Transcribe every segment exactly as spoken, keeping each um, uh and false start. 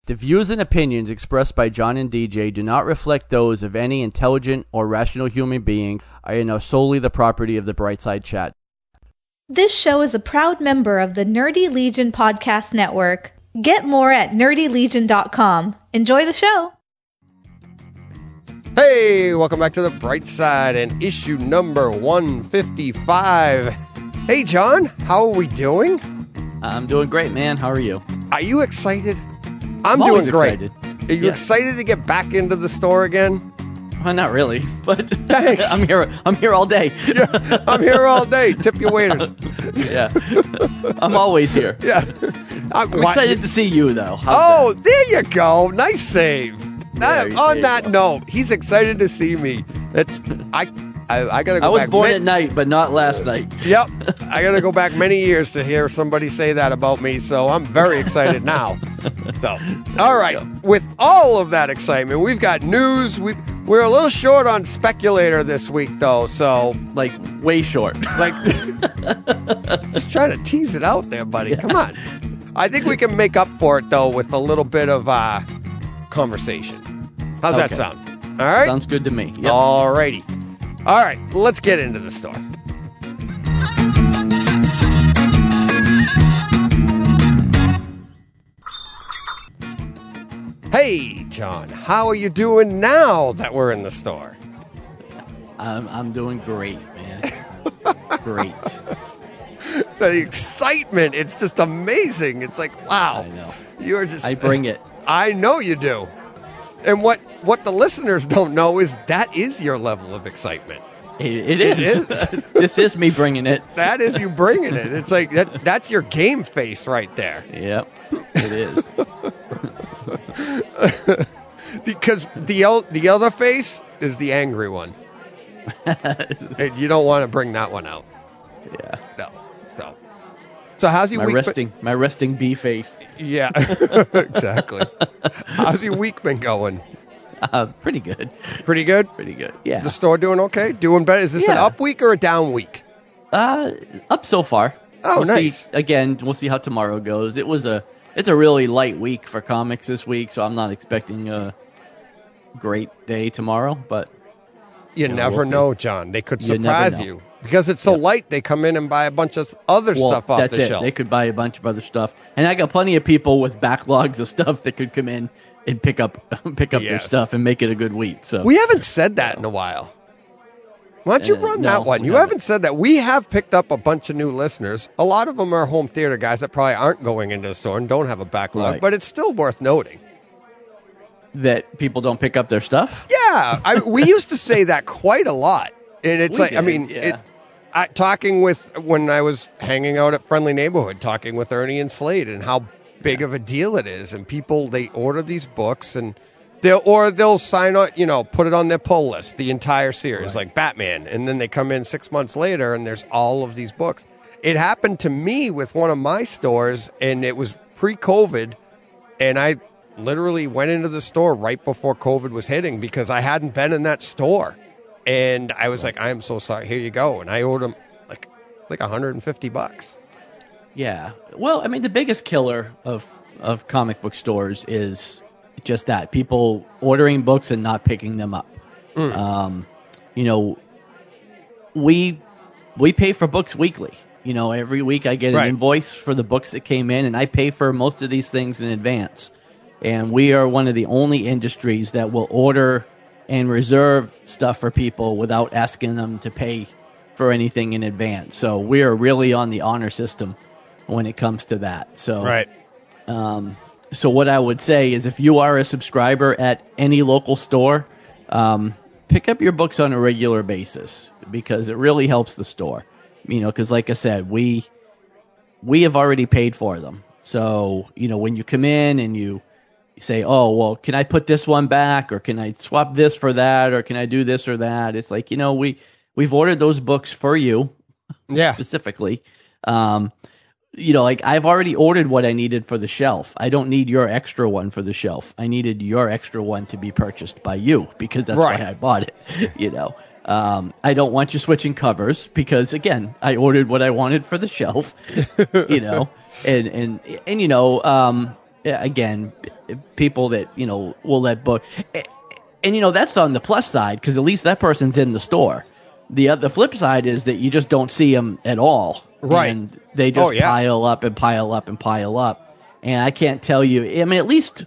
The views and opinions expressed by John and D J do not reflect those of any intelligent or rational human being and are solely the property of the Brightside Chat. This show is a proud member of the Nerdy Legion Podcast Network. Get more at nerdy legion dot com. Enjoy the show. Hey, welcome back to the Bright Side and issue number one fifty-five. Hey, John, how are we doing? I'm doing great, man. How are you? Are you excited? I'm, I'm doing great. Excited. Are you yeah. excited to get back into the store again? Well, not really, but Thanks. I'm here. I'm here all day. Yeah, I'm here all day. Tip your waiters. Yeah, I'm always here. Yeah, I'm, I'm excited to see you, though. How's oh, that? there you go. Nice save. That, there, on there that note, he's excited to see me. That's I. I, I gotta go I was back born many, at night, but not last night. Yep. I gotta go back many years to hear somebody say that about me, so I'm very excited now. So, all right. With all of that excitement, we've got news. We we're a little short on Speculator this week, though. So, like, way short. Like, just trying to tease it out there, buddy. Yeah. Come on. I think we can make up for it, though, with a little bit of uh, conversation. How's okay. that sound? All right. Sounds good to me. Yep. All righty. All right, let's get into the story. Hey, John, how are you doing now that we're in the store? I'm I'm doing great, man. Great. The excitement, it's just amazing. It's like, wow. I know. You're just I bring it. I know you do. And what, what the listeners don't know is that is your level of excitement. It, it is. It is. This is me bringing it. That is you bringing it. It's like that. That's your game face right there. Yep, it is. Because the the other face is the angry one. And you don't want to bring that one out. Yeah. No. So. So how's your my week? resting Been? My resting bee face. Yeah. Exactly. How's your week been going? Uh, pretty good. Pretty good? Pretty good, yeah. The store doing okay? Doing better? Is this yeah. an up week or a down week? Uh, up so far. Oh, we'll nice. See, again, we'll see how tomorrow goes. It was a, it's a really light week for comics this week, so I'm not expecting a great day tomorrow, but... You, you know, never we'll know, John. They could you surprise you. Because it's so yep. light, they come in and buy a bunch of other well, stuff off that's the it. shelf. They could buy a bunch of other stuff. And I got plenty of people with backlogs of stuff that could come in and pick up pick up yes. their stuff and make it a good week. So we haven't said that in a while. Why don't you uh, run no, that one? You haven't. haven't said that. We have picked up a bunch of new listeners. A lot of them are home theater guys that probably aren't going into the store and don't have a backlog, right. but it's still worth noting. That people don't pick up their stuff? Yeah. I, we used to say that quite a lot. And it's we like, did, I mean, yeah. it, I, talking with, when I was hanging out at Friendly Neighborhood, talking with Ernie and Slade and how big of a deal it is. And people, they order these books and they'll, or they'll sign on, you know, put it on their pull list, the entire series, right. like Batman. And then they come in six months later and there's all of these books. It happened to me with one of my stores and it was pre-COVID. And I literally went into the store right before COVID was hitting because I hadn't been in that store. And I was like, I am so sorry. Here you go. And I owed them like like one hundred fifty bucks. Yeah. Well, I mean, the biggest killer of, of comic book stores is just that. People ordering books and not picking them up. Mm. Um, you know, we we pay for books weekly. You know, every week I get an right. invoice for the books that came in, and I pay for most of these things in advance. And we are one of the only industries that will order and reserve stuff for people without asking them to pay for anything in advance. So we are really on the honor system when it comes to that. So, right. Um, so what I would say is if you are a subscriber at any local store, um, pick up your books on a regular basis because it really helps the store. You know, because like I said, we we have already paid for them. So, you know, when you come in and you say, oh, well, can I put this one back or can I swap this for that or can I do this or that? It's like, you know, we, we've ordered those books for you yeah. specifically. Um, you know, like I've already ordered what I needed for the shelf. I don't need your extra one for the shelf. I needed your extra one to be purchased by you because that's right. why I bought it, you know. Um, I don't want you switching covers because, again, I ordered what I wanted for the shelf, you know, and, and, and you know, um, again, people that, you know, will let book. And, and you know, that's on the plus side because at least that person's in the store. The uh, the flip side is that you just don't see them at all. Right. And they just Oh, yeah. pile up and pile up and pile up. And I can't tell you, I mean, at least,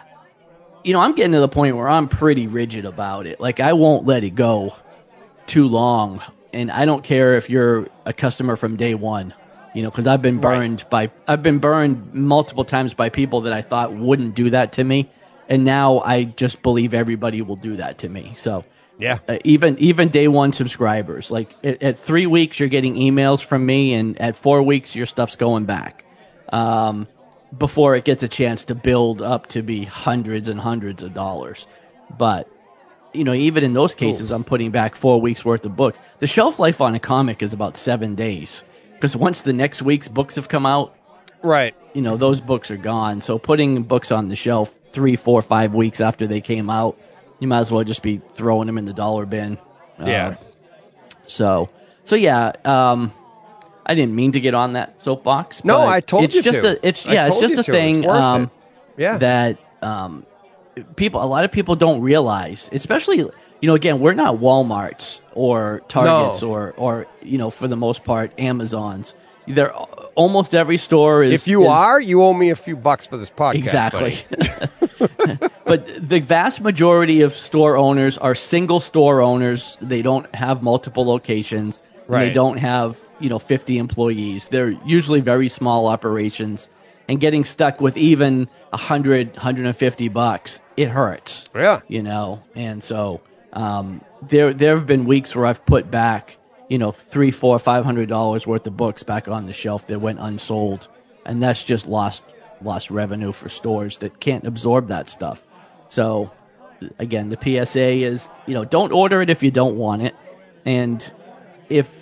you know, I'm getting to the point where I'm pretty rigid about it. Like, I won't let it go too long. And I don't care if you're a customer from day one, you know, because I've been burned Right. by, I've been burned multiple times by people that I thought wouldn't do that to me. And now I just believe everybody will do that to me. So, Yeah. uh, even even day one subscribers, like at, at three weeks, you're getting emails from me, and at four weeks, your stuff's going back. Um, before it gets a chance to build up to be hundreds and hundreds of dollars. But, you know, even in those cases, Ooh. I'm putting back four weeks worth of books. The shelf life on a comic is about seven days. Because once the next week's books have come out, Right. you know, those books are gone. So putting books on the shelf three, four, five weeks after they came out, you might as well just be throwing them in the dollar bin. Yeah. Uh, so, so yeah, um, I didn't mean to get on that soapbox. No, but I told it's you just to. A, it's I yeah, it's told just you a to. thing It's worth um, it. Yeah. that um, people, a lot of people don't realize, especially, you know, again, we're not Walmarts or Targets No. or, or, you know, for the most part, Amazons. They're almost every store is. If you is, are, you owe me a few bucks for this podcast. Exactly. buddy. But the vast majority of store owners are single store owners. They don't have multiple locations. And Right. they don't have, you know, fifty employees. They're usually very small operations. And getting stuck with even one hundred, one hundred fifty bucks, it hurts. Yeah. You know, and so um, there there have been weeks where I've put back, you know, three, four, five hundred dollars worth of books back on the shelf that went unsold, and that's just lost lost revenue for stores that can't absorb that stuff. So, again, the P S A is, you know, don't order it if you don't want it, and if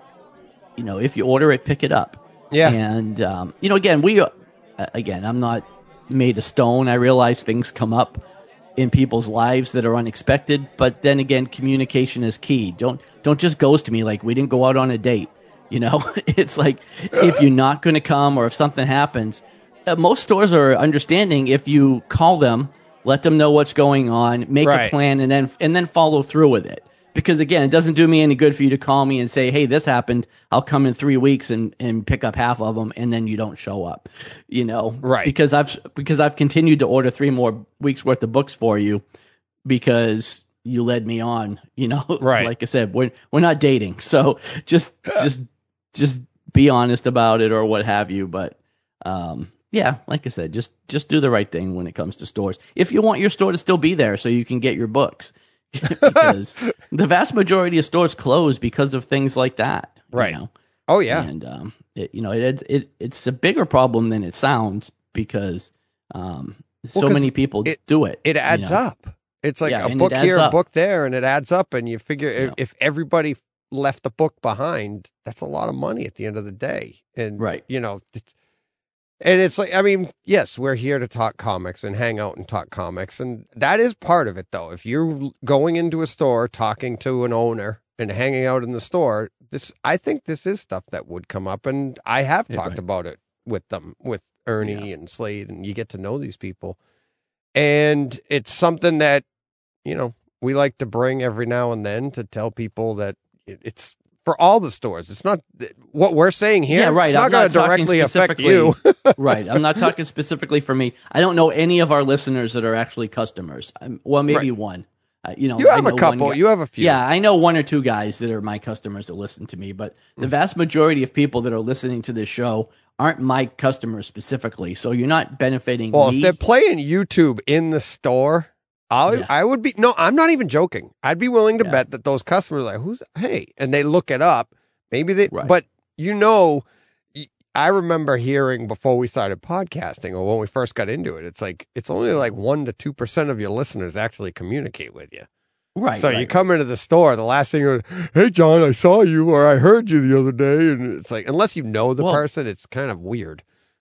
you know if you order it, pick it up. Yeah. And um, you know, again, we uh, again, I'm not made of stone. I realize things come up in people's lives that are unexpected, but then again, communication is key. Don't don't just ghost me like we didn't go out on a date. You know, it's like if you're not going to come or if something happens, uh, most stores are understanding if you call them, let them know what's going on, make Right. a plan, and then and then follow through with it. Because again, it doesn't do me any good for you to call me and say, "Hey, this happened. I'll come in three weeks and, and pick up half of them," and then you don't show up. You know, Right. Because I've because I've continued to order three more weeks worth of books for you because you led me on. You know, Right. Like I said, we're we're not dating, so just just just be honest about it or what have you. But um, yeah, like I said, just just do the right thing when it comes to stores. If you want your store to still be there, so you can get your books. Because the vast majority of stores close because of things like that, you Right. know? Oh, yeah. And um, it, you know, it, it it's a bigger problem than it sounds because um, so 'cause many people it- do it. It you adds know? up. It's like Yeah, a and it book adds here, a up. book there, and it adds up. And you figure if, Yeah. if everybody left a book behind, that's a lot of money at the end of the day. And, Right. you know, it's, and it's like, I mean, yes, we're here to talk comics and hang out and talk comics. And that is part of it, though. If you're going into a store, talking to an owner and hanging out in the store, this, I think this is stuff that would come up. And I have Yeah, talked right. about it with them, with Ernie Yeah. and Slade, and you get to know these people. And it's something that, you know, we like to bring every now and then to tell people that it, it's for all the stores. It's not what we're saying here. Yeah, right. It's I'm not going not to talking directly affect specifically- you. Right. I'm not talking specifically for me. I don't know any of our listeners that are actually customers. Um, well, maybe Right. one. Uh, you know, You I have know a one couple. guy- You have a few. Yeah, I know one or two guys that are my customers that listen to me, but the Mm. vast majority of people that are listening to this show aren't my customers specifically. So you're not benefiting Well, me. if they're playing YouTube in the store, I Yeah. I would be no. I'm not even joking. I'd be willing to Yeah. bet that those customers are like, who's hey, and they look it up. Maybe they, Right. but you know, y- I remember hearing before we started podcasting or when we first got into it. It's like it's only like one to two percent of your listeners actually communicate with you. right. So right. you come into the store, the last thing you're, hey John, I saw you or I heard you the other day, and it's like unless you know the Well- person, it's kind of weird.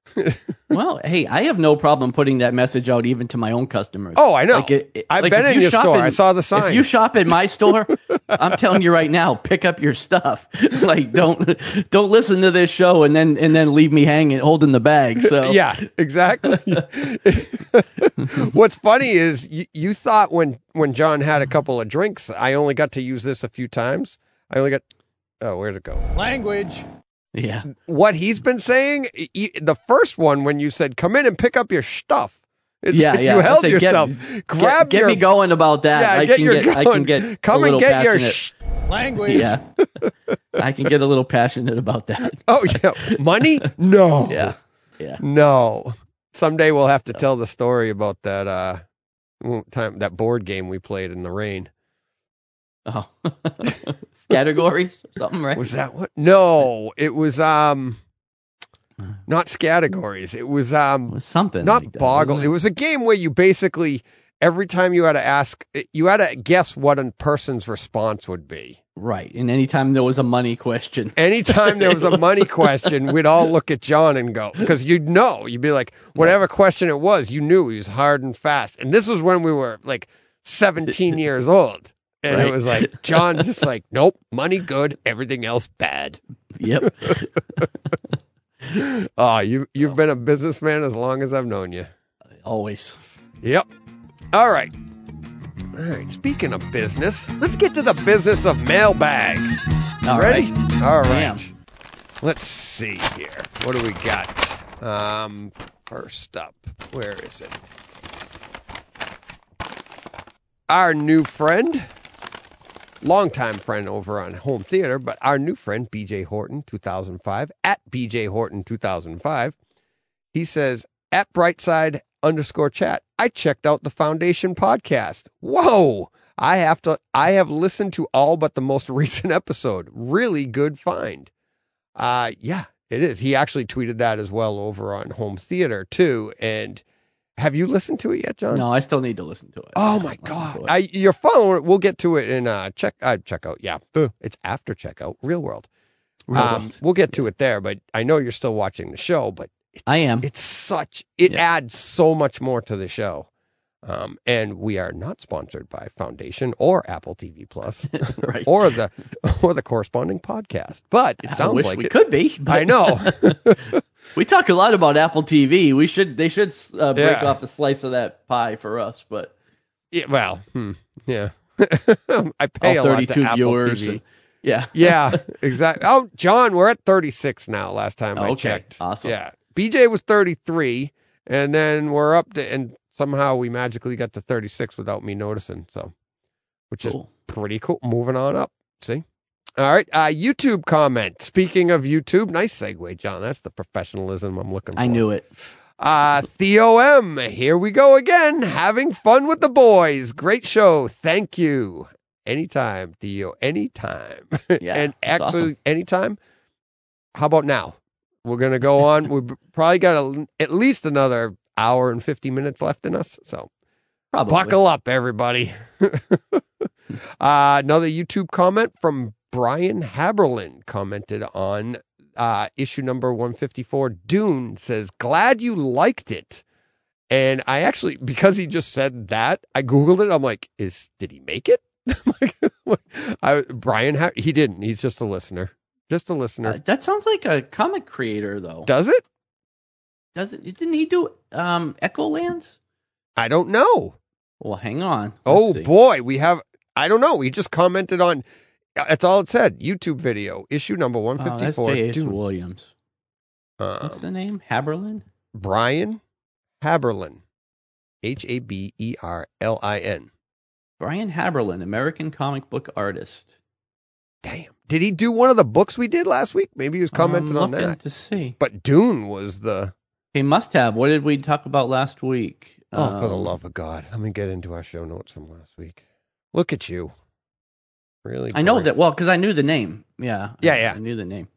Well, hey, I have no problem putting that message out even to my own customers. Oh, I know. Like, it, it, I've like been if in you your shop store. in- I saw the sign. If you shop in my store, I'm telling you right now, pick up your stuff. Like, don't don't listen to this show and then and then leave me hanging, holding the bag. So Yeah, exactly. What's funny is you, you thought when, when John had a couple of drinks, I only got to use this a few times. I only got, oh, where'd it go? Language. yeah, What he's been saying, e- e- the first one when you said, come in and pick up your stuff. It's, yeah, yeah. You I held say, get- yourself. Get, Grab get your, me going about that. Yeah, I get can your get I going. can get Come a and little get your passionate. sh- Language. Yeah, I can get a little passionate about that. Oh, yeah. Money? No. Yeah, yeah. No. Someday we'll have to tell the story about that uh time that board game we played in the rain. Oh, categories or something, right? Was that what? No, it was um not categories. It was um It was something not like that, Boggle. wasn't It was a game where you basically every time you had to ask you had to guess what a person's response would be. Right. And anytime there was a money question. Anytime there was a money question, we'd all look at John and go, because you'd know, you'd be like, whatever question it was, you knew he was hard and fast. And this was when we were like seventeen years old. And Right. it was like, John just like, nope, money good, everything else bad. Yep. Oh, you, you've been a businessman as long as I've known you. Always. Yep. All right. All right. Speaking of business, let's get to the business of mailbag. All Ready? right. All Bam. right. Let's see here. What do we got? Um, first up, where is it? Our new friend, longtime friend over on Home Theater, but our new friend, B J Horton, two thousand five, at B J Horton, two thousand five. He says, at Brightside underscore chat, I checked out the Foundation podcast. Whoa! I have to, I have listened to all but the most recent episode. Really good find. Uh, yeah, it is. He actually tweeted that as well over on Home Theater too. And have you listened to it yet, John? No, I still need to listen to it. Oh Yeah, my listen God. to it. I, your phone, we'll get to it in uh check, uh, checkout. Yeah. It's after checkout, Real World. Real Um, world. we'll get to it there, but I know you're still watching the show, but I am. it's such, it Yeah. adds so much more to the show. Um, and we are not sponsored by Foundation or Apple T V Plus Right. or the, or the corresponding podcast, but it I sounds wish like we it. could be. but I know. We talk a lot about Apple T V. We should. They should uh, break Yeah. off a slice of that pie for us. But Yeah, well, hmm, yeah. I pay all a lot to thirty-two Apple viewers. T V. And, yeah. Yeah, exactly. Oh, John, we're at thirty-six now. Last time I Okay, checked. awesome. Yeah, B J was thirty-three, and then we're up to, and somehow we magically got to thirty-six without me noticing. So, which is Cool. pretty cool. Moving on up. See. All right. Uh, YouTube comment. Speaking of YouTube, nice segue, John. That's the professionalism I'm looking for. I knew it. Uh, Theo M. Here we go again. Having fun with the boys. Great show. Thank you. Anytime, Theo. Anytime. Yeah, and that's actually, awesome. anytime. How about now? We're going to go on. We've probably got a, at least another hour and fifty minutes left in us. So Probably. buckle up, everybody. uh, another YouTube comment from Brian Haberlin commented on uh, issue number one fifty-four. Dune says, glad you liked it. And I actually, because he just said that, I Googled it. I'm like, is, did he make it? I, Brian, ha- he didn't. He's just a listener. Just a listener. Uh, that sounds like a comic creator, though. Does it? Doesn't? Didn't he do um, Echolands? I don't know. Well, hang on. Let's Oh see. boy, we have, I don't know. He just commented on, that's all it said. YouTube video, issue number one Oh, that's fifty-four. J H. Dune. Williams. What's Um, the name? Haberlin? Brian Haberlin. H A B E R L I N. Brian Haberlin, American comic book artist. Damn. Did he do one of the books we did last week? Maybe he was commenting I'm on looking that. to see. But Dune was the, He must have. What did we talk about last week? oh, for the Um, love of God. Let me get into our show notes from last week. Look at you. Really? I know bright. that well because I knew the name. Yeah. Yeah, I, yeah. I knew the name.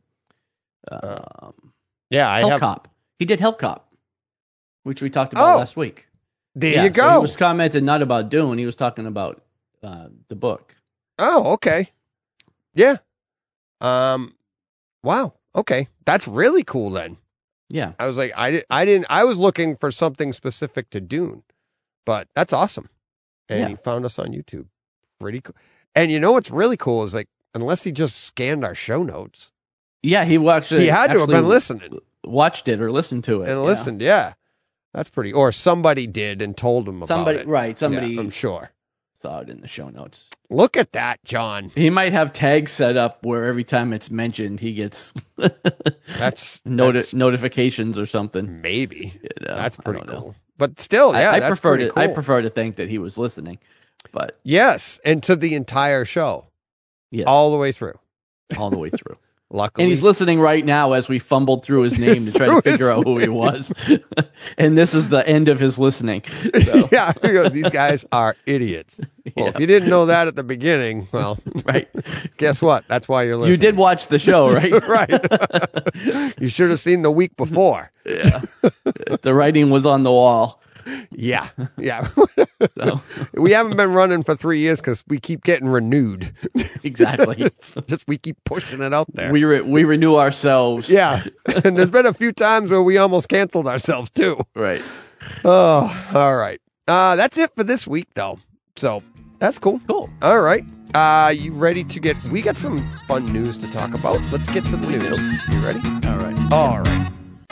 Um, Yeah, I Hell have. Cop. He did Hell Cop, which we talked about Oh, last week. There Yeah, you so go. he was commenting not about Dune. He was talking about uh, the book. Oh, okay. Yeah. Um, wow. Okay. That's really cool then. Yeah. I was like, I, di- I didn't, I was looking for something specific to Dune, but that's awesome. And Yeah. he found us on YouTube. Pretty cool. And you know what's really cool is like, unless he just scanned our show notes, Yeah, he actually he had to have actually been listening watched it or listened to it. and yeah. listened. Yeah. That's pretty, or somebody did and told him about Somebody, it. right, somebody Yeah, I'm sure. saw it in the show notes. Look at that, John. He might have tags set up where every time it's mentioned, he gets That's, noti- that's notifications or something. maybe. You know, That's I pretty don't know. cool. But still, yeah, I, I that's prefer pretty to. I cool. prefer to think that he was listening, but Yes, and to the entire show, yes, all, all the way through. the way through. Luckily, And he's listening right now as we fumbled through his name to try to Through figure his out who he was. And this is the end of his listening. So, yeah, we go, these guys are idiots. Well, if Yeah. you didn't know that at the beginning, well, right. guess what? That's why you're listening. You did watch the show, right? right. You should have seen the week before. Yeah. The writing was on the wall. Yeah, yeah. So We haven't been running for three years because we keep getting renewed. exactly. It's just we keep pushing it out there. We re- we renew ourselves. yeah, and there's been a few times where we almost canceled ourselves too. Right. Oh, all right. Uh, that's it for this week, though. So that's cool. Cool. All right. Uh, you ready to get? We got some fun news to talk about. Let's get to the We news. do. You ready? All right. All right.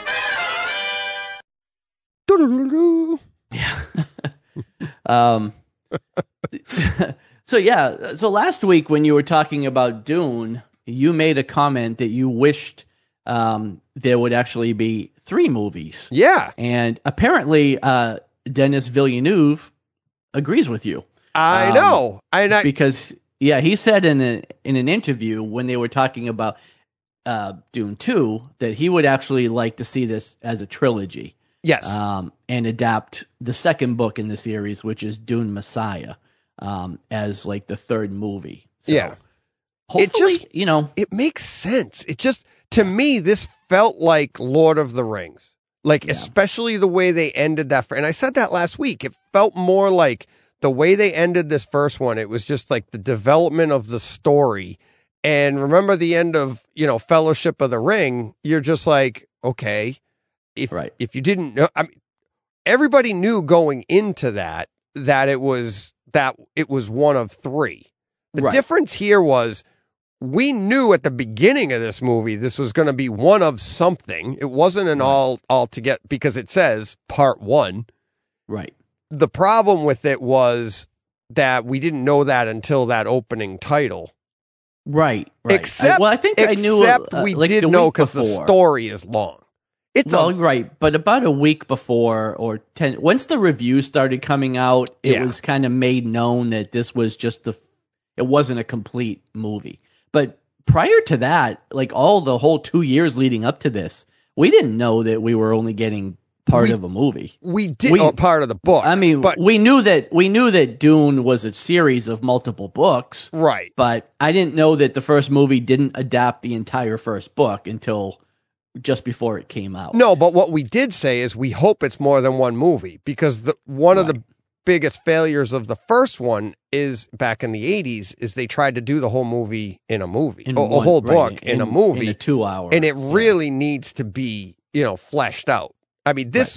Doo-doo-doo-doo. Um, so yeah, so last week when you were talking about Dune, you made a comment that you wished um, there would actually be three movies, Yeah, and apparently uh, Denis Villeneuve agrees with you I Um, know. And I, because yeah, he said in a, in an interview when they were talking about uh, Dune two that he would actually like to see this as a trilogy. yes, Um, and adapt the second book in the series, which is Dune Messiah, um, as like the third movie. So Yeah. hopefully, just- you know, it makes sense. It just, to me, this felt like Lord of the Rings. Like, Yeah. especially the way they ended that. fir- And I said that last week. It felt more like the way they ended this first one. It was just like the development of the story. And remember the end of, you know, Fellowship of the Ring, you're just like, okay, if, Right. if you didn't know, I mean, everybody knew going into that, that it was, that it was one of three. The Right. difference here was we knew at the beginning of this movie this was going to be one of something. It wasn't an Right. all all together because it says part one. right, The problem with it was that we didn't know that until that opening title. right, right. Except, I, well, I think I knew. except uh, we like did the know week because the before. story is long. It's Well, a, right, but about a week before or ten, once the reviews started coming out, it Yeah. was kind of made known that this was just the, it wasn't a complete movie. But prior to that, like all the whole two years leading up to this, we didn't know that we were only getting part We- of a movie. we did we- oh, part of the book. I mean, but we knew that we knew that Dune was a series of multiple books, right. but I didn't know that the first movie didn't adapt the entire first book until just before it came out. No, but what we did say is we hope it's more than one movie because the one of the Right. biggest failures of the first one is back in the eighties is they tried to do the whole movie in a movie, In a, a one- whole right, book in, a movie, in a two hour, and it really needs to be, you know, fleshed out. I mean, this,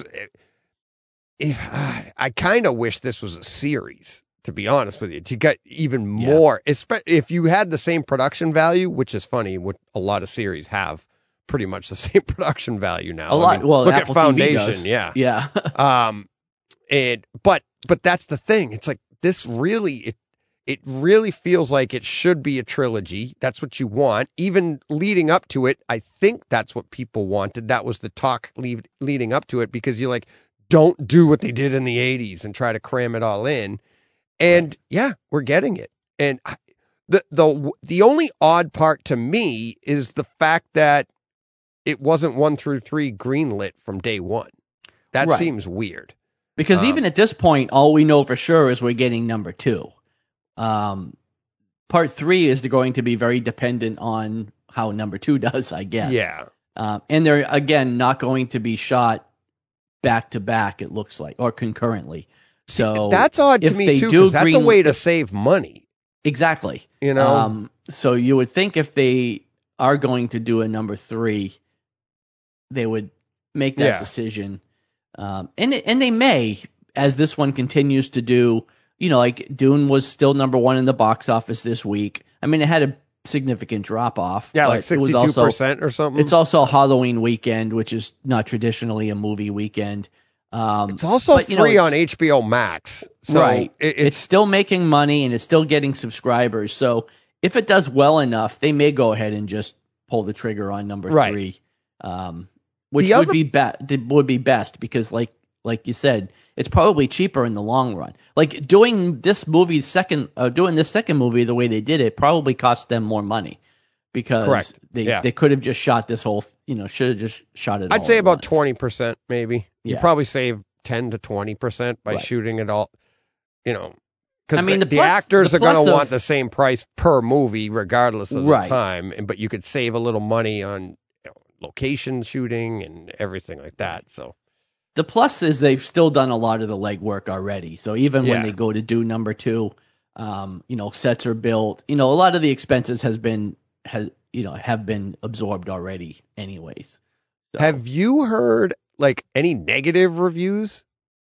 if I kind of wish this was a series, to be honest with you, to get even Yeah. more, espe- if you had the same production value, which is funny, what a lot of series have pretty much the same production value now. a lot. I mean, well, look Apple at T V Foundation, does. yeah. yeah, Um, and but but that's the thing. It's like this really it it really feels like it should be a trilogy. That's what you want. Even leading up to it, I think that's what people wanted. That was the talk lead, leading up to it because you're like, don't do what they did in the eighties and try to cram it all in. And yeah, we're getting it. And I, the the the only odd part to me is the fact that it wasn't one through three greenlit from day one. That Right. seems weird. because Um, even at this point, all we know for sure is we're getting number two. Um, part three is going to be very dependent on how number two does, I guess. Yeah. Um, and they're again not going to be shot back to back. It looks like, or concurrently. So That's odd to if me they too, do because that's a green- way to save money. exactly. You know, Um, so you would think if they are going to do a number three, they would make that Yeah. decision. Um, and it, and they may, as this one continues to do. You know, like Dune was still number one in the box office this week. I mean, it had a significant drop off. Yeah, like but it was sixty-two also- percent or something. It's also Halloween weekend, which is not traditionally a movie weekend. Um, It's also but, you know, free it's- on H B O Max. So right. it- it's, it's, still making money and it's still getting subscribers. So if it does well enough, they may go ahead and just pull the trigger on number Right. three, um, which The would other- be be- would be best because, like like you said, it's probably cheaper in the long run. Like doing this movie second, uh, doing this second movie the way they did it probably cost them more money because Correct. they Yeah. they could have just shot this whole, you know, should have just shot it. I'd all say at about once. twenty percent maybe. You Yeah. probably save ten to twenty percent by Right. shooting it all, you know. Because I mean, the, the the plus- actors the are going plus to of- want the same price per movie regardless of Right. the time, and but you could save a little money on you know, location shooting and everything like that. So The plus is they've still done a lot of the legwork already. So even Yeah. when they go to do number two, um, you know, sets are built. You know, a lot of the expenses has been has you know have been absorbed already, anyways. So, have you heard like any negative reviews?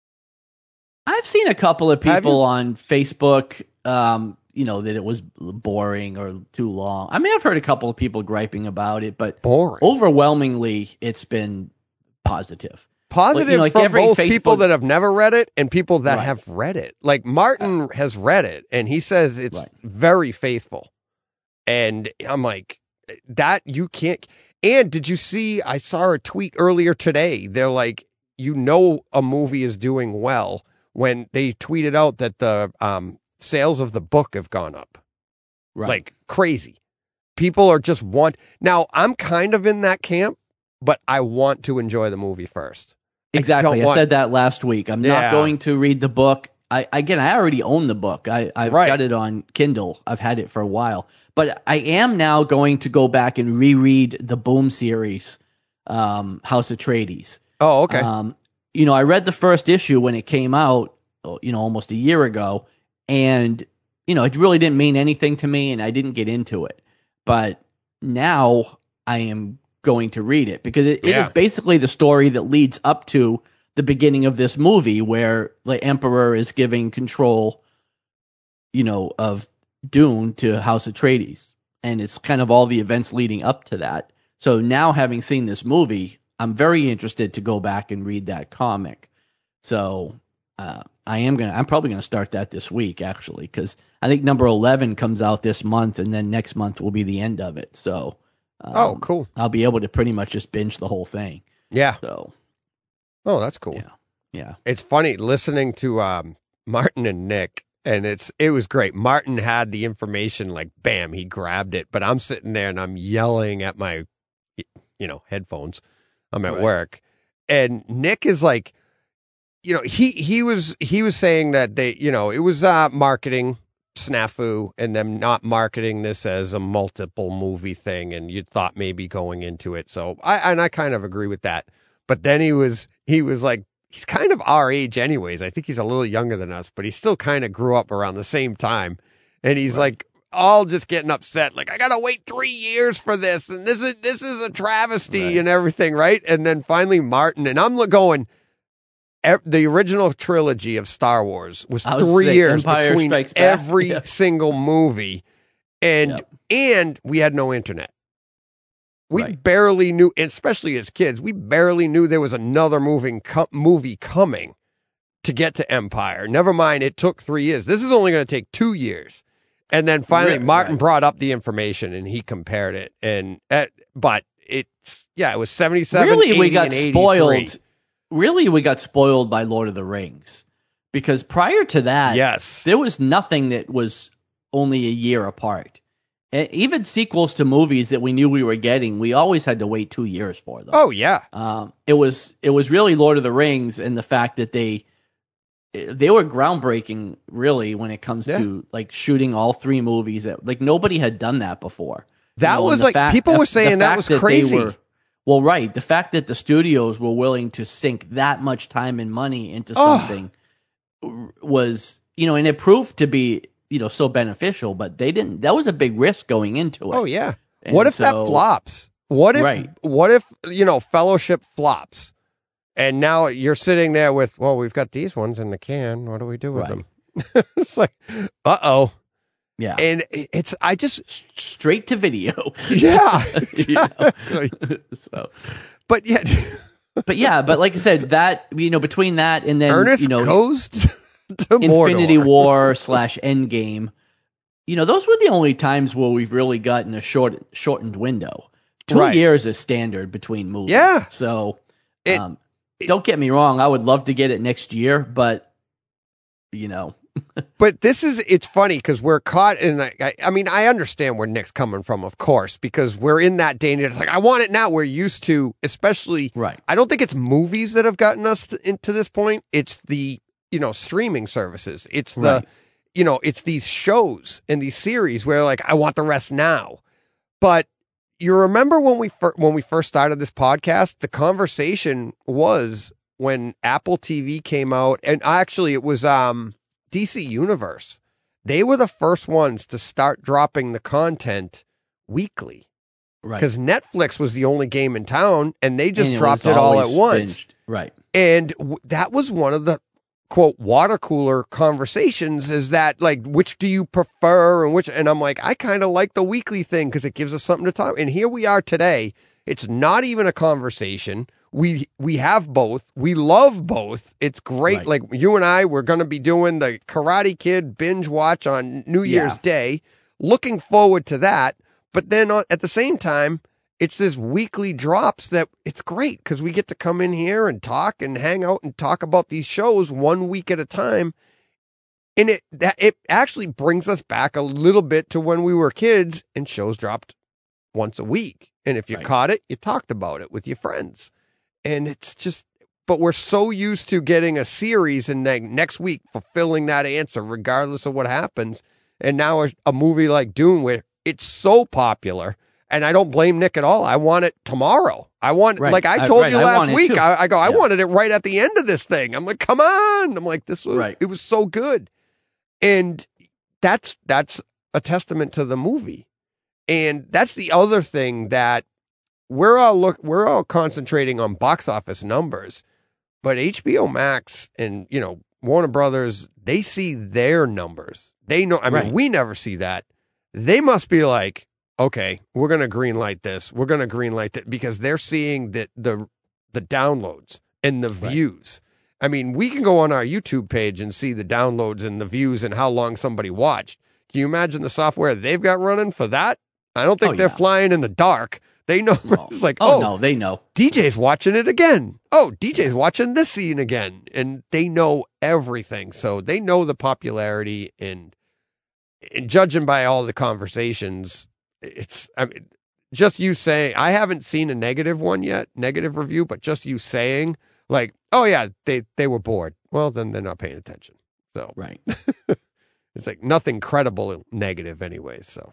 I've seen a couple of Have people you? on Facebook, um, you know, that it was boring or too long. I mean, I've heard a couple of people griping about it, but Boring. overwhelmingly, it's been positive. Positive you know, like from every both people Facebook- that have never read it and people that Right. have read it. Like Martin has read it and he says it's Right. very faithful. And I'm like, that you can't. And did you see? I saw a tweet earlier today. They're like, you know, a movie is doing well when they tweeted out that the um, sales of the book have gone up Right. like crazy. People are just want. Now, I'm kind of in that camp, but I want to enjoy the movie first. Exactly. don't I, want- said that last week. I'm Yeah. not going to read the book. I again, I already own the book. I, I've Right. got it on Kindle. I've had it for a while, but I am now going to go back and reread the Boom series, um, House Atreides. Oh, okay. Um, you know, I read the first issue when it came out, you know, almost a year ago, and you know, it really didn't mean anything to me, and I didn't get into it. But now I am going to read it because it, it Yeah. is basically the story that leads up to the beginning of this movie, where the Emperor is giving control, you know, of Dune to House Atreides, and it's kind of all the events leading up to that. So now, having seen this movie, I'm very interested to go back and read that comic. So uh, I am gonna, I'm probably gonna start that this week, actually, because I think number eleven comes out this month, and then next month will be the end of it. So um, Oh, cool. I'll be able to pretty much just binge the whole thing. Yeah. So Oh, that's cool. yeah, yeah, It's funny listening to um, Martin and Nick, and it's it was great. Martin had the information, like bam, he grabbed it. But I'm sitting there and I'm yelling at my, you know, headphones. I'm at Right. work, and Nick is like, you know, he he was he was saying that they, you know, it was uh, marketing snafu and them not marketing this as a multiple movie thing, and you thought maybe going into it. So I and I kind of agree with that. But then he was he was like, he's kind of our age anyways. I think he's a little younger than us, but he still kind of grew up around the same time. And he's Right. like all just getting upset, like, I gotta wait three years for this, and this is this is a travesty Right. and everything, right? And then finally Martin, and I'm going, ev- the original trilogy of Star Wars was I was three sick. years Empire between Strikes Back. every Yeah. single movie, and Yep. and we had no internet. We Right. barely knew, especially as kids, we barely knew there was another moving co- movie coming to get to Empire. Never mind, it took three years. This is only going to take two years. And then finally, Right, Martin right. brought up the information and he compared it. And uh, but it's yeah, it was seventy-seven. Really, we eighty, got and eighty-three. spoiled. Really, we got spoiled by Lord of the Rings, because prior to that, Yes. there was nothing that was only a year apart. And even sequels to movies that we knew we were getting, we always had to wait two years for them. Oh yeah. Um, it was it was really Lord of the Rings, and the fact that they they were groundbreaking, really, when it comes Yeah. to like shooting all three movies. That, like nobody had done that before. That You know, was and the like- fact- people were the saying that fact was they crazy. were- well, right, the fact that the studios were willing to sink that much time and money into Oh. something was, you know, and it proved to be, you know, so beneficial. But they didn't. That was a big risk going into it. Oh yeah. And What if that so- flops? What if, Right. what if, you know, Fellowship flops and now you're sitting there with, well, we've got these ones in the can. What do we do with Right. them? It's like, uh-oh. Yeah. And it's, I just, Straight to video. yeah. You know? Exactly. So, But yet, but yeah, but like I said, that, you know, between that and then, Ernest you know, goes to Infinity Mordor. War slash Endgame, you know, those were the only times where we've really gotten a short, shortened window. Two Right. years is standard between movies. Yeah. So, It- um, don't get me wrong. I would love to get it next year, but, you know, But this is, it's funny because we're caught in, like, I, I mean, I understand where Nick's coming from, of course, because we're in that day and it's like, I want it now. We're used to, especially, right. I don't think it's movies that have gotten us to, into this point. It's the, you know, streaming services. It's the, Right. you know, it's these shows and these series where like, I want the rest now. But you remember when we fir- when we first started this podcast, the conversation was when Apple T V came out, and actually it was um, D C Universe. They were the first ones to start dropping the content weekly Right. because Netflix was the only game in town, and they just And dropped was it all at always once. binged. Right. And w- that was one of the quote water cooler conversations, is that like, which do you prefer and which, and I'm like, I kind of like the weekly thing because it gives us something to talk. And here we are today. It's not even a conversation. We, we have both. We love both. It's great. Right. Like you and I, we're going to be doing the Karate Kid binge watch on New Year's Yeah. Day. Looking forward to that. But then on, at the same time, it's this weekly drops that it's great because we get to come in here and talk and hang out and talk about these shows one week at a time. And it, that it actually brings us back a little bit to when we were kids and shows dropped once a week. And if you Right. caught it, you talked about it with your friends. And it's just, but we're so used to getting a series and then next week fulfilling that answer, regardless of what happens. And now a, a movie like Dune, where it's so popular. And I don't blame Nick at all. I want it tomorrow. I want, Right. like I I- told right. you I last want it week, too. I, I go, I Yeah. wanted it right at the end of this thing. I'm like, come on. I'm like, this was, Right. it was so good. And that's, that's a testament to the movie. And that's the other thing that we're all look, we're all concentrating on box office numbers, but H B O Max and, you know, Warner Brothers, they see their numbers. They know, I mean, Right. we never see that. They must be like, okay, we're going to green light this. We're going to green light that because they're seeing that the, the downloads and the Right. views. I mean, we can go on our YouTube page and see the downloads and the views and how long somebody watched. Can you imagine the software they've got running for that? I don't think Oh, they're yeah. flying in the dark. They know. No. It's like, oh, oh, no, they know. D J's watching it again. Oh, D J's watching this scene again. And they know everything. So they know the popularity, and, and judging by all the conversations, it's, I mean, just you saying, I haven't seen a negative one yet, negative review, but just you saying like, oh yeah, they, they were bored. Well, then they're not paying attention. So Right. it's like nothing credible negative anyways. So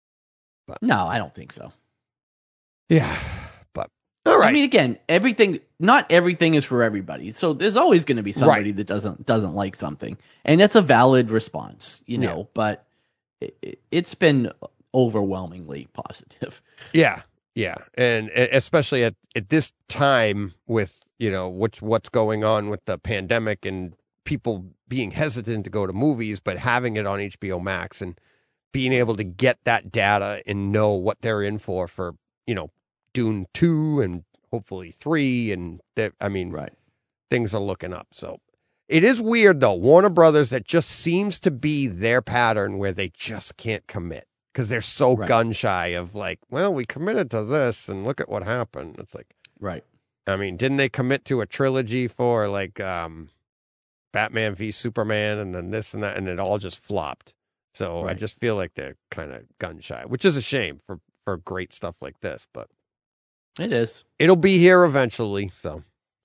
No, I don't think so. yeah, but all right. I mean, again, everything, not everything is for everybody. So there's always going to be somebody Right. that doesn't doesn't like something, and that's a valid response, you know. Yeah. But it, it, it's been overwhelmingly positive. Yeah, yeah, and e- especially at, at this time with, you know, what's what's going on with the pandemic and people being hesitant to go to movies, but having it on H B O Max and being able to get that data and know what they're in for for, you know, Dune two and hopefully three, and that, I mean, Right. things are looking up. So it is weird though. Warner Brothers, that just seems to be their pattern where they just can't commit because they're so Right. gun shy of like, well, we committed to this and look at what happened. It's like, Right. I mean, didn't they commit to a trilogy for like um, Batman v Superman and then this and that, and it all just flopped. So I Right. just feel like they're kind of gun shy, which is a shame for, for great stuff like this, but It is. it'll be here eventually. So,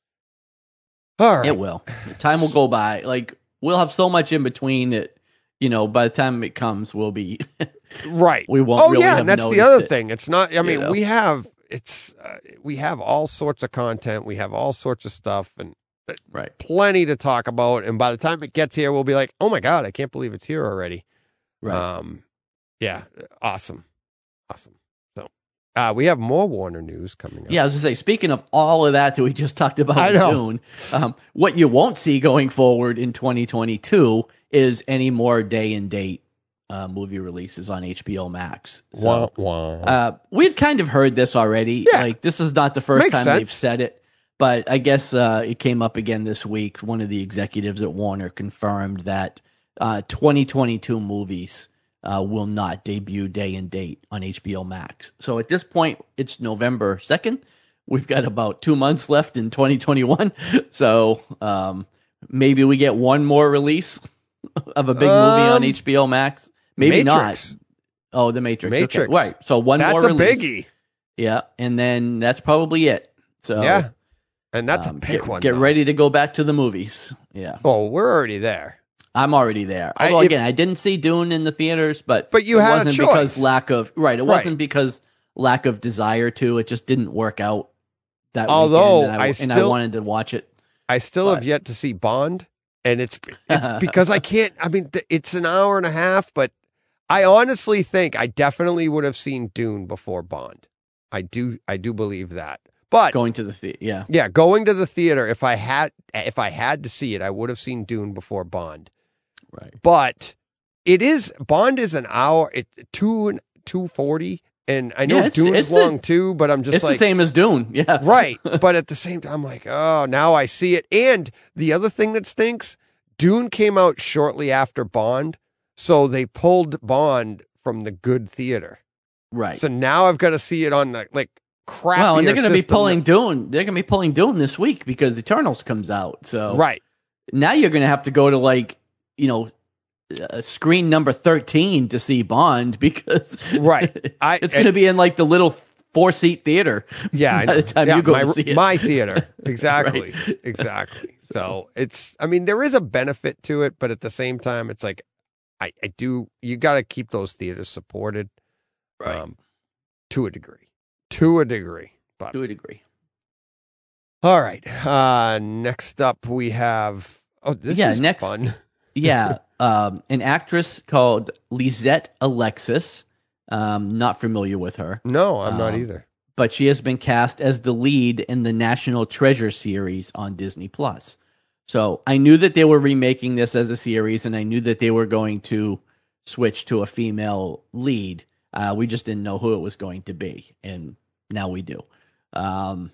all right. It will. Time will go by. Like, we'll have so much in between that, you know, by the time it comes, we'll be, Right. we won't Oh really yeah, have and that's the noticed other it. thing. It's not. I mean, know? we have it's uh, we have all sorts of content. We have all sorts of stuff and Right. plenty to talk about. And by the time it gets here, we'll be like, oh my god, I can't believe it's here already. Right. Um, yeah, awesome, awesome. So, Uh, we have more Warner news coming up. Yeah, I was going to say, speaking of all of that that we just talked about I in know. June, um, what you won't see going forward in twenty twenty-two is any more day and date uh, movie releases on H B O Max. So, Wah, wah. Uh, we had kind of heard this already. Yeah. Like, this is not the first Makes time sense. they've said it, but I guess uh, it came up again this week. One of the executives at Warner confirmed that uh, twenty twenty-two movies Uh, will not debut day and date on H B O Max. So at this point, it's November second. We've got about two months left in twenty twenty-one. So um, maybe we get one more release of a big movie on Um, H B O Max. Maybe Matrix. not. Oh, The Matrix. Matrix. Okay. Right. So one That's more a release. biggie. Yeah. And then that's probably it. So Yeah. And that's um, a big get, one. Get though. ready to go back to the movies. Yeah. Oh, we're already there. I'm already there. I- Although if- again, I didn't see Dune in the theaters, but But you it had a wasn't choice. because lack of right. It Right. wasn't because lack of desire to. It just didn't work out that Although, weekend, and I, I and I still- wanted to watch it. I still But- have yet to see Bond, and it's it's because I can't. I mean, th- it's an hour and a half, but I honestly think I definitely would have seen Dune before Bond. I do, I do believe that. But Going to the theater, yeah, yeah, going to the theater, if I had, if I had to see it, I would have seen Dune before Bond. right. But it is Bond is an hour, it two and two forty, and I know Yeah, it's- Dune's it's the- long too. But I'm just It's like the same as Dune, yeah. right. But at the same time, I'm like, oh, now I see it. And the other thing that stinks, Dune came out shortly after Bond, so they pulled Bond from the good theater. Right. So now I've got to see it on the like crap. Well, and they're going to be pulling Dune. They're going to be pulling Dune this week because Eternals comes out. So right. now you're going to have to go to like you know uh, screen number thirteen to see Bond because Right. I- it's going to be in like the little four seat theater. Yeah, I by know. the time Yeah, you go my, to see it. my theater. Exactly. Right. Exactly. So it's, I mean, there is a benefit to it, but at the same time, it's like, I, I do, you got to keep those theaters supported Right. um, to a degree. To a degree. But to a degree. all right. Uh, next up, we have, oh, this Yeah, is next- fun. Yeah, um, an actress called Lisette Alexis. Um, not familiar with her, No, I'm not Um, either. but she has been cast as the lead in the National Treasure series on Disney Plus. So I knew that they were remaking this as a series, and I knew that they were going to switch to a female lead. Uh, we just didn't know who it was going to be, and now we do. Um,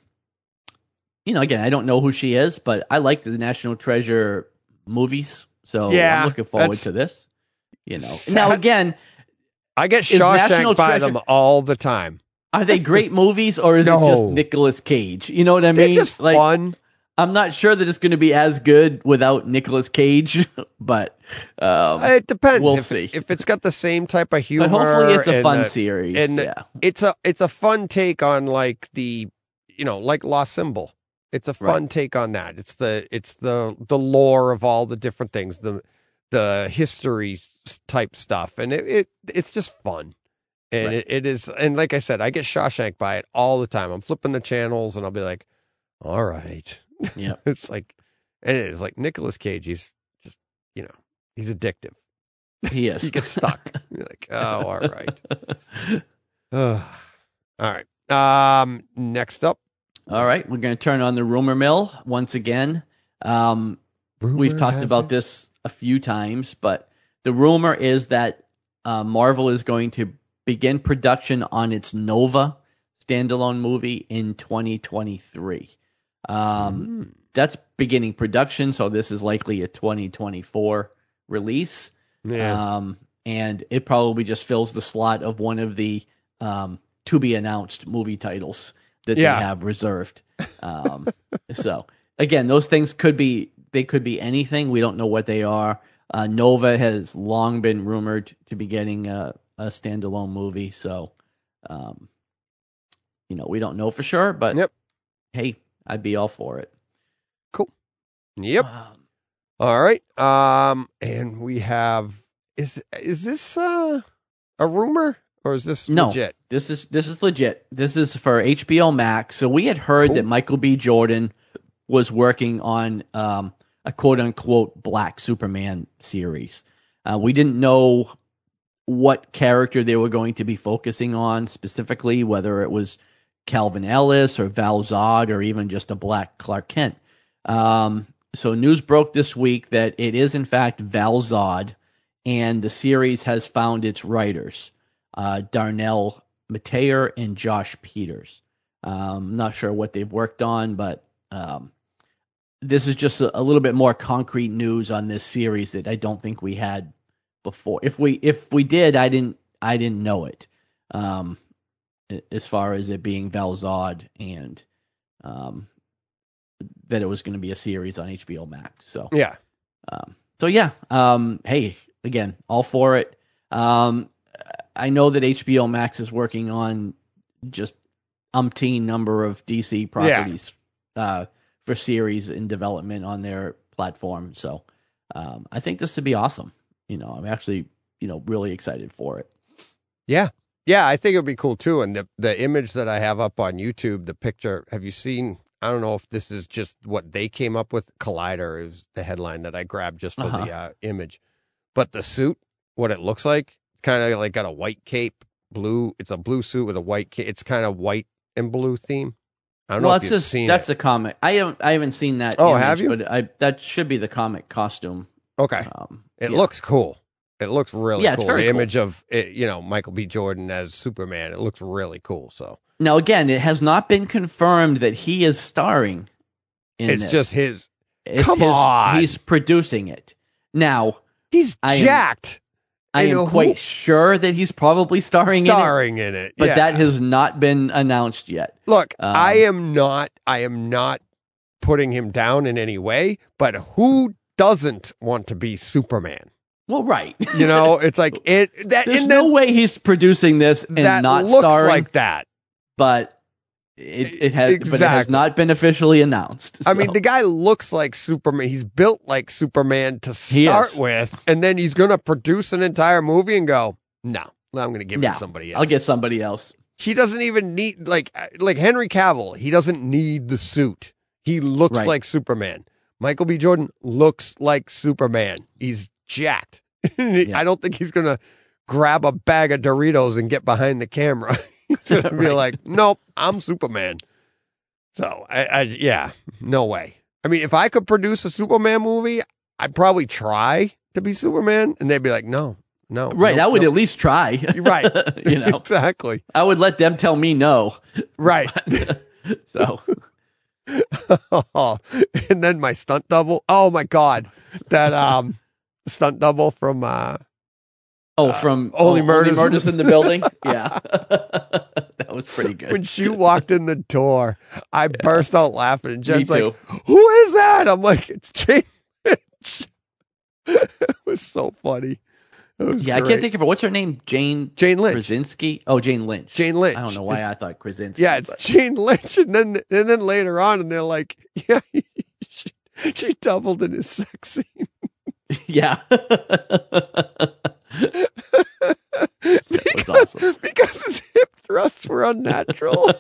you know, again, I don't know who she is, but I like the National Treasure movies, so Yeah, I'm looking forward that's to this. You know, sad. now again, I get is National Shawshank by Treasure- them all the time. are they great movies or is it just No. Nicolas Cage? You know what I They're mean? just like, fun. I'm not sure that it's going to be as good without Nicolas Cage, but um, It depends. we'll if, see. if it's got the same type of humor. but hopefully it's a and fun the- series. and the- yeah, it's a it's a fun take on like the you know like Lost Symbol. It's a fun Right. take on that. It's the it's the the lore of all the different things, the the history s- type stuff, and it, it it's just fun. And Right. it, it is, and like I said, I get Shawshank by it all the time. I'm flipping the channels, and I'll be like, "All right." yeah. It's like, and it is like Nicolas Cage. He's just, you know, he's addictive. He is. You get stuck. You're like, oh, all right. Ugh. All right. Um, next up, All right, we're going to turn on the rumor mill once again. Um, we've Rumor talked has about it- this a few times, but the rumor is that uh, Marvel is going to begin production on its Nova standalone movie in twenty twenty-three. Um, Mm. That's beginning production, so this is likely a twenty twenty-four release. Yeah. Um, and it probably just fills the slot of one of the um, to be announced movie titles that Yeah. they have reserved. Um, so again, those things could be they could be anything. We don't know what they are. Uh, Nova has long been rumored to be getting a, a standalone movie, so um, you know we don't know for sure. But Yep. hey, I'd be all for it. Yep. Um, All right. Um, and we have is is this uh, a rumor or is this No. legit? This is this is legit. This is for H B O Max. So we had heard Cool. that Michael B. Jordan was working on um, a quote unquote Black Superman series. Uh, we didn't know what character they were going to be focusing on specifically, whether it was Calvin Ellis or Val Zod or even just a black Clark Kent. Um, so news broke this week that it is in fact Val Zod, and the series has found its writers, uh, Darnell Mateer and Josh Peters. Um, not sure what they've worked on, but um, this is just a, a little bit more concrete news on this series that I don't think we had before. If we if we did, I didn't I didn't know it. Um, as far as it being Val Zod and um, that it was going to be a series on H B O Max. So Yeah. um, so yeah. Um, hey, again, all for it. Um, I know that H B O Max is working on just umpteen number of D C properties uh, for series in development on their platform. So um, I think this would be awesome. You know, I'm actually, you know, really excited for it. Yeah. Yeah, I think it would be cool too. And the the image that I have up on YouTube, the picture, have you seen? I don't know if this is just what they came up with. Collider is the headline that I grabbed just for Uh-huh. the uh, image. But the suit, what it looks like, it's kind of like got a white cape, blue. It's a blue suit with a white cape. It's kind of white and blue theme. I don't Well, know if that's you've just, seen that's it. the comic. I haven't I haven't seen that. Oh, image, have you? But I that should be the comic costume. Okay. Um, It yeah. looks cool. It looks really Yeah, it's cool. very The cool. image of it, you know, Michael B. Jordan as Superman. It looks really cool. So Now again, it has not been confirmed that he is starring in it's this. just his. It's come his- on. he's producing it. Now He's I am- jacked. I You am know, quite who- sure that he's probably starring, in it, starring in it. but yeah. that has not been announced yet. Look, um, I am not. I am not putting him down in any way. But who doesn't want to be Superman? Well, right. You know, it's like it. That There's and no then way he's producing this and that not looks starring, like that. but it, it has, but it has Exactly. not been officially announced. I mean, so. the guy looks like Superman. He's built like Superman to He start is. with, and then he's going to produce an entire movie and go, "No, I'm going to give it Yeah, to somebody else." I'll get somebody else. He doesn't even need like like Henry Cavill. He doesn't need the suit. He looks Right. like Superman. Michael B. Jordan looks like Superman. He's jacked. Yeah. I don't think he's going to grab a bag of Doritos and get behind the camera. He's going to be Right. like, "Nope, I'm Superman." So, I, I yeah, no way. I mean, if I could produce a Superman movie, I'd probably try to be Superman, and they'd be like, "No, no." Right. no, I would no." at least try. Right. you know, Exactly. I would let them tell me no. Right. So And then my stunt double. Oh my God. That um stunt double from uh Oh, from Only oh, Murders in Murders the- in the Building? Yeah. That was pretty good. when she walked in the door, I burst out laughing and Jen's Me like, "Who is that?" I'm like, "It's Jane Lynch." It was so funny. It was Yeah, I great. can't think of her. What's her name? Jane Jane Lynch. Krasinski? Oh, Jane Lynch. Jane Lynch. I don't know why It's- I thought Krasinski. Yeah, it's but- Jane Lynch, and then and then later on, and they're like, "Yeah, she, she doubled in his sex scene." yeah. That was awesome. Because his hip thrusts were unnatural.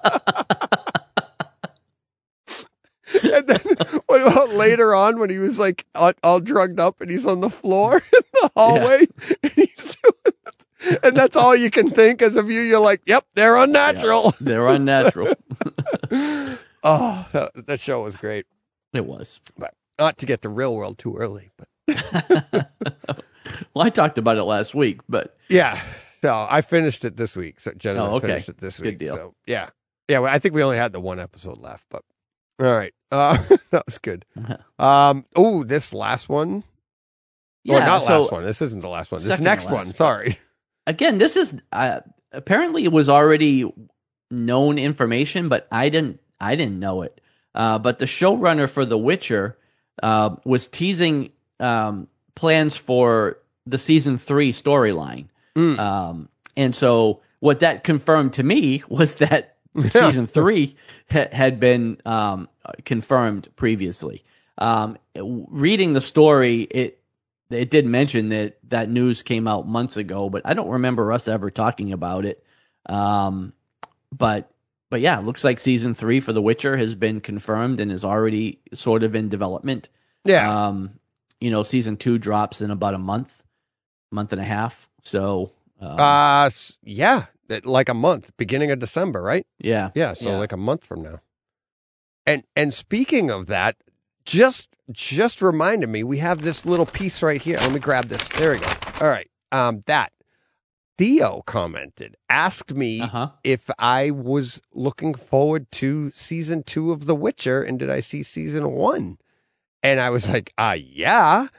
And then what about later on when he was like all, all drugged up and he's on the floor in the hallway and he's doing it, and that's all you can think as a view. You're like, "Yep, they're unnatural." They're unnatural. Oh, that, that show was great. It was. But not to get to real world too early, but Well, I talked about it last week, but yeah. So I finished it this week. So Jen and Oh, I okay. finished it this Good week. deal. So yeah, yeah. Well, I think we only had the one episode left, but all right. Uh, that was good. Um. Oh, this last one. yeah. Or not so last one. This isn't the last one. This Second to next last. one. Sorry. again, this is uh, apparently it was already known information, but I didn't. I didn't know it. Uh, but the showrunner for The Witcher uh, was teasing um, plans for the season three storyline. Mm. Um, and so what that confirmed to me was that season three ha- had been um, confirmed previously. Um, reading the story, it it did mention that that news came out months ago, but I don't remember us ever talking about it. Um, but but yeah, it looks like season three for The Witcher has been confirmed and is already sort of in development. Yeah. Um, you know, season two drops in about a month. month and a half. So, um, Uh, s- yeah, that- like a month, beginning of December, right? yeah, Yeah, so yeah. like a month from now. And and speaking of that, just just reminded me, we have this little piece right here. Let me grab this. There we go. All right. Um, that Theo commented, asked me Uh-huh. if I was looking forward to season two of The Witcher, and did I see season one? And I was like, uh, yeah.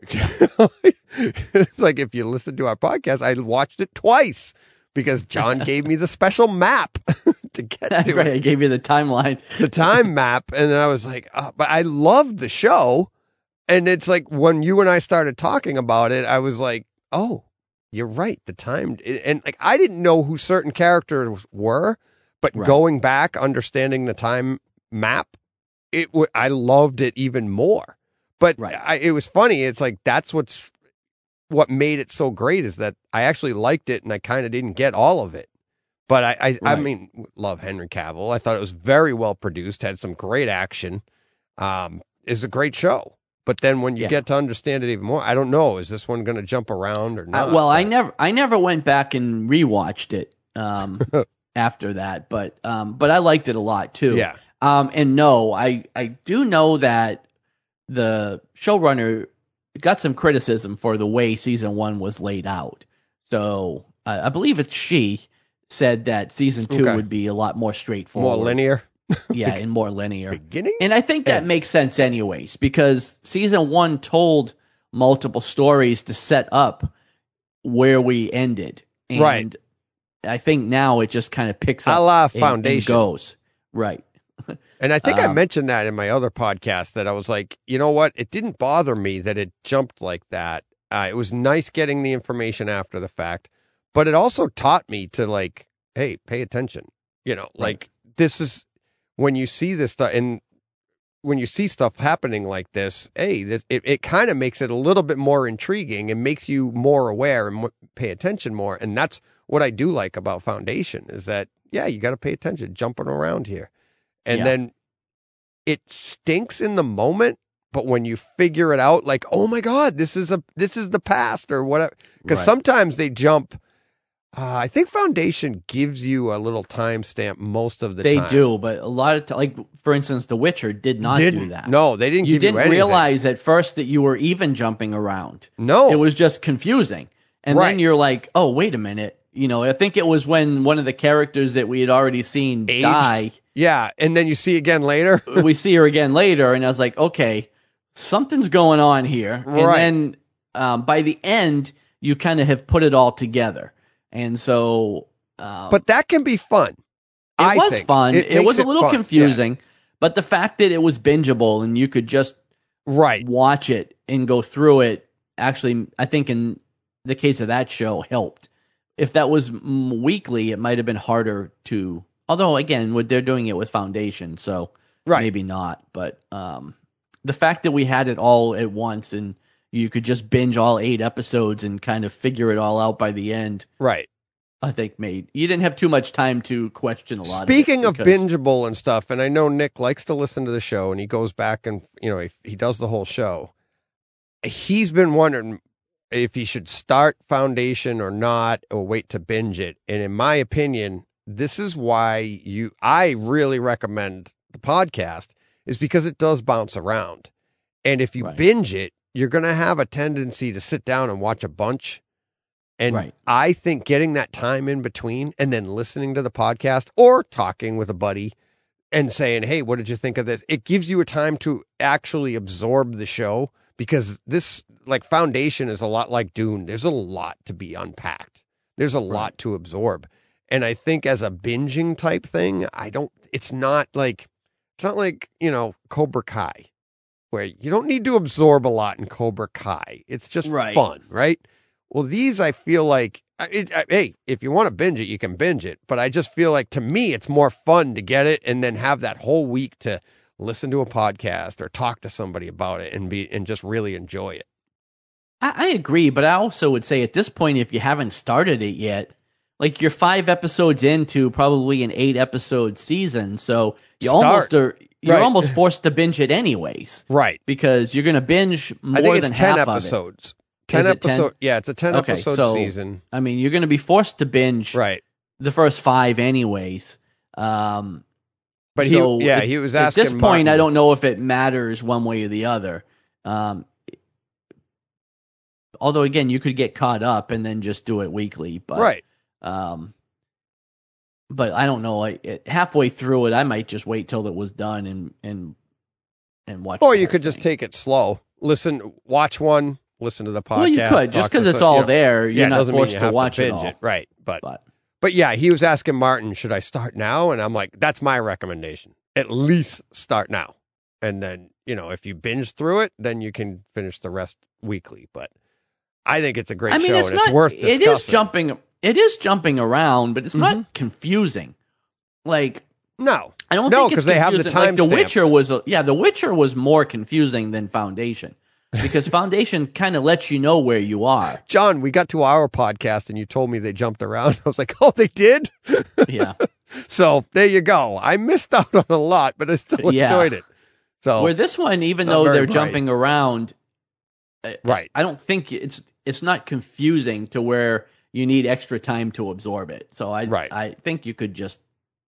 It's like, if you listen to our podcast, I watched it twice because John gave me the special map to get to right, it, I gave you the timeline. the time map. And then I was like, oh, but I loved the show. And it's like, when you and I started talking about it, I was like, oh, you're right. The time, and like, I didn't know who certain characters were, but Right. going back, understanding the time map, it w- I loved it even more. But Right. I, it was funny. It's like, that's what's what made it so great, is that I actually liked it, and I kind of didn't get all of it. But I, I, I Right. mean, love Henry Cavill. I thought it was very well produced, had some great action. Um, is a great show. But then when you Yeah. get to understand it even more, I don't know, is this one going to jump around or Uh, not? well, I But- never, I never went back and rewatched it um, after that, but um, but I liked it a lot too. Yeah. Um, and no, I I do know that the showrunner got some criticism for the way season one was laid out. So uh, I believe it's she said that season two Okay. would be a lot more straightforward, more linear yeah, and more linear. beginning. And I think that Yeah. makes sense anyways, because season one told multiple stories to set up where we ended. And Right. I think now it just kind of picks A up la and- and Foundation. goes. Right. And I think I Um, mentioned that in my other podcast, that I was like, you know what? It didn't bother me that it jumped like that. Uh, it was nice getting the information after the fact, but it also taught me to, like, hey, pay attention. You know, like, this is when you see this stuff, and when you see stuff happening like this, hey, that it, it kind of makes it a little bit more intriguing and makes you more aware and mo- pay attention more. And that's what I do like about Foundation, is that, yeah, you got to pay attention, jumping around here. And Yeah. then it stinks in the moment, but when you figure it out, like, oh my God, this is a this is the past or whatever. Because Right. sometimes they jump. Uh, I think Foundation gives you a little timestamp most of the They time. do, but a lot of, t- like, for instance, The Witcher did not Didn't, do that. No, they didn't You give didn't you anything. realize at first that you were even jumping around. No. It was just confusing. And Right. then you're like, oh, wait a minute. You know, I think it was when one of the characters that we had already seen Aged. die, Yeah, and then you see again later. we see her again later, and I was like, okay, something's going on here. Right. And then um, by the end, you kind of have put it all together. And so um, But that can be fun. it I was think. fun. It, makes was a little fun. confusing, but the fact that it was bingeable and you could just Yeah. Right. watch it and go through it, actually, I think in the case of that show, helped. If that was mm, weekly, it might have been harder to. Although, again, what they're doing it with Foundation, so Right. maybe not. But um, the fact that we had it all at once and you could just binge all eight episodes and kind of figure it all out by the end, Right. I think made you didn't have too much time to question a lot. Speaking of, of, it because- bingeable and stuff, and I know Nick likes to listen to the show, and he goes back and, you know, he, he does the whole show. He's been wondering if he should start Foundation or not, or wait to binge it. And in my opinion, this is why you, I really recommend the podcast, is because it does bounce around. And if you Right. binge it, you're going to have a tendency to sit down and watch a bunch. And Right. I think getting that time in between and then listening to the podcast or talking with a buddy and saying, hey, what did you think of this? It gives you a time to actually absorb the show, because this, like, Foundation is a lot like Dune. There's a lot to be unpacked. There's a lot to absorb. And I think as a binging type thing, I don't, it's not like, it's not like, you know, Cobra Kai, where you don't need to absorb a lot in Cobra Kai. It's just Right. fun, right? Well, these, I feel like, it, I, hey, if you want to binge it, you can binge it. But I just feel like, to me, it's more fun to get it and then have that whole week to listen to a podcast or talk to somebody about it and be and just really enjoy it. I, I agree, but I also would say at this point, if you haven't started it yet, like you're five episodes into probably an eight episode season, so you Start. almost are you're Right. almost forced to binge it anyways, Right. because you're going to binge more I think it's than ten half episodes. ten Is it ten? episode. Yeah, it's a ten Okay, episode so, season. I mean, you're going to be forced to binge Right. the first five anyways. Um, But so he, yeah, at, he was at asking. this point, Martin, I don't know if it matters one way or the other. Um, although, again, you could get caught up and then just do it weekly. But, Right. Um, but I don't know. I, it, halfway through it, I might just wait till it was done and and and watch. Or the you whole could just thing. take it slow. Listen, watch one, listen to the podcast. Well, you could just talk because to it's some- all you know, there. yeah, You're it not doesn't mean forced you to have watch it binge all. Right. But, But but yeah, he was asking Martin, should I start now? And I'm like, that's my recommendation. At least start now. And then, you know, if you binge through it, then you can finish the rest weekly. But I think it's a great I mean, show it's and not. it's worth discussing. It is jumping. It is jumping around, but it's Mhm. not confusing. Like No. I don't No, think it's 'cause they have the confusing. Like The timestamps. Witcher was. A, yeah, The Witcher was more confusing than Foundation because Foundation kind of lets you know where you are. John, we got to our podcast and you told me they jumped around. I was like, oh, they did? Yeah. So there you go. I missed out on a lot, but I still Yeah. enjoyed it. So Where this one, even Not though very they're bright. jumping around, I- Right. I don't think it's it's not confusing to where you need extra time to absorb it. So I Right. I think you could just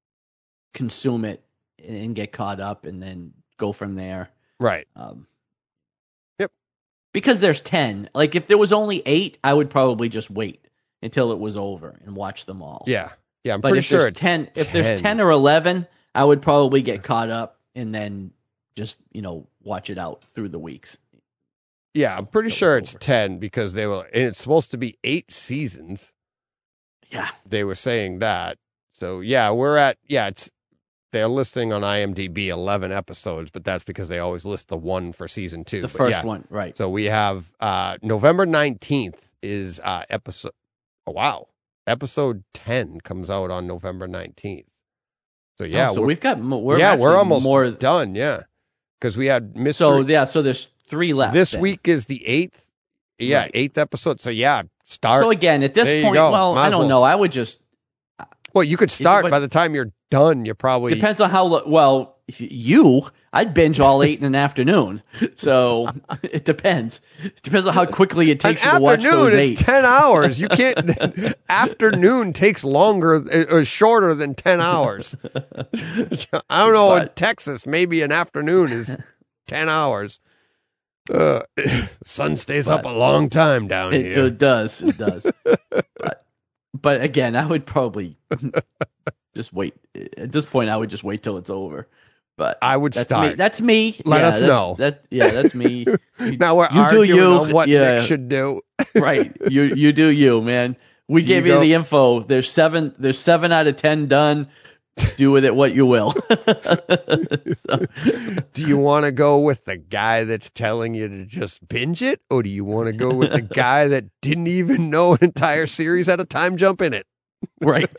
consume it and get caught up and then go from there. Right. Um, Yep. Because there's ten. Like if there was only eight, I would probably just wait until it was over and watch them all. Yeah. Yeah. I'm But pretty if sure there's it's ten, if there's ten. ten or eleven, I would probably get caught up and then just you know watch it out through the weeks. Yeah. I'm pretty Till sure it's it's over. ten because they were, and it's supposed to be eight seasons. Yeah. They were saying that. So yeah, we're at, yeah, it's, they're listing on IMDb eleven episodes, but that's because they always list the one for season two. The But first yeah. one, right? So we have uh, November nineteenth is uh, episode. Oh, wow. Episode ten comes out on November nineteenth. So yeah, Oh, so we're, we've got mo- we're yeah, we're actually almost more. done. Yeah. Because we had mystery. So yeah, so there's three left. this then. week is the eighth. Yeah. Right. Eighth episode. So yeah, start. So again, at this There you point, go. well, Might I as don't well know. s- I would just well, you could start but- by the time you're done. You're probably. depends on how lo- well if you. I'd binge all eight in an afternoon. So it depends. It depends on how quickly it An takes you to watch afternoon, those it's eight. ten hours. You can't. Afternoon takes longer uh, or shorter than ten hours. I don't know. in But- Texas, maybe an afternoon is ten hours. Uh, sun stays up a But- long time down It, here. it does. It does. but, but again, I would probably just wait. At this point, I would just wait till it's over. But I would that's start. Me. That's me. Let Yeah, us that's- know. That yeah, that's me. You, Now we're you do arguing you. on what Yeah. Nick should do. right. You you do you, man. We Do gave you you, go- the info. There's seven. There's seven out of ten done. Do with it what you will. So, Do you want to go with the guy that's telling you to just binge it, or do you want to go with the guy that didn't even know an entire series had a time jump in it? right.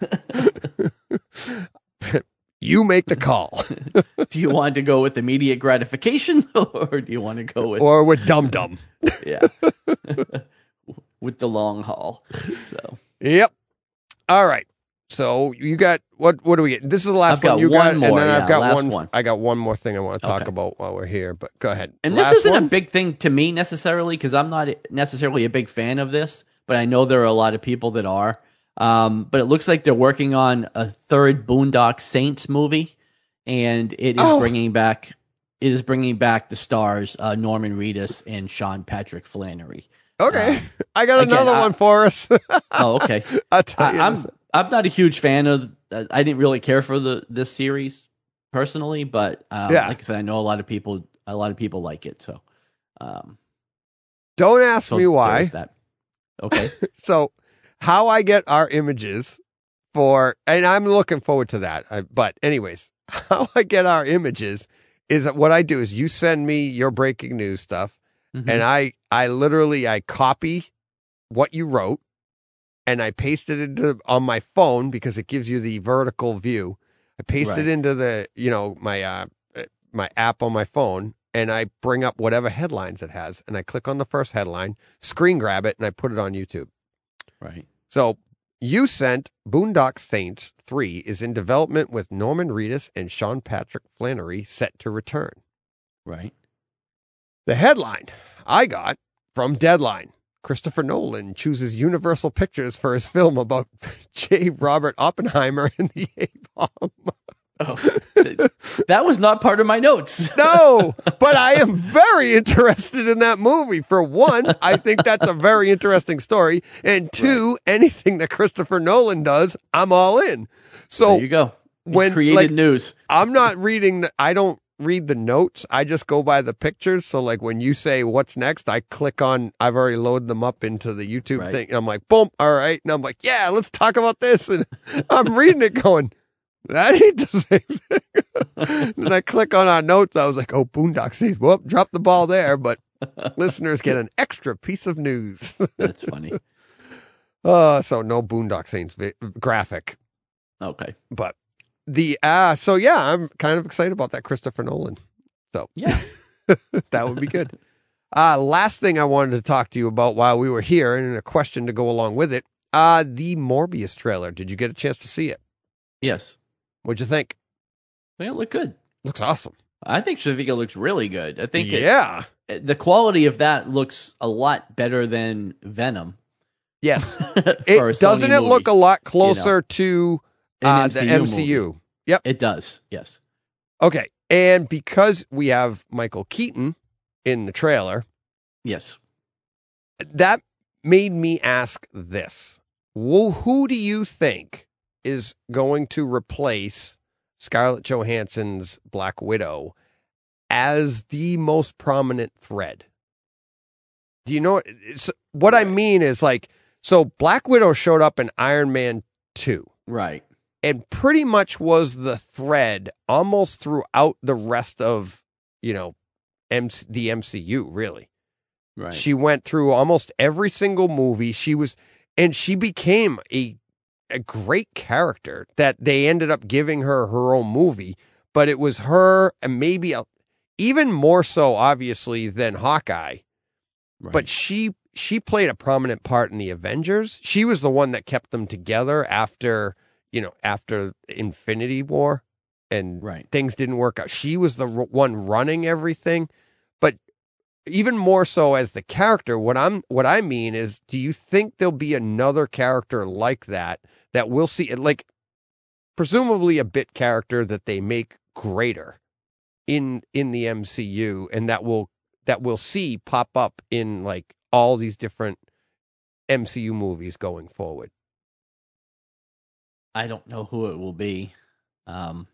You make the call. Do you want to go with immediate gratification, or do you want to go with Or with Dum Dum. yeah, with the long haul? So Yep. All right. So you got what? What do we get? This is the last I've got one you one got, more, and then yeah, I've got last one, one. I got one more thing I want to talk Okay. about while we're here. But go ahead. And Last this isn't one? a big thing to me necessarily because I'm not necessarily a big fan of this, but I know there are a lot of people that are. Um, but it looks like they're working on a third Boondock Saints movie, and it is Oh. bringing back it is bringing back the stars uh, Norman Reedus and Sean Patrick Flannery. Okay. Um, I got again, another I- one for us. Oh, okay. I'll tell I, you. I'm this. I'm not a huge fan of. Uh, I didn't really care for the this series personally, but um, Yeah. like I said, I know a lot of people. A lot of people like it. So, um, Don't ask so me why. there's that. Okay. So, how I get our images for, and I'm looking forward to that. I, but, anyways, how I get our images is that what I do is you send me your breaking news stuff, Mhm. and I, I literally I copy what you wrote, and I paste it into on my phone because it gives you the vertical view. I paste Right. it into the you know my uh, my app on my phone, and I bring up whatever headlines it has, and I click on the first headline, screen grab it, and I put it on YouTube. Right. So you sent Boondock Saints three is in development with Norman Reedus and Sean Patrick Flannery set to return. Right. The headline I got from Deadline, Christopher Nolan chooses Universal Pictures for his film about J. Robert Oppenheimer and the A-bomb. Oh, that was not part of my notes. No, but I am very interested in that movie. For one, I think that's a very interesting story. And two, right. anything that Christopher Nolan does, I'm all in. So there you go. You when created like, news. I'm not reading, the, I don't read the notes. I just go by the pictures. So like when you say what's next, I click on, I've already loaded them up into the YouTube right. thing. And I'm like, boom, all right. And I'm like, yeah, let's talk about this. And I'm reading it going, that ain't the same thing. Then I click on our notes. I was like, oh, Boondock Saints. Whoop, drop the ball there. But listeners get an extra piece of news. That's funny. Uh, so no Boondock Saints vi- graphic. Okay. But the, uh, so yeah, I'm kind of excited about that Christopher Nolan. So yeah, that would be good. Uh, last thing I wanted to talk to you about while we were here and a question to go along with it. Uh, the Morbius trailer. Did you get a chance to see it? Yes. What'd you think? I think it looked good. Looks awesome. I think Shavika looks really good. I think yeah, it, the quality of that looks a lot better than Venom. Yes, it doesn't. It movie, look a lot closer you know, to uh, the M C U. Movie. Yep, it does. Yes. Okay, and because we have Michael Keaton in the trailer, yes, that made me ask this: well, who do you think is going to replace Scarlett Johansson's Black Widow as the most prominent thread? Do you know what, what I mean is like, so Black Widow showed up in Iron Man two. Right. And pretty much was the thread almost throughout the rest of, you know, M- the M C U, really. Right. She went through almost every single movie. She was, and she became a a great character that they ended up giving her her own movie, but it was her and maybe a, even more so obviously than Hawkeye, right. But she, she played a prominent part in the Avengers. She was the one that kept them together after, you know, after Infinity War and right. things didn't work out. She was the r- one running everything, but even more so as the character, what I'm, what I mean is, do you think there'll be another character like that, that we'll see, like, presumably a bit character that they make greater in, in the M C U, and that will, that we'll see pop up in like all these different M C U movies going forward? I don't know who it will be. Um,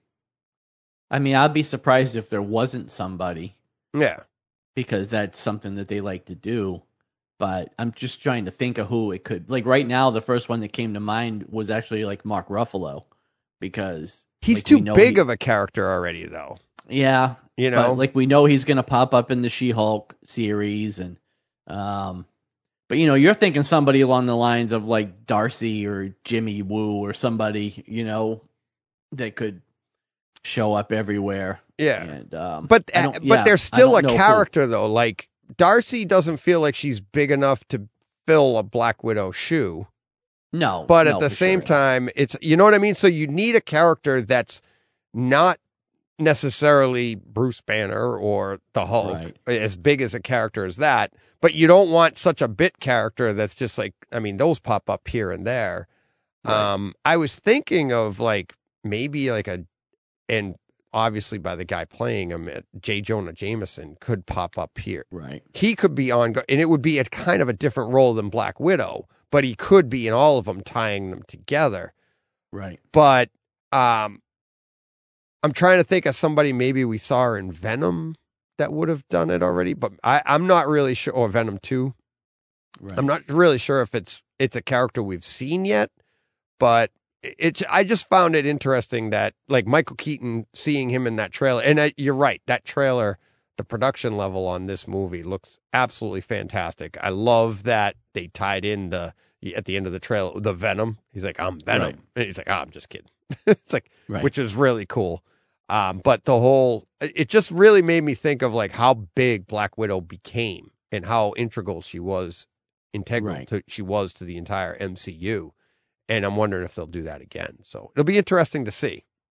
I mean, I'd be surprised if there wasn't somebody. Yeah. Because that's something that they like to do. But I'm just trying to think of who it could. Like right now, the first one that came to mind was actually like Mark Ruffalo, because he's like, too big he, of a character already, though. Yeah, you know, like we know he's going to pop up in the She-Hulk series, and um, but you know, you're thinking somebody along the lines of like Darcy or Jimmy Woo or somebody, you know, that could show up everywhere. Yeah, and, um, but uh, but yeah, there's still a character who. though. Like Darcy doesn't feel like she's big enough to fill a Black Widow shoe. No, but no, at the for same sure. time, it's, you know what I mean. So you need a character that's not necessarily Bruce Banner or the Hulk, right. as big as a character as that. But you don't want such a bit character that's just like, I mean, those pop up here and there. Right. Um, I was thinking of like maybe like a, and obviously by the guy playing him, J. Jonah Jameson could pop up here. Right. He could be on, and it would be a kind of a different role than Black Widow, but he could be in all of them, tying them together. Right. But um, I'm trying to think of somebody maybe we saw in Venom that would have done it already, but I, I'm not really sure. Or Venom two. Right. I'm not really sure if it's it's a character we've seen yet, but it's. I just found it interesting that like Michael Keaton, seeing him in that trailer, and I, you're right, that trailer, the production level on this movie looks absolutely fantastic. I love that they tied in the at the end of the trailer the Venom. He's like, I'm Venom, right. and he's like, oh, I'm just kidding. It's like, right. which is really cool. Um, but the whole, it just really made me think of like how big Black Widow became and how integral she was, integral right. to she was to the entire M C U. And I'm wondering if they'll do that again. So it'll be interesting to see.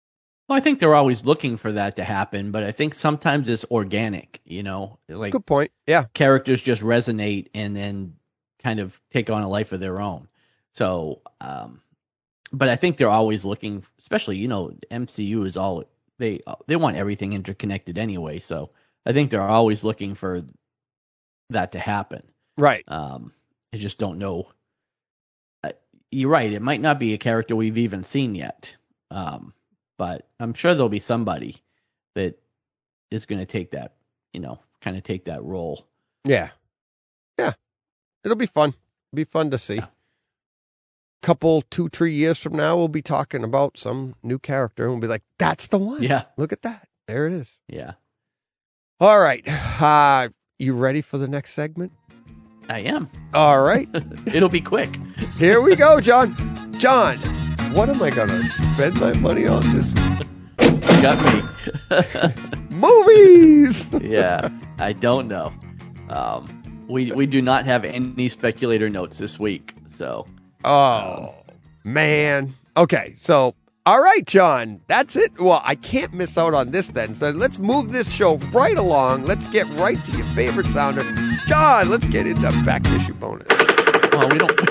Well, I think they're always looking for that to happen, but I think sometimes it's organic, you know, like Good point. Yeah. characters just resonate and then kind of take on a life of their own. So, um, but I think they're always looking, especially, you know, M C U is all they they want everything interconnected anyway. So I think they're always looking for that to happen. Right. Um, I just don't know. Uh, you're right. It might not be a character we've even seen yet. Um, but I'm sure there'll be somebody that is going to take that, you know, kind of take that role. Yeah. Yeah. It'll be fun. It'll be fun to see. Yeah. Couple, two, three years from now, we'll be talking about some new character and we'll be like, that's the one. Yeah. Look at that. There it is. Yeah. All right. Uh, you ready for the next segment? I am. All right. It'll be quick. Here we go, John. John, what am I going to spend my money on this week? You got me. Movies. Yeah. I don't know. Um, we we do not have any speculator notes this week, so. Oh, man. Okay, so, all right, John. That's it. Well, I can't miss out on this then. So let's move this show right along. Let's get right to your favorite sounder. John, let's get into back issue bonus. Well, we don't.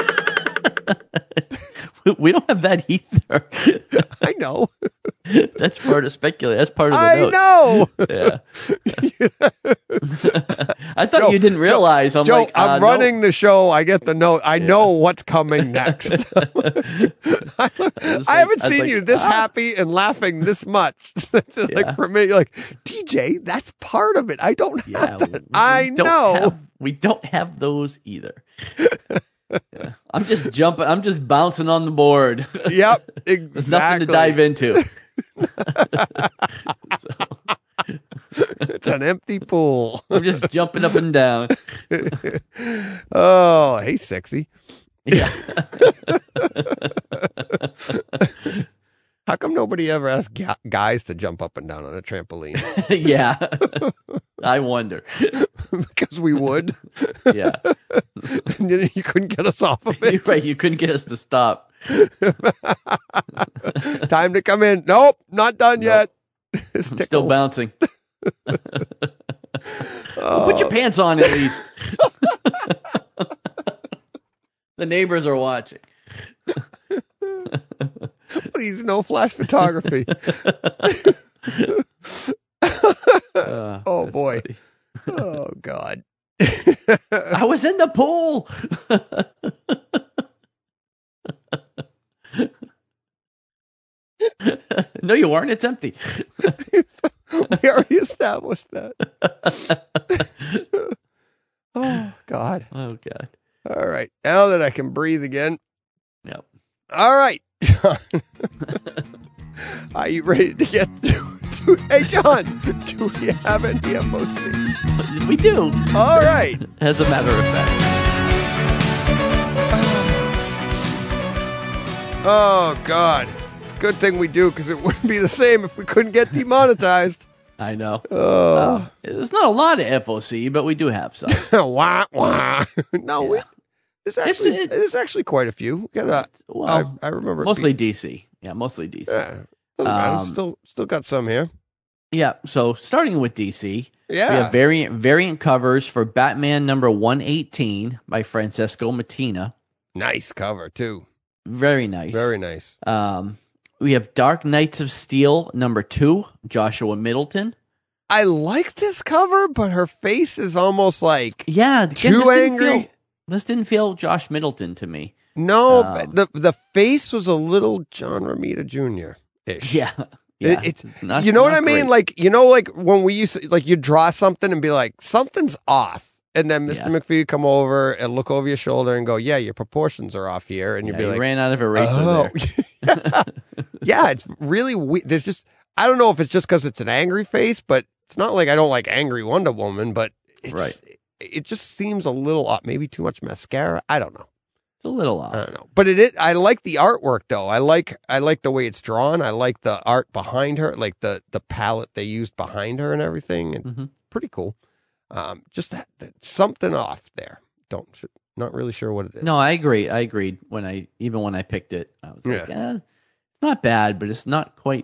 We don't have that either. I know. That's part of speculate. That's part of the I note. know. Yeah. I thought Joe, you didn't realize. Joe, I'm Joe, like, uh, I'm no. running the show. I get the note. I know what's coming next. I, I like- haven't I was seen like, you this ah. happy and laughing this much. It's just Yeah. Like for me, you're like D J, that's part of it. I don't Yeah, have that. we I don't know. have- we don't have those either. Yeah. I'm just jumping. I'm just bouncing on the board. Yep, exactly. There's nothing to dive into. It's an empty pool. I'm just jumping up and down. Oh, hey, sexy. Yeah. How come nobody ever asks gu- guys to jump up and down on a trampoline? Yeah. I wonder. Because we would. Yeah. And then you couldn't get us off of You're it. right. You couldn't get us to stop. Time to come in. Nope, not done Nope. yet. It's I'm still tickles. bouncing. Oh. Put your pants on at least. The neighbors are watching. Please, no flash photography. Uh, Oh, that's boy. funny. Oh, God. I was in the pool. No, you weren't. It's empty. We already established that. Oh, God. Oh, God. All right. Now that I can breathe again. Yep. All right. John. Are you ready to get to, to Hey, John, do we have any F O C? We do, All right. as a matter of fact. Oh, God. It's a good thing we do because it wouldn't be the same if we couldn't get demonetized. I know. Oh. There's not a lot of F O C, but we do have some. wah, wah. No, we, Yeah. there's actually, it- there's actually quite a few. We got a, Well, I, I remember it mostly being- D C. Yeah, mostly D C. yeah. Doesn't matter. Um, still, still got some here. Yeah, so starting with D C, Yeah. we have variant variant covers for Batman number one eighteen by Francesco Mattina. Nice cover, too. Very nice. Very nice. Um, we have Dark Knights of Steel number two, Joshua Middleton. I like this cover, but her face is almost like Yeah, again, too this didn't angry. feel- this didn't feel Josh Middleton to me. No, Um, but the the face was a little John Romita Junior ish. Yeah, yeah. It- it's not- you know what not I mean? great. Like you know, like when we used to, like you draw something and be like something's off, and then Mister Yeah. McPhee come over and look over your shoulder and go, "Yeah, your proportions are off here," and you'd Yeah, be he like, ran out of eraser "Oh, there. yeah." It's really we- there's just I don't know if it's just because it's an angry face, but it's not like I don't like angry Wonder Woman, but it's, Right. it just seems a little off. Maybe too much mascara. I don't know. It's a little off. I don't know, but it, it. I like the artwork though. I like. I like the way it's drawn. I like the art behind her, like the the palette they used behind her and everything. And Mhm. pretty cool. Um, just that, that something off there. Don't not really sure what it is. No, I agree. I agreed when I even when I picked it, I was like, Yeah. eh, it's not bad, but it's not quite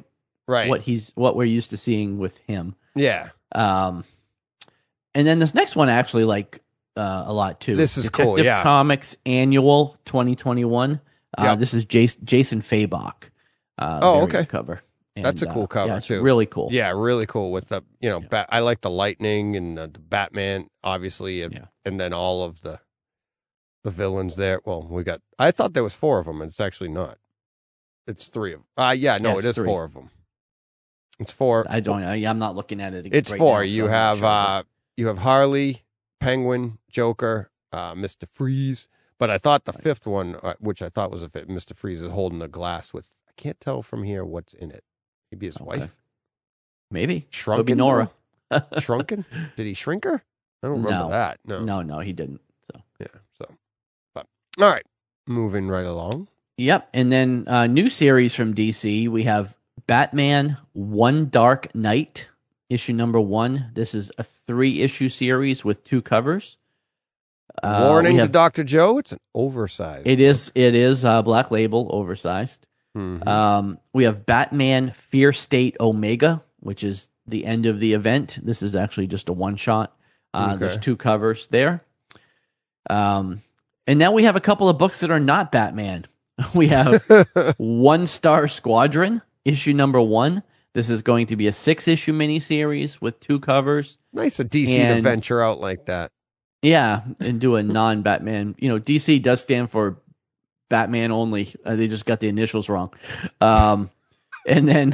Right. what he's what we're used to seeing with him. Yeah. Um, and then this next one I actually like uh, a lot too. This is Detective cool, yeah. Comics Annual twenty twenty-one. Uh, Yeah. This is Jason, Jason Fabok. Uh, Oh, very okay. good cover. And, That's a cool uh, cover, yeah, it's too. Really cool. Yeah, really cool with the, you know, bat, I like the lightning and the, the Batman, obviously, and, Yeah. and then all of the the villains there. Well, we got, I thought there was four of them, and it's actually not. It's three of them. Uh, yeah, no, Yeah, it it's is three. four of them. It's four. I don't. I, I'm not looking at it. It's right four. now, so you I'm not have sure, but- uh, you have Harley, Penguin, Joker, uh, Mister Freeze. But I thought the fifth one, uh, which I thought was a fit, Mister Freeze is holding a glass with. I can't tell from here what's in it. Maybe his Okay. wife. maybe Could Shrunken be Nora. Shrunken? Did he shrink her? I don't remember No. that. No. No, no, he didn't. So. Yeah. So, but all right, moving right along. Yep. And then uh, new series from D C. We have Batman One Dark Knight, issue number one. This is a three issue series with two covers. Uh, Warning we to have- Doctor Joe: it's an oversized. It is. It is uh, Black Label, oversized. Mhm. Um, we have Batman Fear State Omega, which is the end of the event. This is actually just a one shot. Uh, Okay. There's two covers there. Um, and now we have a couple of books that are not Batman. We have One Star Squadron, issue number one. This is going to be a six issue miniseries with two covers. Nice a D C to and- venture out like that. Yeah, and do a non Batman. You know, D C does stand for Batman only. Uh, they just got the initials wrong. Um, and then,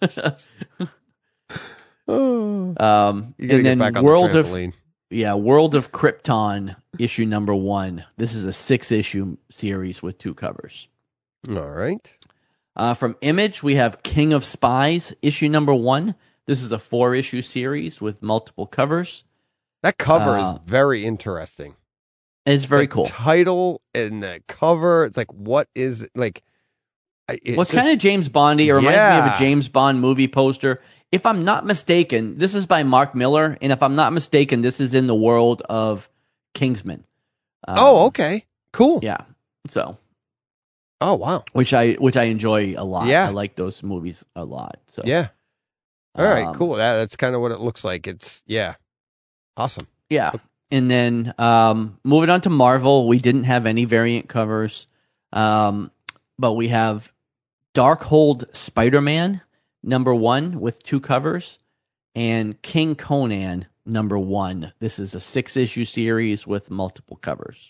Oh, um, you gotta and get then back on World the of trampoline. yeah, World of Krypton issue number one. This is a six issue series with two covers. All right. Uh, from Image, we have King of Spies issue number one. This is a four issue series with multiple covers. That cover Uh, is very interesting. It's very The cool. Title and the cover. It's like, what is it? Like, I- it Well, it's just- kind of James Bondy. It reminds me of Yeah. a James Bond movie poster. If I'm not mistaken, this is by Mark Miller, and if I'm not mistaken, this is in the world of Kingsman. Um, Oh, okay. Cool. yeah. So, Oh, wow. which I which I enjoy a lot. Yeah. I like those movies a lot. So, Yeah. All right. um, Cool. That, that's kind of what it looks like. It's, yeah. Awesome. Yeah. And then um, moving on to Marvel, we didn't have any variant covers, um, but we have Darkhold Spider-Man number one with two covers, and King Conan number one. This is a six-issue series with multiple covers.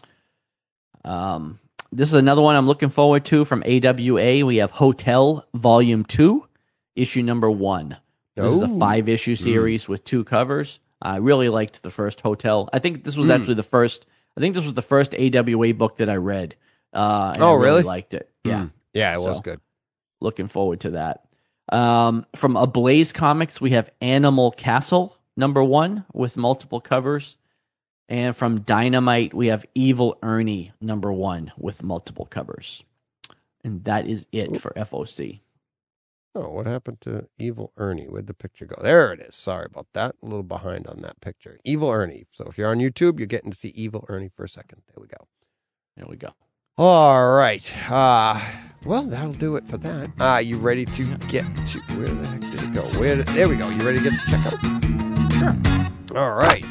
Um, this is another one I'm looking forward to from A W A. We have Hotel Volume two, issue number one. This is a Oh. five-issue series with two covers. I really liked the first Hotel. I think this was Hmm. actually the first. I think this was the first A W A book that I read. Uh, and Oh, I really? really? liked it. Yeah, Mm. Yeah, it was So- good. looking forward to that. Um, from Ablaze Comics, we have Animal Castle number one with multiple covers, and from Dynamite, we have Evil Ernie number one with multiple covers. And that is it for F O C. Oh, what happened to Evil Ernie? Where'd the picture go? There it is. Sorry about that. A little behind on that picture. Evil Ernie. So if you're on YouTube, you're getting to see Evil Ernie for a second. There we go. There we go. All right. Uh, well, that'll do it for that. Uh, you ready to get to, where the heck did it go? Where did, there we go. You ready to get to checkout? Sure. All right.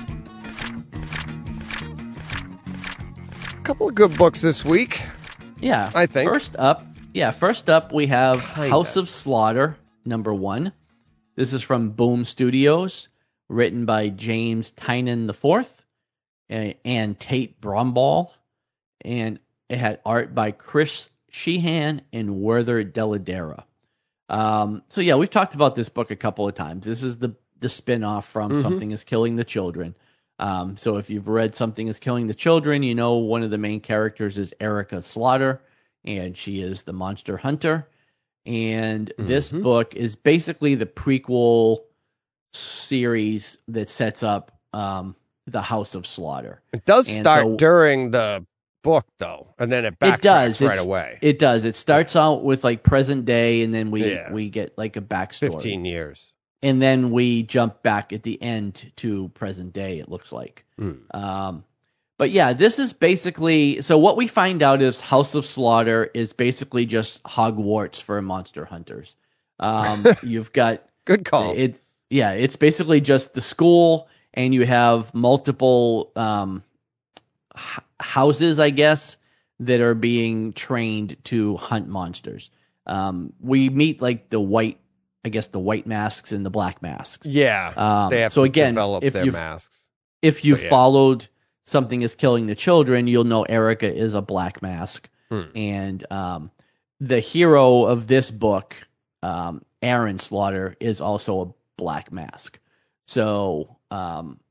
A couple of good books this week. Yeah, I think. First up, yeah, first up we have Kinda. House of Slaughter number one. This is from Boom Studios, written by James Tynan the Fourth and, and Tate Bromball, and it had art by Chris Sheehan and Werther Deladera. Um, so yeah, we've talked about this book a couple of times. This is the the spin-off from Mhm. Something is Killing the Children. Um, so if you've read Something is Killing the Children, you know one of the main characters is Erica Slaughter, and she is the monster hunter. And this Mhm. book is basically the prequel series that sets up um, the House of Slaughter. It does And start so- during the book, though, and then it backtracks It does. right It's- away. It does. It starts out with like present day, and then we Yeah. we get like a backstory. Fifteen years. And then we jump back at the end to present day, it looks like. Mm. Um, but yeah, this is basically so what we find out is House of Slaughter is basically just Hogwarts for monster hunters. Um, you've got Good call. it. Yeah, it's basically just the school, and you have multiple um, h- houses, I guess, that are being trained to hunt monsters. Um, we meet like the white, I guess, the white masks and the black masks. Yeah. Um, they have so to again, develop if their you've masks. if you've But yeah. followed Something is Killing the Children, you'll know Erica is a black mask, Hmm. and um, the hero of this book, um, Aaron Slaughter, is also a black mask. So, um,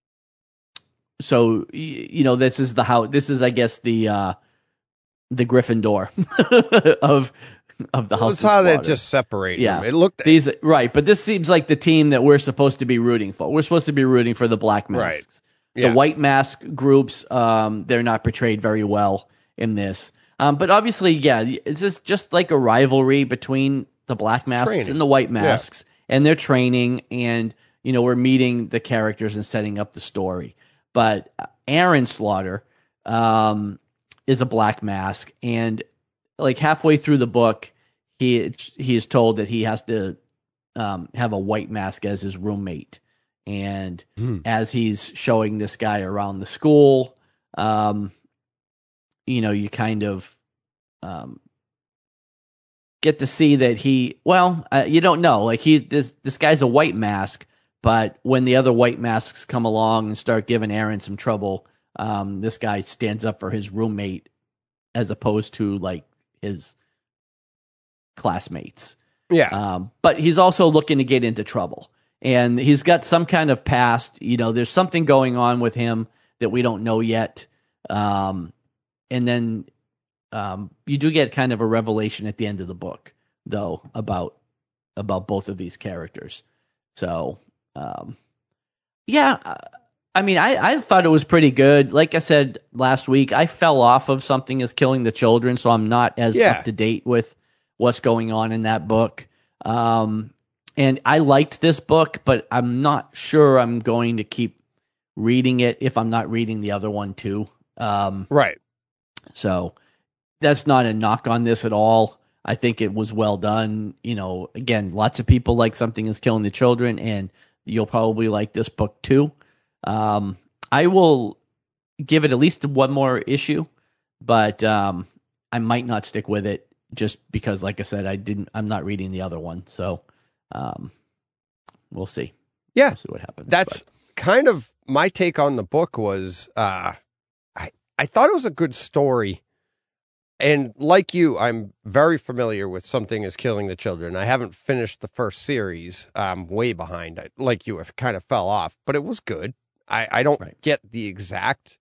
so y- you know, this is the how. This is, I guess, the uh, the Gryffindor of of the Well, House. that's of how they Slaughter. just separate Yeah. them. It looked These right, but this seems like the team that we're supposed to be rooting for. We're supposed to be rooting for the black masks. Right. The Yeah. white mask groups, um, they're not portrayed very well in this. Um, but obviously, yeah, it's just just like a rivalry between the black masks Training. and the white masks, and their training, and you know, we're meeting the characters and setting up the story. But Aaron Slaughter um, is a black mask, and like halfway through the book, he he is told that he has to um, have a white mask as his roommate. And Hmm. as he's showing this guy around the school, um, you know, you kind of um, get to see that he, well, uh, you don't know. Like he, this this guy's a white mask, but when the other white masks come along and start giving Aaron some trouble, um, this guy stands up for his roommate as opposed to like his classmates. Yeah. Um, but he's also looking to get into trouble. And he's got some kind of past, you know, there's something going on with him that we don't know yet. Um, and then um, you do get kind of a revelation at the end of the book, though, about about both of these characters. So, um, yeah, uh, I mean, I, I thought it was pretty good. Like I said last week, I fell off of Something is Killing the Children, so I'm not as Yeah. up to date with what's going on in that book. Um, and I liked this book, but I'm not sure I'm going to keep reading it if I'm not reading the other one too. Um, Right. so that's not a knock on this at all. I think it was well done. You know, again, lots of people like Something is Killing the Children, and you'll probably like this book too. Um, I will give it at least one more issue, but um, I might not stick with it just because, like I said, I didn't. I'm not reading the other one, so um, we'll see. Yeah. We'll see what happens. That's kind of my take on the book was uh, I, I thought it was a good story. And like you, I'm very familiar with Something is Killing the Children. I haven't finished the first series. I'm way behind. I, like you, I kind of fell off, but it was good. I, I don't Right. get the exact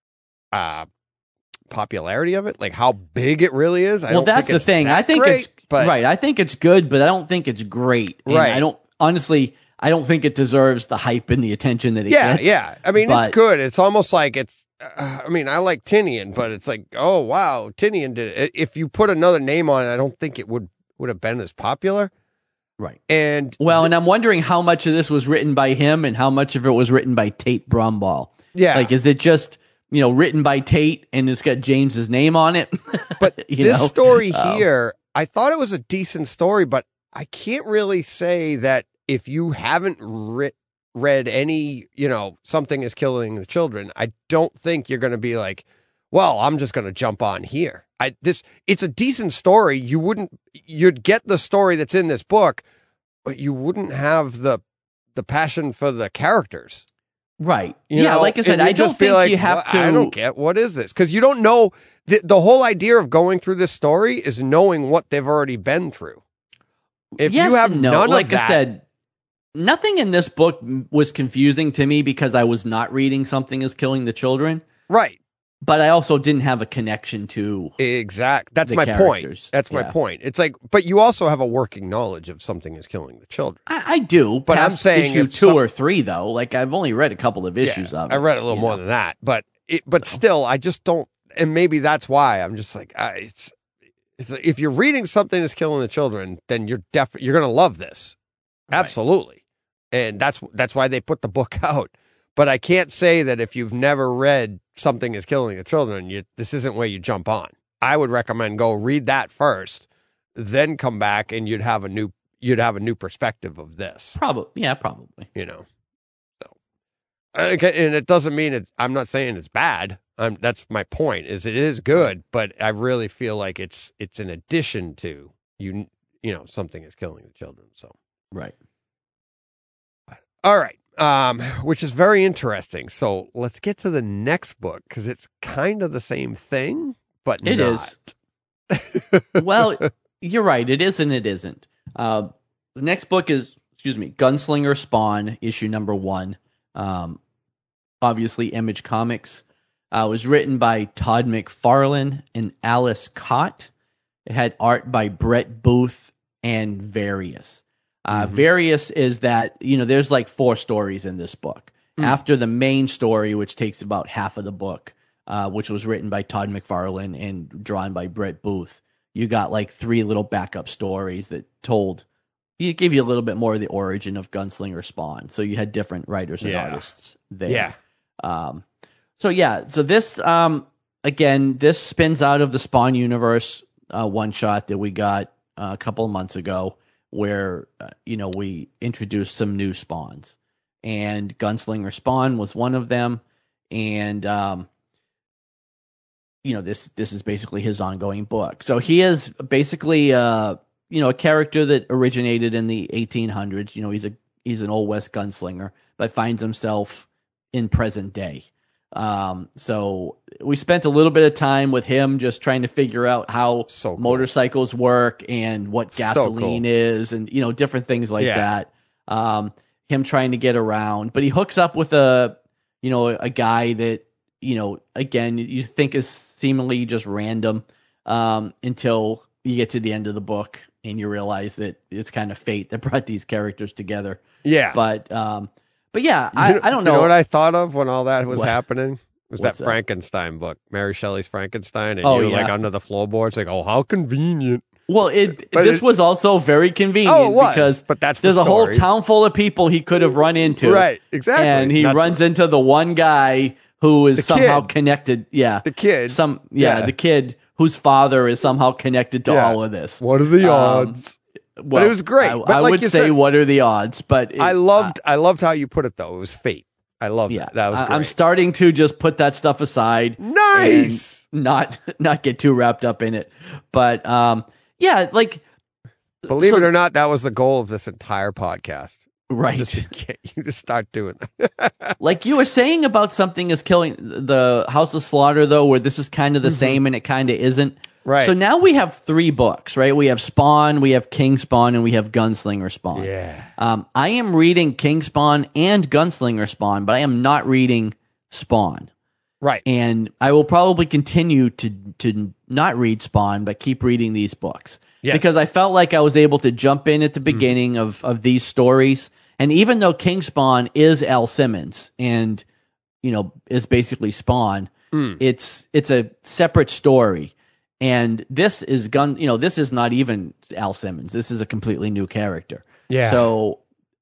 uh, popularity of it, like how big it really is. I well, don't that's think the it's thing. that I think great, it's but right. I think it's good, but I don't think it's great. And Right. I don't honestly. I don't think it deserves the hype and the attention that it yeah, gets. yeah. I mean, but- it's good. It's almost like it's. Uh, I mean, I like Tinian, but it's like, oh wow, Tinian did it. If you put another name on it, I don't think it would would have been as popular. Right. And Well, and I'm wondering how much of this was written by him and how much of it was written by Tate Bromball. yeah, Like, is it just, you know, written by Tate and it's got James's name on it? but you this know? story Um, here, I thought it was a decent story, but I can't really say that if you haven't writ- read any, you know, Something is Killing the Children, I don't think you're going to be like, well, I'm just going to jump on here. I this it's a decent story. You wouldn't you'd get the story that's in this book, but you wouldn't have the the passion for the characters. Right. You yeah, know? like I said, And you'd I don't just be think like, you have "What? to. I don't get what is this, because you don't know the the whole idea of going through this story is knowing what they've already been through. If yes you have and no. none like of that, I said, nothing in this book was confusing to me because I was not reading Something is Killing the Children, right? but I also didn't have a connection to. Exact. That's The my point. characters, That's my yeah. point. It's like, but you also have a working knowledge of Something is Killing the Children. I, I do, But I'm past saying issue if two some- or three though. Like I've only read a couple of issues Yeah, of it. I read a little you more know? than that, but it, but still, I just don't. And maybe that's why I'm just like, I, it's, it's. If you're reading Something is Killing the Children, then you're def you're gonna love this, Right. absolutely. And that's that's why they put the book out. But I can't say that if you've never read Something is Killing the Children, you, this isn't where you jump on. I would recommend go read that first, then come back, and you'd have a new you'd have a new perspective of this. Probably, yeah, probably. You know, so okay, and it doesn't mean it. I'm not saying it's bad. Um, that's my point. Is it is good, but I really feel like it's it's an addition to you. You know, something is killing the children. So right. All right. Um, which is very interesting. So let's get to the next book because it's kind of the same thing, but it not. is. Well, you're right. It is and it isn't. Uh, the next book is, excuse me, Gunslinger Spawn, issue number one. Um, obviously, Image Comics. Uh, it was written by Todd McFarlane and Alice Cott. It had art by Brett Booth and Various. Uh, mm-hmm. Various is that, you know, there's like four stories in this book. Mm. After the main story, which takes about half of the book, uh, which was written by Todd McFarlane and drawn by Brett Booth, you got like three little backup stories that told, you give you a little bit more of the origin of Gunslinger Spawn. So you had different writers and yeah. artists there. Yeah. Um, so yeah, so this, um, again, this spins out of the Spawn universe uh, one shot that we got uh, a couple of months ago, where, uh, you know, we introduced some new spawns. And Gunslinger Spawn was one of them. And, um, you know, this this is basically his ongoing book. So he is basically, uh, you know, a character that originated in the eighteen hundreds. You know, he's a he's an Old West gunslinger, but finds himself in present day. Um, so we spent a little bit of time with him just trying to figure out how so cool. motorcycles work and what gasoline so cool. is and, you know, different things like yeah. that. Um, him trying to get around, but he hooks up with a, you know, a guy that, you know, again, you think is seemingly just random, um, until you get to the end of the book and you realize that it's kind of fate that brought these characters together. Yeah. But, um, But yeah, I, I don't know. You know what I thought of when all that was what? happening? Was What's that that? Frankenstein book, Mary Shelley's Frankenstein, and Oh, you were yeah. like under the floorboards, like, oh, how convenient. Well, it But this it- was also very convenient Oh, it was, because but that's the there's a whole story. town full of people he could have run into. Right, exactly. And he That's runs what- into the one guy who is The somehow kid. connected. Yeah. The kid. Some yeah, Yeah. the kid whose father is somehow connected to Yeah. all of this. What are the Um, odds? Well, it was great, I, but I like would you say, said- what are the odds? But it, I loved, I loved how you put it though. It was fate. I loved yeah, that. That was I- great. I'm starting to just put that stuff aside. Nice. And not not get too wrapped up in it. But um, yeah, like Believe so- it or not, that was the goal of this entire podcast. right. Just to get you to start doing that. Like you were saying about something is killing the House of Slaughter, though, where this is kind of the same and it kind of isn't. Right. So now we have three books, right? We have Spawn, we have King Spawn, and we have Gunslinger Spawn. Yeah. Um, I am reading King Spawn and Gunslinger Spawn, but I am not reading Spawn. Right. And I will probably continue to to not read Spawn, but keep reading these books. Yes. Because I felt like I was able to jump in at the beginning of, of these stories. And even though King Spawn is Al Simmons and, you know, is basically Spawn, Mm. it's it's a separate story. And this is gun, you know, this is not even Al Simmons. This is a completely new character. Yeah. So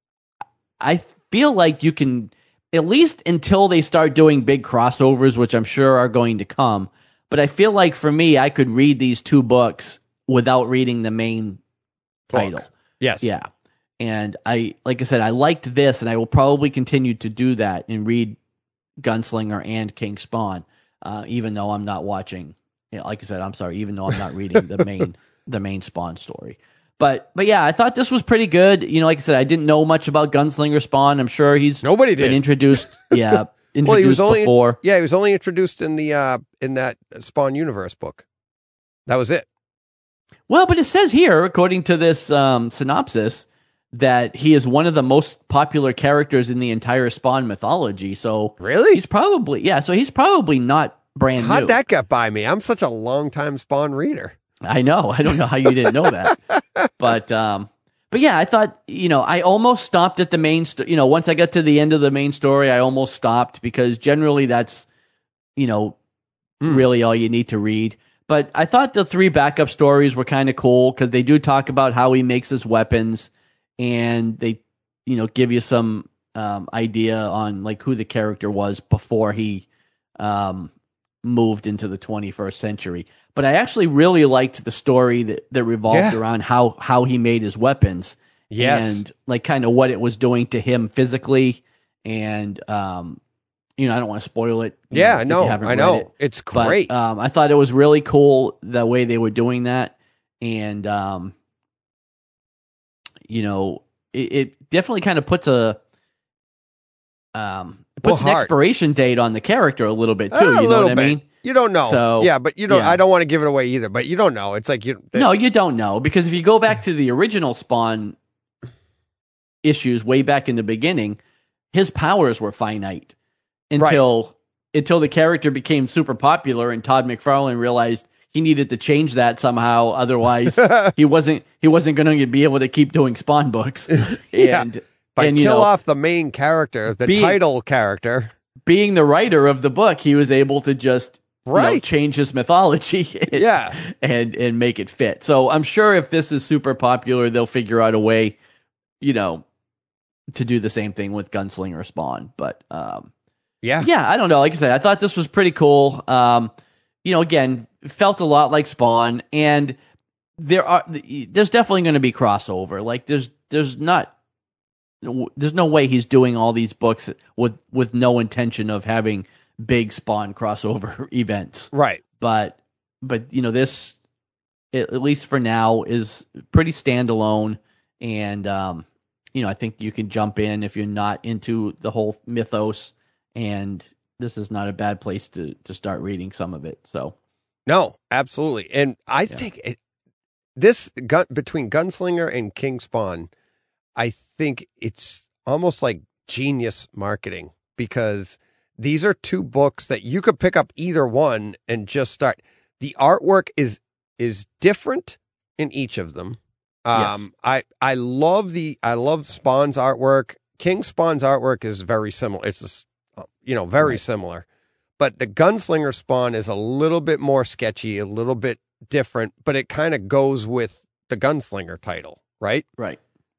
I feel like you can, at least until they start doing big crossovers, which I'm sure are going to come. But I feel like for me, I could read these two books without reading the main Book. title. Yes. Yeah. And I, like I said, I liked this, and I will probably continue to do that and read Gunslinger and King Spawn, uh, even though I'm not watching. You know, like I said, I'm sorry, even though I'm not reading the main the main Spawn story. But but yeah, I thought this was pretty good. You know, like I said, I didn't know much about Gunslinger Spawn. I'm sure he's Nobody been did. introduced. Yeah, introduced Well, he was only before. yeah, he was only introduced in the uh in that Spawn Universe book. That was it. Well, but it says here, according to this um, synopsis, that he is one of the most popular characters in the entire Spawn mythology. So Really? he's probably yeah. So he's probably not brand How'd new. that get by me? I'm such a long-time Spawn reader. I know. I don't know how you didn't know that, but um, but yeah, I thought you know I almost stopped at the main. Sto- you know, once I got to the end of the main story, I almost stopped because generally that's you know Mm. really all you need to read. But I thought the three backup stories were kind of cool because they do talk about how he makes his weapons, and they you know give you some um, idea on like who the character was before he um, moved into the twenty-first century. But I actually really liked the story that, that revolved Yeah. around how, how he made his weapons. Yes. and like kind of what it was doing to him physically, and um, you know, I don't want to spoil it. you Yeah, know, if no, you haven't I read know. it. It's But, great. um, I thought it was really cool the way they were doing that, and um, you know, it, it definitely kind of puts a um, it puts Well, an heart. expiration date on the character a little bit too. Uh, a you know little what I bit. mean? You don't know. So, yeah, but you don't. yeah. I don't want to give it away either. But you don't know. It's like you. No, you don't know, because if you go back to the original Spawn issues way back in the beginning, his powers were finite until until the character became super popular and Todd McFarlane realized he needed to change that somehow, otherwise he wasn't he wasn't going to be able to keep doing Spawn books. Yeah. And But and kill you know, off the main character, the Being- title character. being the writer of the book, he was able to just you know, Right. change his mythology and, Yeah. and and make it fit. So I'm sure if this is super popular, they'll figure out a way, you know, to do the same thing with Gunslinger Spawn. But um, Yeah. yeah, I don't know. Like I said, I thought this was pretty cool. Um, you know, again, it felt a lot like Spawn, and there are there's definitely going to be crossover. Like there's there's not there's no way he's doing all these books with with no intention of having big Spawn crossover events. Right. But but you know, this at at least for now is pretty standalone, and um, you know, I think you can jump in if you're not into the whole mythos, and this is not a bad place to to start reading some of it. So No, absolutely. And I think it, this gun between Gunslinger and King Spawn, I think it's almost like genius marketing, because these are two books that you could pick up either one and just start. The artwork is is different in each of them. Um, I I love the I love Spawn's artwork. King Spawn's artwork is very similar. It's just, you know, very Right. similar. But the Gunslinger Spawn is a little bit more sketchy, a little bit different, but it kind of goes with the Gunslinger title, right? right,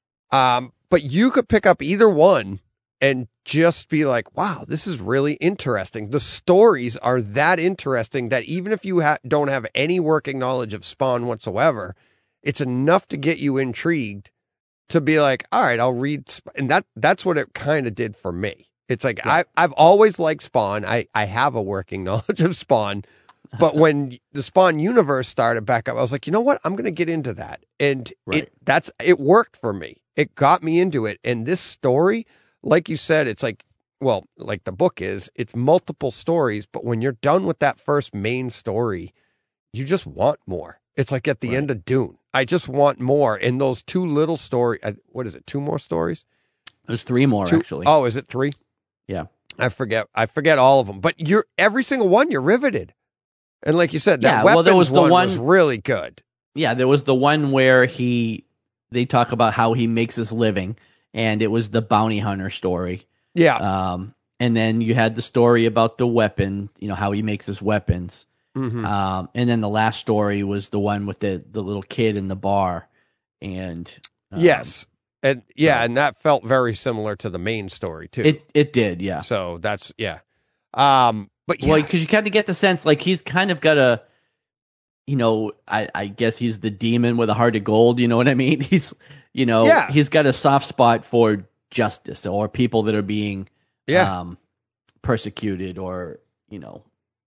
Um, but you could pick up either one and just be like, wow, this is really interesting. The stories are that interesting that even if you ha- don't have any working knowledge of Spawn whatsoever, it's enough to get you intrigued to be like, all right, I'll read. Sp-. And that that's what it kind of did for me. It's like, Yeah. I, I've always liked Spawn. I, I have a working knowledge of Spawn. But when the Spawn universe started back up, I was like, you know what? I'm going to get into that. And Right. it that's it worked for me. It got me into it. And this story, like you said, it's like, well, like the book is, it's multiple stories. But when you're done with that first main story, you just want more. It's like at the Right. end of Dune. I just want more. And those two little story, uh, what is it? Two more stories? there's three more Two- actually. Oh, is it three? Yeah. I forget. I forget all of them. But you're every single one, you're riveted. And like you said, that Yeah, weapons well, there was the one, one- was really good. Yeah, there was the one where he they talk about how he makes his living, and it was the bounty hunter story. Yeah. Um, and then you had the story about the weapon, you know, how he makes his weapons. Mhm. Um, and then the last story was the one with the the little kid in the bar, and um, Yes. And yeah, right. and that felt very similar to the main story too. it it did, yeah. so that's yeah. Um but yeah. Well, because you kind of get the sense like he's kind of got a, you know, I, I guess he's the demon with a heart of gold. You know what I mean? He's, you know, Yeah. he's got a soft spot for justice or people that are being, Yeah. um, persecuted or you know,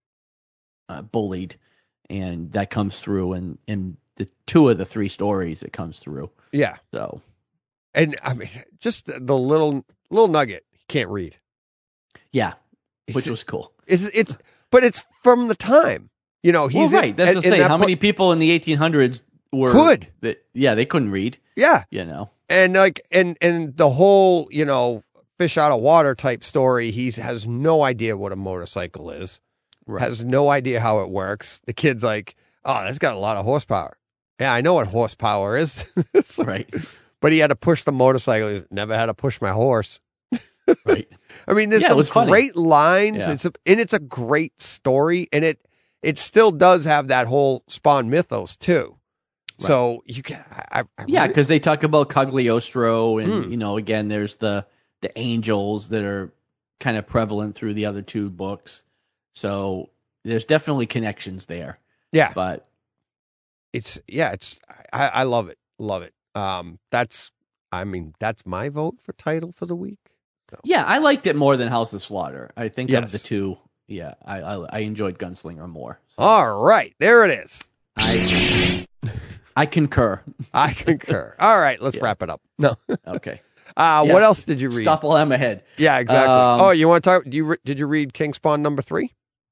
uh, bullied, and that comes through in in the two of the three stories. It comes through. yeah. So And I mean just the, the little little nugget, he can't read. yeah, which It's- was cool. It's it's but it's from the time. You know, Well, he's in- right. That's in to say, that how book- many people in the eighteen hundreds were Could. That, yeah, they couldn't read. Yeah. You know. And like and and the whole, you know, fish out of water type story, he has no idea what a motorcycle is. Right. Has no idea how it works. The kid's like, oh, that's got a lot of horsepower. Yeah, I know what horsepower is. It's like- Right. But he had to push the motorcycle. He never had to push my horse. Right. I mean, there's Yeah, it some was funny. great lines. Yeah. It's a, and it's a great story, and it it still does have that whole Spawn mythos too. Right. So you can, I, I Yeah, really- because they talk about Cagliostro, and Hmm. you know, again, there's the the angels that are kind of prevalent through the other two books. So there's definitely connections there. yeah, But it's yeah, it's I, I love it, love it. Um, that's I mean, that's my vote for title for the week. So. Yeah, I liked it more than House of Slaughter. I think Yes. of the two, yeah, I, I I enjoyed Gunslinger more. So All right, there it is. I I concur. I concur. All right, let's Yeah. wrap it up. No. Okay. Uh, Yeah. What else did you read? Stop while I'm ahead. Yeah, exactly. Um, oh, you want to talk? Do you re- did you read King Spawn number three?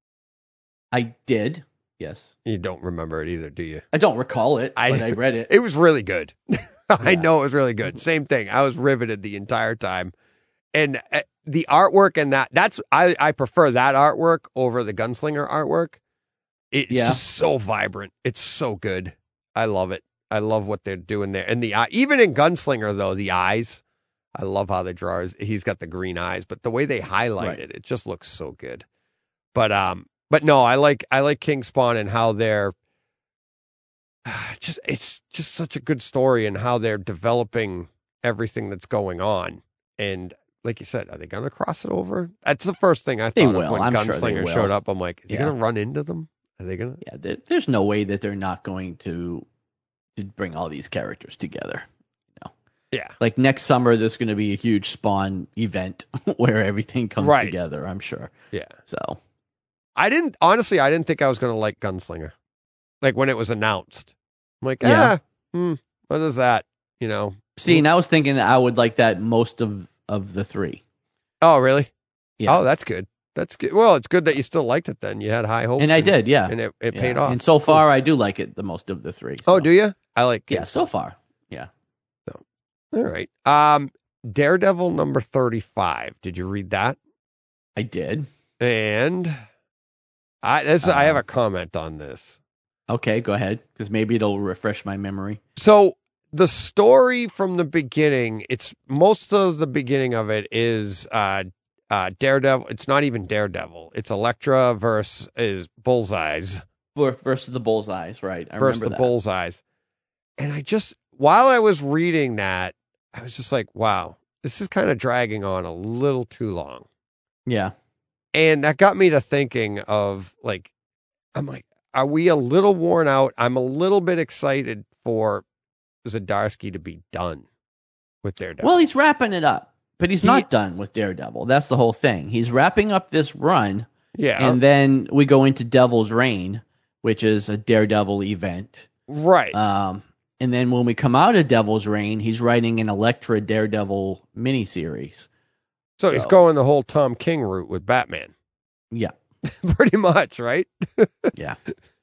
I did. Yes. You don't remember it either, do you? I don't recall it, I- but I read it. It was really good. I Yeah. know it was really good. Same thing. I was riveted the entire time, and uh, the artwork and that that's I I prefer that artwork over the Gunslinger artwork. It's Yeah. just so vibrant. It's so good. I love it. I love what they're doing there, and the eye- even in Gunslinger though the eyes. I love how they draw his, he's got the green eyes, but the way they highlight Right. it, it just looks so good. But um, but no, I like I like King Spawn and how they're just it's just such a good story and how they're developing everything that's going on. And like you said, are they going to cross it over? That's the first thing I They thought of will. when I'm sure they Gunslinger will. showed up. I'm like, is he Yeah. going to run into them? Are they going to? Yeah, there, there's no way that they're not going to to bring all these characters together. Yeah. Like next summer, there's going to be a huge Spawn event where everything comes Right. together. I'm sure. Yeah. So I didn't honestly. I didn't think I was going to like Gunslinger, like when it was announced. I'm like, Yeah. ah, hmm, what is that? You know? see, and I was thinking I would like that most of of the three. Oh, really? Yeah. Oh, that's good. That's good. Well, it's good that you still liked it. Then you had high hopes, And I did, yeah. and it, it Yeah. paid off. And so far, I do like it the most of the three. Oh, so. do you? I like. Yeah, so far. Yeah. All right. Um, Daredevil number thirty-five. Did you read that? I did. And I this I have Uh, a comment on this. Okay, go ahead, because maybe it'll refresh my memory. So the story from the beginning, it's most of the beginning of it is uh uh Daredevil. It's not even Daredevil. It's Elektra versus is Bullseyes For versus the Bullseyes, right? I versus the remember that. Bullseyes. And I just while I was reading that, I was just like, wow, this is kind of dragging on a little too long. Yeah. And that got me to thinking of like, I'm like, are we a little worn out? I'm a little bit excited for Zdarsky to be done with Daredevil. Well, he's wrapping it up, but he's He- not done with Daredevil. That's the whole thing. He's wrapping up this run, yeah, and then we go into Devil's Reign, which is a Daredevil event. right. Um, and then when we come out of Devil's Reign, he's writing an Elektra Daredevil miniseries. so he's so- going the whole Tom King route with Batman, Yeah. pretty much, right? Yeah.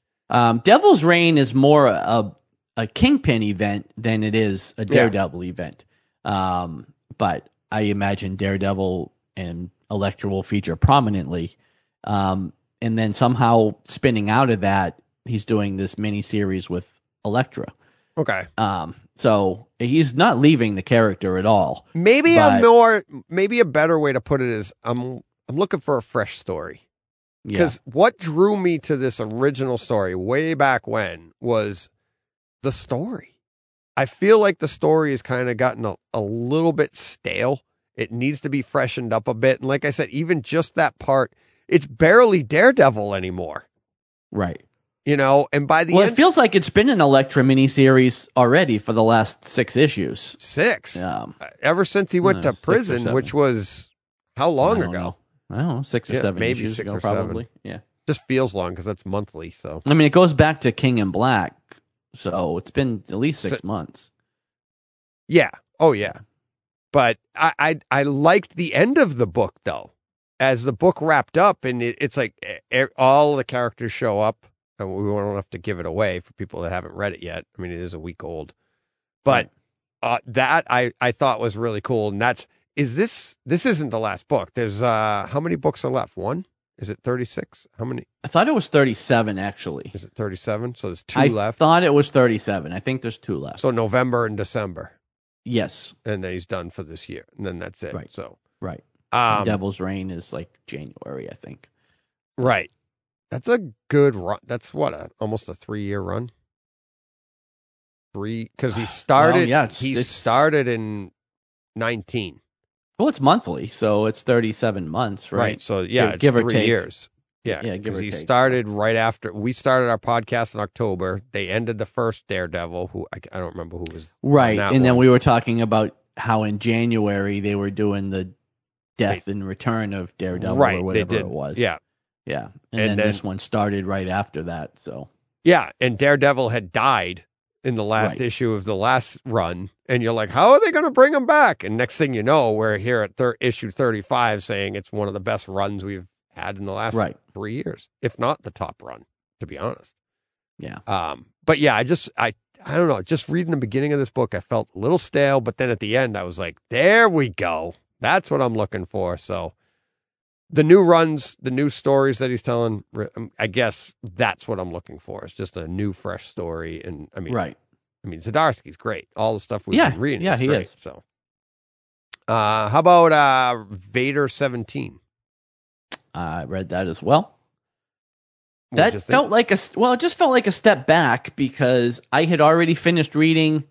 Um, Devil's Reign is more a, a Kingpin event than it is a Daredevil event. Um, but I imagine Daredevil and Elektra will feature prominently. Um, and then somehow spinning out of that, he's doing this mini series with Elektra. Okay, Um, so he's not leaving the character at all. maybe a But- more, maybe a better way to put it is, I'm I'm looking for a fresh story. Yeah. Because what drew me to this original story way back when was the story. I feel like the story has kind of gotten a, a little bit stale. It needs to be freshened up a bit. And like I said, even just that part, it's barely Daredevil anymore, Right. you know? And by the Well, end, it feels like it's been an Elektra miniseries already for the last six issues. six, Um, ever since he went No, to six or prison, seven. which was how long I don't ago? know. I don't know, six or Yeah, seven maybe issues six ago, or seven. probably. Yeah. Just feels long because that's monthly. So I mean, it goes back to King in Black, so it's been at least six So- months. yeah. Oh, yeah. But I, I, I liked the end of the book, though. As the book wrapped up, and it, it's like e- all the characters show up, and we don't have to give it away for people that haven't read it yet. I mean, it is a week old. But uh, that I, I thought was really cool. And that's, is this, this isn't the last book. There's, uh, how many books are left? One? Is it thirty-six? How many? I thought it was thirty-seven, actually. Is it thirty-seven? So there's two I left. thought it was thirty-seven. I think there's two left. So November and December. Yes, And then he's done for this year. And then that's it. Right. So, right. um, Devil's Reign is like January, I think. right. That's a good run. That's what, a, almost a three year run. Three, because he started, yeah, it's- he it's- started in nineteen. Well, it's monthly, so it's thirty-seven months, Right. right? So, yeah, Give- it's give or three take. years. Yeah. Yeah, give Because or he take. started right after we started our podcast in October. They ended the first Daredevil, who I, I don't remember who was. on Right. that And then one. we were talking about how in January they were doing the death and return of Daredevil right, or whatever they did. it was. Yeah. Yeah. And And, then, then- this one started right after that. So, Yeah, and Daredevil had died in the last Right. issue of the last run, and you're like, how are they going to bring him back? And next thing you know, we're here at thir- issue thirty-five saying it's one of the best runs we've had in the last Right. three years, if not the top run, to be honest. yeah. Um, but yeah, I just, I, I don't know, just reading the beginning of this book, I felt a little stale, but then at the end, I was like, there we go. That's what I'm looking for. So the new runs, the new stories that he's telling, I guess that's what I'm looking for. It's just a new, fresh story. And I mean, Right. I mean, Zdarsky's great. All the stuff we've Yeah, been reading. yeah, is he great. is. So, uh, how about uh, Vader seventeen? I read that as well. What'd you That think? felt like a well, it just felt like a step back because I had already finished reading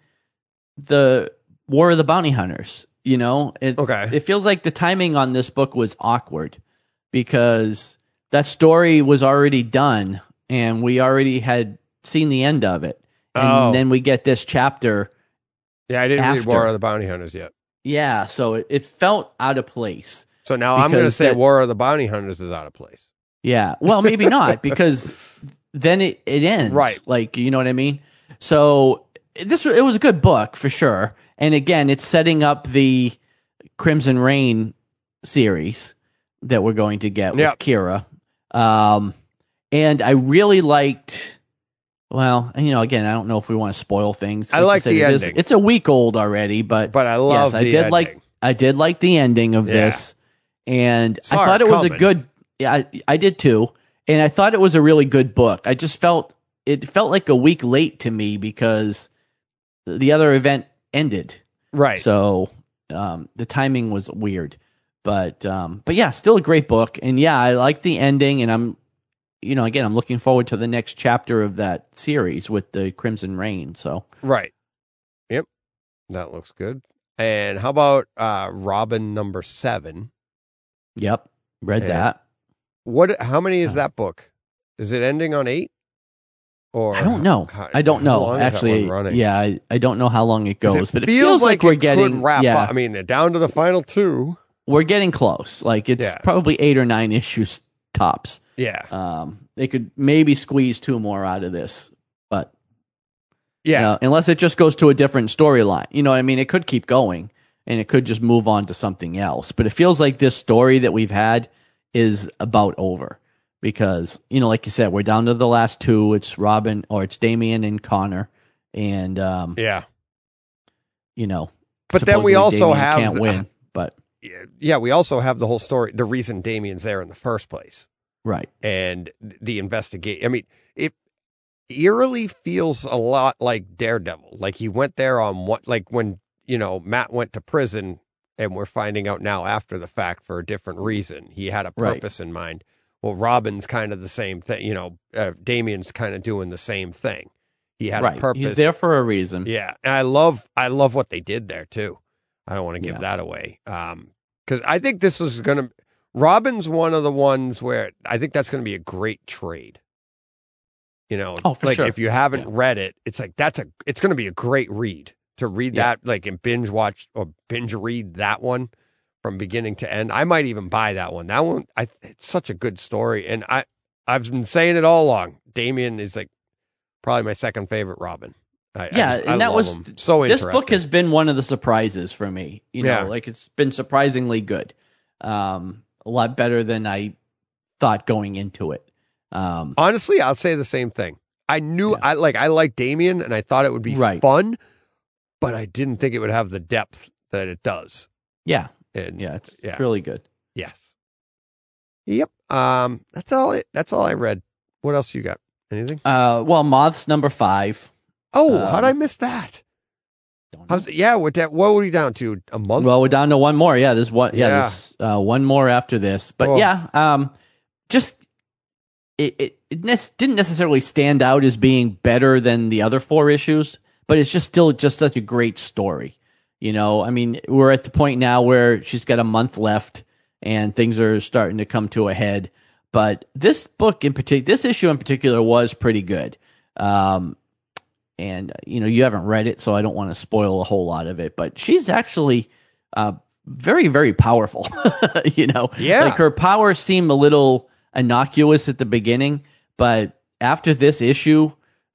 the War of the Bounty Hunters. You know, it's, Okay. it feels like the timing on this book was awkward because that story was already done and we already had seen the end of it, and Oh. then we get this chapter. Yeah, I didn't read after. War of the Bounty Hunters yet. Yeah, so it, it felt out of place. So now I'm going to Because say that- War of the Bounty Hunters is out of place. Yeah. Well, maybe not because then it, it ends. Right. Like, you know what I mean? So this it was a good book for sure. And again, it's setting up the Crimson Reign series that we're going to get Yep. with Kira. Um, and I really liked, well, you know, again, I don't know if we want to spoil things. I you like said, the it is- ending. it's a week old already, but But I love yes, I the did ending. like I did like the ending of Yeah. this. And Saw I thought it it was a coming. good yeah, I, I did too. And I thought it was a really good book. I just felt it felt like a week late to me because the other event ended. Right. So um, the timing was weird. But um, but yeah, still a great book. And yeah, I like the ending and I'm you know, again, I'm looking forward to the next chapter of that series with the Crimson Reign. So Right. Yep. That looks good. And how about uh, Robin number seven? yep, read Yeah. that. What? How many is Uh, that book? Is it ending on eight? Or I don't know. how- I don't how know. long is that Actually, one running? yeah, I, I don't know how long it 'Cause goes, but it feels, like, like, we're it getting could wrap yeah, up. I mean, they're down to the final two. we're getting close. Like it's Yeah. probably eight or nine issues tops. Yeah. Um, they could maybe squeeze two more out of this, but Yeah. uh, unless it just goes to a different storyline, you know what I mean? It could keep going and it could just move on to something else. But it feels like this story that we've had is about over because, you know, like you said, we're down to the last two. It's Robin or it's Damian and Connor. And, um, Yeah. you know, But then we supposedly also Damian have can't the- win, but Yeah. We also have the whole story, the reason Damien's there in the first place. right. And the investigate. I mean, it eerily feels a lot like Daredevil. Like he went there on what, like when, you know, Matt went to prison and we're finding out now after the fact for a different reason. He had a Right. purpose in mind. Well, Robin's kind of the same thing. You know, uh, Damien's kind of doing the same thing. He had Right. a purpose. He's there for a reason. Yeah. And I love, I love what they did there too. I don't want to give Yeah. that away. Um, cause I think this is going to, Robin's one of the ones where I think that's going to be a great trade. You know, Oh, for like sure. if you haven't Yeah. read it, it's like, that's a, it's going to be a great read to read Yeah. that, like and binge watch or binge read that one from beginning to end. I might even buy that one. That one, I, it's such a good story. And I, I've been saying it all along. Damien is like probably my second favorite Robin. I, I Yeah, just- I and that love was him. so this interesting. book has been one of the surprises for me. You know, Yeah. like it's been surprisingly good. Um, a lot better than I thought going into it. Um, Honestly, I'll say the same thing. I knew Yeah. I like I like Damien and I thought it would be Right. fun, but I didn't think it would have the depth that it does. yeah, And yeah, it's, Yeah. it's really good. yes. Yep. Um that's all it that's all I read. What else you got? Anything? Uh, well, Moth's number five. Oh, Um, how'd I miss that? Don't know. How's yeah, what that what were we down to? A month? Well, we're down to one more. Yeah, there's one. Yeah, Yeah. there's uh, one more after this. But Oh. yeah, um, just it it, it ne- didn't necessarily stand out as being better than the other four issues, but it's just still just such a great story. You know, I mean, we're at the point now where she's got a month left and things are starting to come to a head. But this book in particular, this issue in particular was pretty good. Um, and you know, you haven't read it, so I don't want to spoil a whole lot of it. But she's actually uh, very, very powerful. you know, Yeah. like her powers seem a little innocuous at the beginning, but after this issue,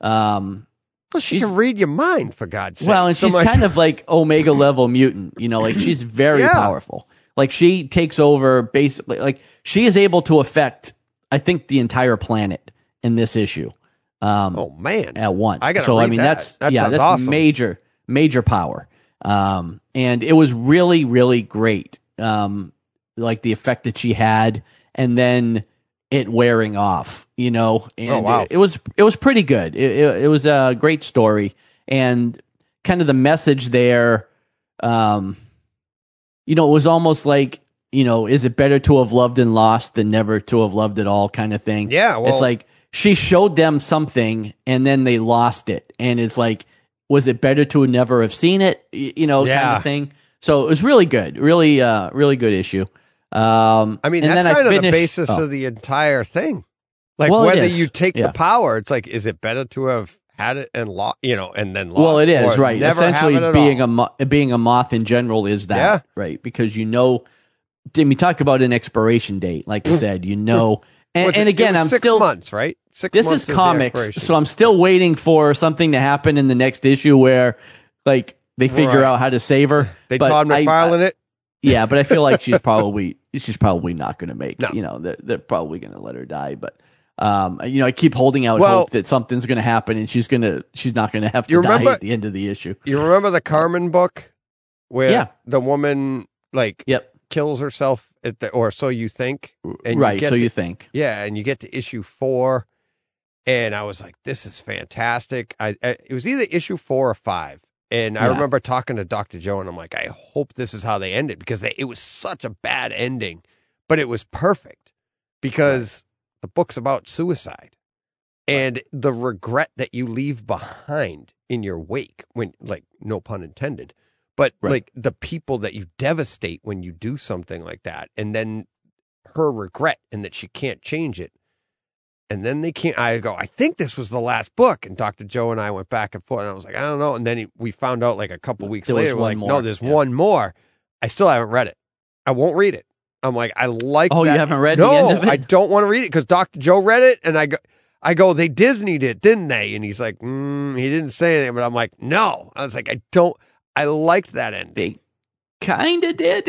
um, Well, she she's- can read your mind, for God's sake. well, and So she's my- kind of like Omega level mutant, you know, like she's very Yeah. powerful. Like she takes over basically, like she is able to affect, I think, the entire planet in this issue. Um, Oh, man. at once. I gotta so I read mean, that. that's That yeah, sounds that's awesome. major, major power. Um, and it was really, really great. Um, like the effect that she had, and then it wearing off. You know, and Oh, wow. it, it was it was pretty good. It, it, it was a great story, and kind of the message there. Um, you know, it was almost like, you know, is it better to have loved and lost than never to have loved at all, kind of thing. Yeah, well- it's like she showed them something and then they lost it, and it's like, was it better to never have seen it? Y- You know, kind Yeah. of thing. So it was really good, really, uh, really good issue. Um, I mean, and that's then I kind of the finished- basis oh. of the entire thing. Like, Well, it whether is. you take Yeah. the power, it's like, is it better to have had it and lost, you know, and then lost? Well, it is or right. Never Essentially, have it at being all? a mo- being a moth in general is that Yeah. right, because you know, Tim, you talk about an expiration date, like you said, you know, and, Was and it- again, it was I'm six still months, right? Six this months is the comics, expiration. so I'm still waiting for something to happen in the next issue where, like, they figure Right. out how to save her. They But Todd I- McFarlane it. Yeah, but I feel like she's probably she's probably not going to make. No. You know, they're, they're probably going to let her die. But um, you know, I keep holding out Well- hope that something's going to happen, and she's gonna she's not going to have to You die remember- at the end of the issue. You remember the Carmen book where Yeah. the woman like Yep. kills herself at the, or so you think, and right. get So to- you think? yeah, and you get to issue four, and I was like, this is fantastic. I, I it was either issue four or five. And I Yeah. remember talking to Doctor Joe, and I'm like, I hope this is how they end it, because they, it was such a bad ending, but it was perfect because the book's about suicide and the regret that you leave behind in your wake when, like, no pun intended, but Right. like the people that you devastate when you do something like that, and then her regret and that she can't change it. And then they can't. I go, I think this was the last book. And Doctor Joe and I went back and forth. And I was like, I don't know. And then he, we found out like a couple weeks There was later, we're one like, more. no, there's Yeah. one more. I still haven't read it. I won't read it. I'm like, I like Oh, you that. haven't read the no, end of it? I don't want to read it because Doctor Joe read it. And I go, I go, they Disneyed it, didn't they? And he's like, mm, he didn't say anything. But I'm like, no. I was like, I don't, I liked that ending. They kind of did.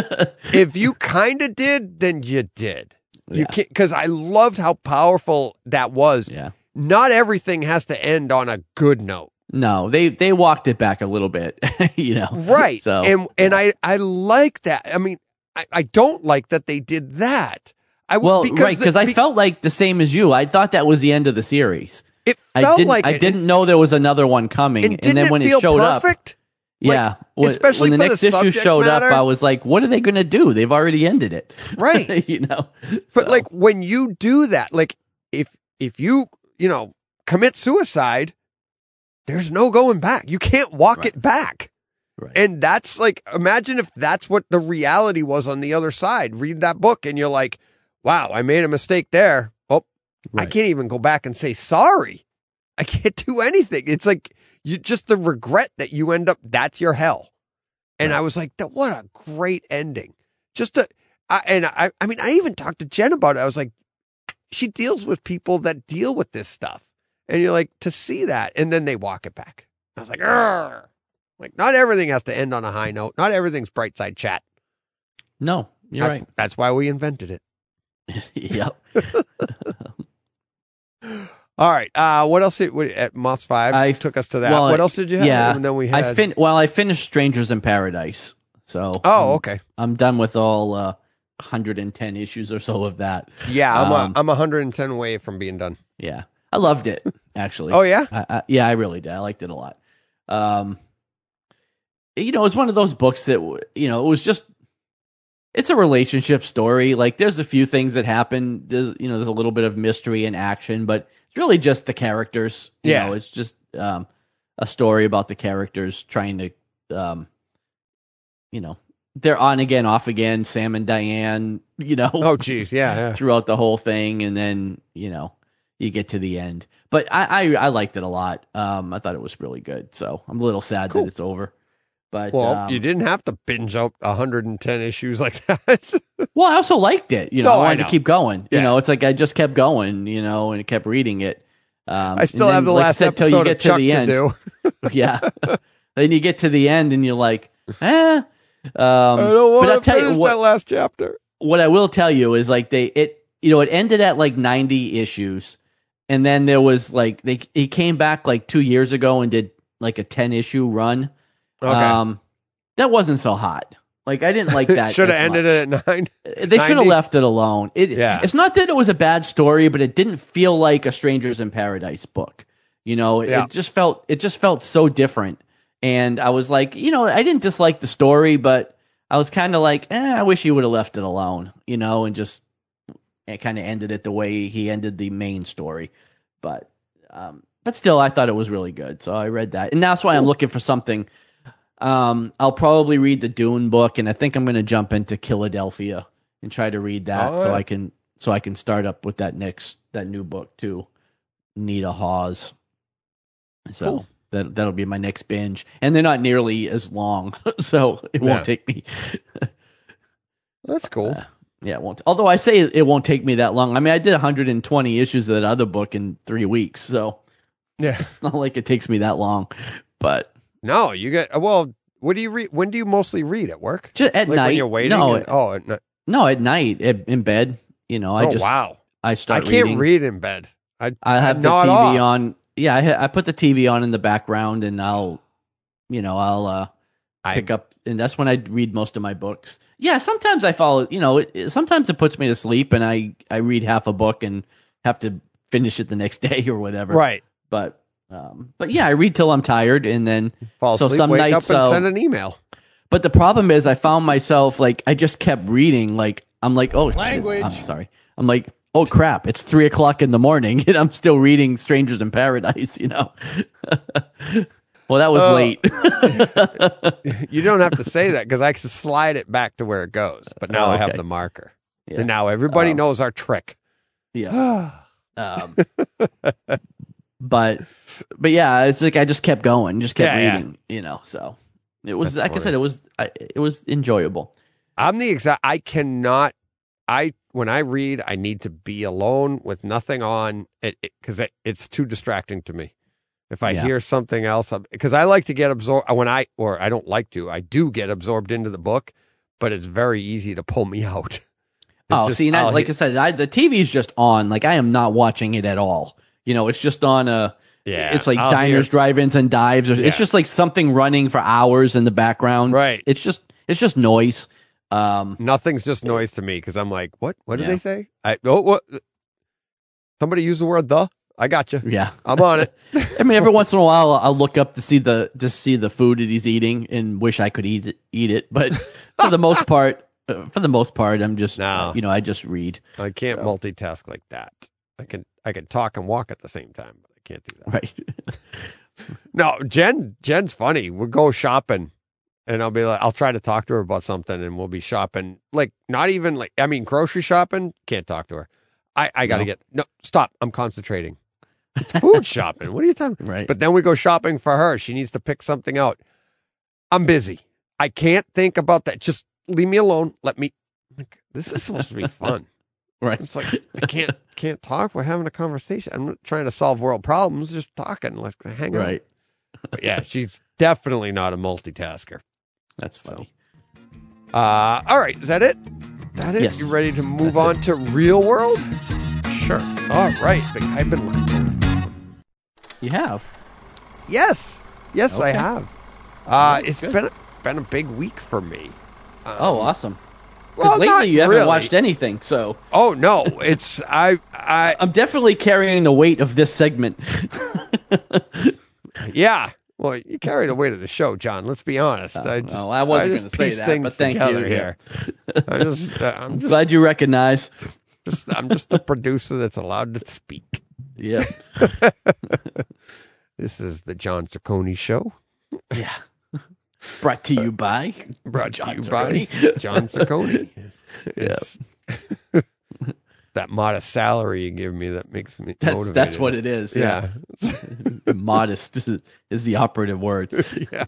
If you kind of did, then you did. You Yeah. can't, because I loved how powerful that was. Yeah. Not everything has to end on a good note. No, they they walked it back a little bit. you know. Right. So and and I, I like that. I mean, I, I don't like that they did that. I w- well, because right, the- because I be- felt like the same as you. I thought that was the end of the series. it I felt didn't. like I it. didn't know there was another one coming, And, and, didn't then it when feel it showed perfect? up, yeah, when, especially when the for next the issue subject showed matter. up, I was like, "What are they going to do? They've already ended it." Right. you know. But So, like when you do that, like if if you you know commit suicide, there's no going back. You can't walk Right. it back. right. And that's like, imagine if that's what the reality was on the other side. Read that book and you're like, wow, I made a mistake there. Oh, I Right. can't even go back and say sorry. I can't do anything. It's like you just the regret that you end up, that's your hell. And Right. I was like, that what a great ending. Just a, I, and I, I mean, I even talked to Jen about it. I was like, she deals with people that deal with this stuff. And you're like, to see that. And then they walk it back. I was like, Argh. Like, not everything has to end on a high note. Not everything's bright side chat. no, you're that's, that's why we invented it. right. yep. All right. Uh, what else? It, what, at Moss five I- took us to that. well, what else did you have? Yeah, And then we had. I fin. Well, I finished Strangers in Paradise. So. oh, um, okay. I'm done with all uh, one hundred ten issues or so of that. Yeah, I'm um, a, I'm one hundred ten away from being done. Yeah, I loved it actually. Oh yeah. I, I, yeah, I really did. I liked it a lot. Um, you know, it's one of those books that w- you know it was just. It's a relationship story. Like, there's a few things that happen. There's you know, there's a little bit of mystery and action, but it's really just the characters. You Yeah. know, it's just um, a story about the characters trying to, um, you know, they're on again, off again. Sam and Diane. You know. Oh geez, yeah, yeah. throughout the whole thing, and then you know you get to the end. But I, I, I liked it a lot. Um, I thought it was really good. So I'm a little sad Cool. that it's over. But Well, um, you didn't have to binge out one hundred ten issues like that. well, I also liked it. You know, No, I I wanted know. to keep going. Yeah. You know, it's like I just kept going. You know, and kept reading it. Um, I still and have then, the like I last said, till episode you get of Chuck to the to end. do. Yeah. Then you get to the end and you're like, eh. Um, I don't want but I'll to tell finish you what, that last chapter. what I will tell you is like they, it, you know, it ended at like ninety issues. And then there was like, they, he came back like two years ago and did like a ten issue run. Okay. Um, that wasn't so hot. Like I didn't like that. Should have as ended much. it at nine. They should have ninety? left it alone. It, Yeah. It's not that it was a bad story, but it didn't feel like a Strangers in Paradise book. You know, it, Yeah. it just felt it just felt so different. And I was like, you know, I didn't dislike the story, but I was kind of like, eh, I wish he would have left it alone, you know, and just kind of ended it the way he ended the main story. But um, but still, I thought it was really good. So I read that, and that's why I'm looking for something. Um, I'll probably read the Dune book, and I think I'm going to jump into Philadelphia and try to read that, Oh, so yeah. I can so I can start up with that next that new book too, Nita Hawes. So Cool. that that'll be my next binge, and they're not nearly as long, so it Yeah. won't take me. That's cool. Yeah, it won't. Although I say it won't take me that long. I mean, I did one hundred twenty issues of that other book in three weeks, so Yeah. it's not like it takes me that long. But No, you get. Well, what do you read? When do you mostly read at work? just at Like night, when you're waiting? no, and- oh, at night. no, at night at, in bed. You know, I oh just wow. I I start can't reading. read in bed. I I have I the nod T V off. on. Yeah, I, ha- I put the T V on in the background, and I'll, you know, I'll uh, I pick up, and that's when I read most of my books. Yeah, sometimes I follow. You know, it, it- sometimes it puts me to sleep, and I I read half a book and have to finish it the next day or whatever. right. But um, but yeah, I read till I'm tired, and then Fall so asleep, some wake nights up, and I'll- send an email. But the problem is, I found myself like I just kept reading. Like I'm like, oh, Language. I'm sorry. I'm like, oh crap! It's three o'clock in the morning, and I'm still reading Strangers in Paradise. You know. Well, that was Uh, late. You don't have to say that because I can slide it back to where it goes. But now Oh, I have okay. the marker, Yeah. and now everybody Um, knows our trick. Yeah. Um, but but yeah, it's like I just kept going, just kept Yeah, yeah. reading. You know, so it was That's like I funny. said, it was I, it was enjoyable. I'm the exact. I cannot. I when I read, I need to be alone with nothing on it because it, it's too distracting to me. If I Yeah. hear something else, because I like to get absorbed when I or I don't like to. I do get absorbed into the book, but it's very easy to pull me out. It's Oh, just- see, now, I'll like I hit- said, I, the T V is just on. Like I am not watching it at all. You know, it's just on a. yeah, It's like I'll diners, hear- drive-ins, and dives. Or Yeah. It's just like something running for hours in the background. Right. It's just it's just noise. Um, Nothing's just noise to me because I'm like, what? What did Yeah. they say? I oh what? Somebody used the word the. I got you. yeah. I'm on it. I mean, every once in a while, I'll look up to see the to see the food that he's eating and wish I could eat it. Eat it, but for the most part, uh, for the most part, I'm just No. you know I just read. I can't multitask like that. I can I can talk and walk at the same time, but I can't do that. Right. No, Jen Jen's funny. We'll go shopping and I'll be like I'll try to talk to her about something and we'll be shopping. Like not even like I mean grocery shopping, can't talk to her. I, I gotta No. get no stop. I'm concentrating. It's food shopping. What are you talking Right. But then we go shopping for her. She needs to pick something out. I'm busy. I can't think about that. Just leave me alone. Let me like, this is supposed to be fun. right. It's like I can't can't talk. We're having a conversation. I'm not trying to solve world problems. Just talking. Let's hang out. Right. But yeah, she's definitely not a multitasker. That's funny. Uh, all right, is that it? That it? Yes. You ready to move on to real world? Sure. All right, big- I've been looking forward. You have. Yes, yes, I Okay. have. Uh, Alright, it's good. been a, been a big week for me. Um, Oh, awesome. 'Cause well, lately not you haven't really. watched anything, so Oh no, it's I I I'm definitely carrying the weight of this segment. yeah. Well, you carry the weight of the show, John. Let's be honest. Oh, I just, well, I wasn't just gonna say piece that, things but thank together you, here. I just, uh, I'm just, Glad you recognize. just, I'm just the producer that's allowed to speak. Yeah. This is the John Ciccone Show, Yeah. Brought to you by brought John to you Ciccone. by John Ciccone. Yeah. It's- that modest salary you give me that makes me That's motivated. that's what it is. Yeah, Yeah. modest is, is the operative word. yeah.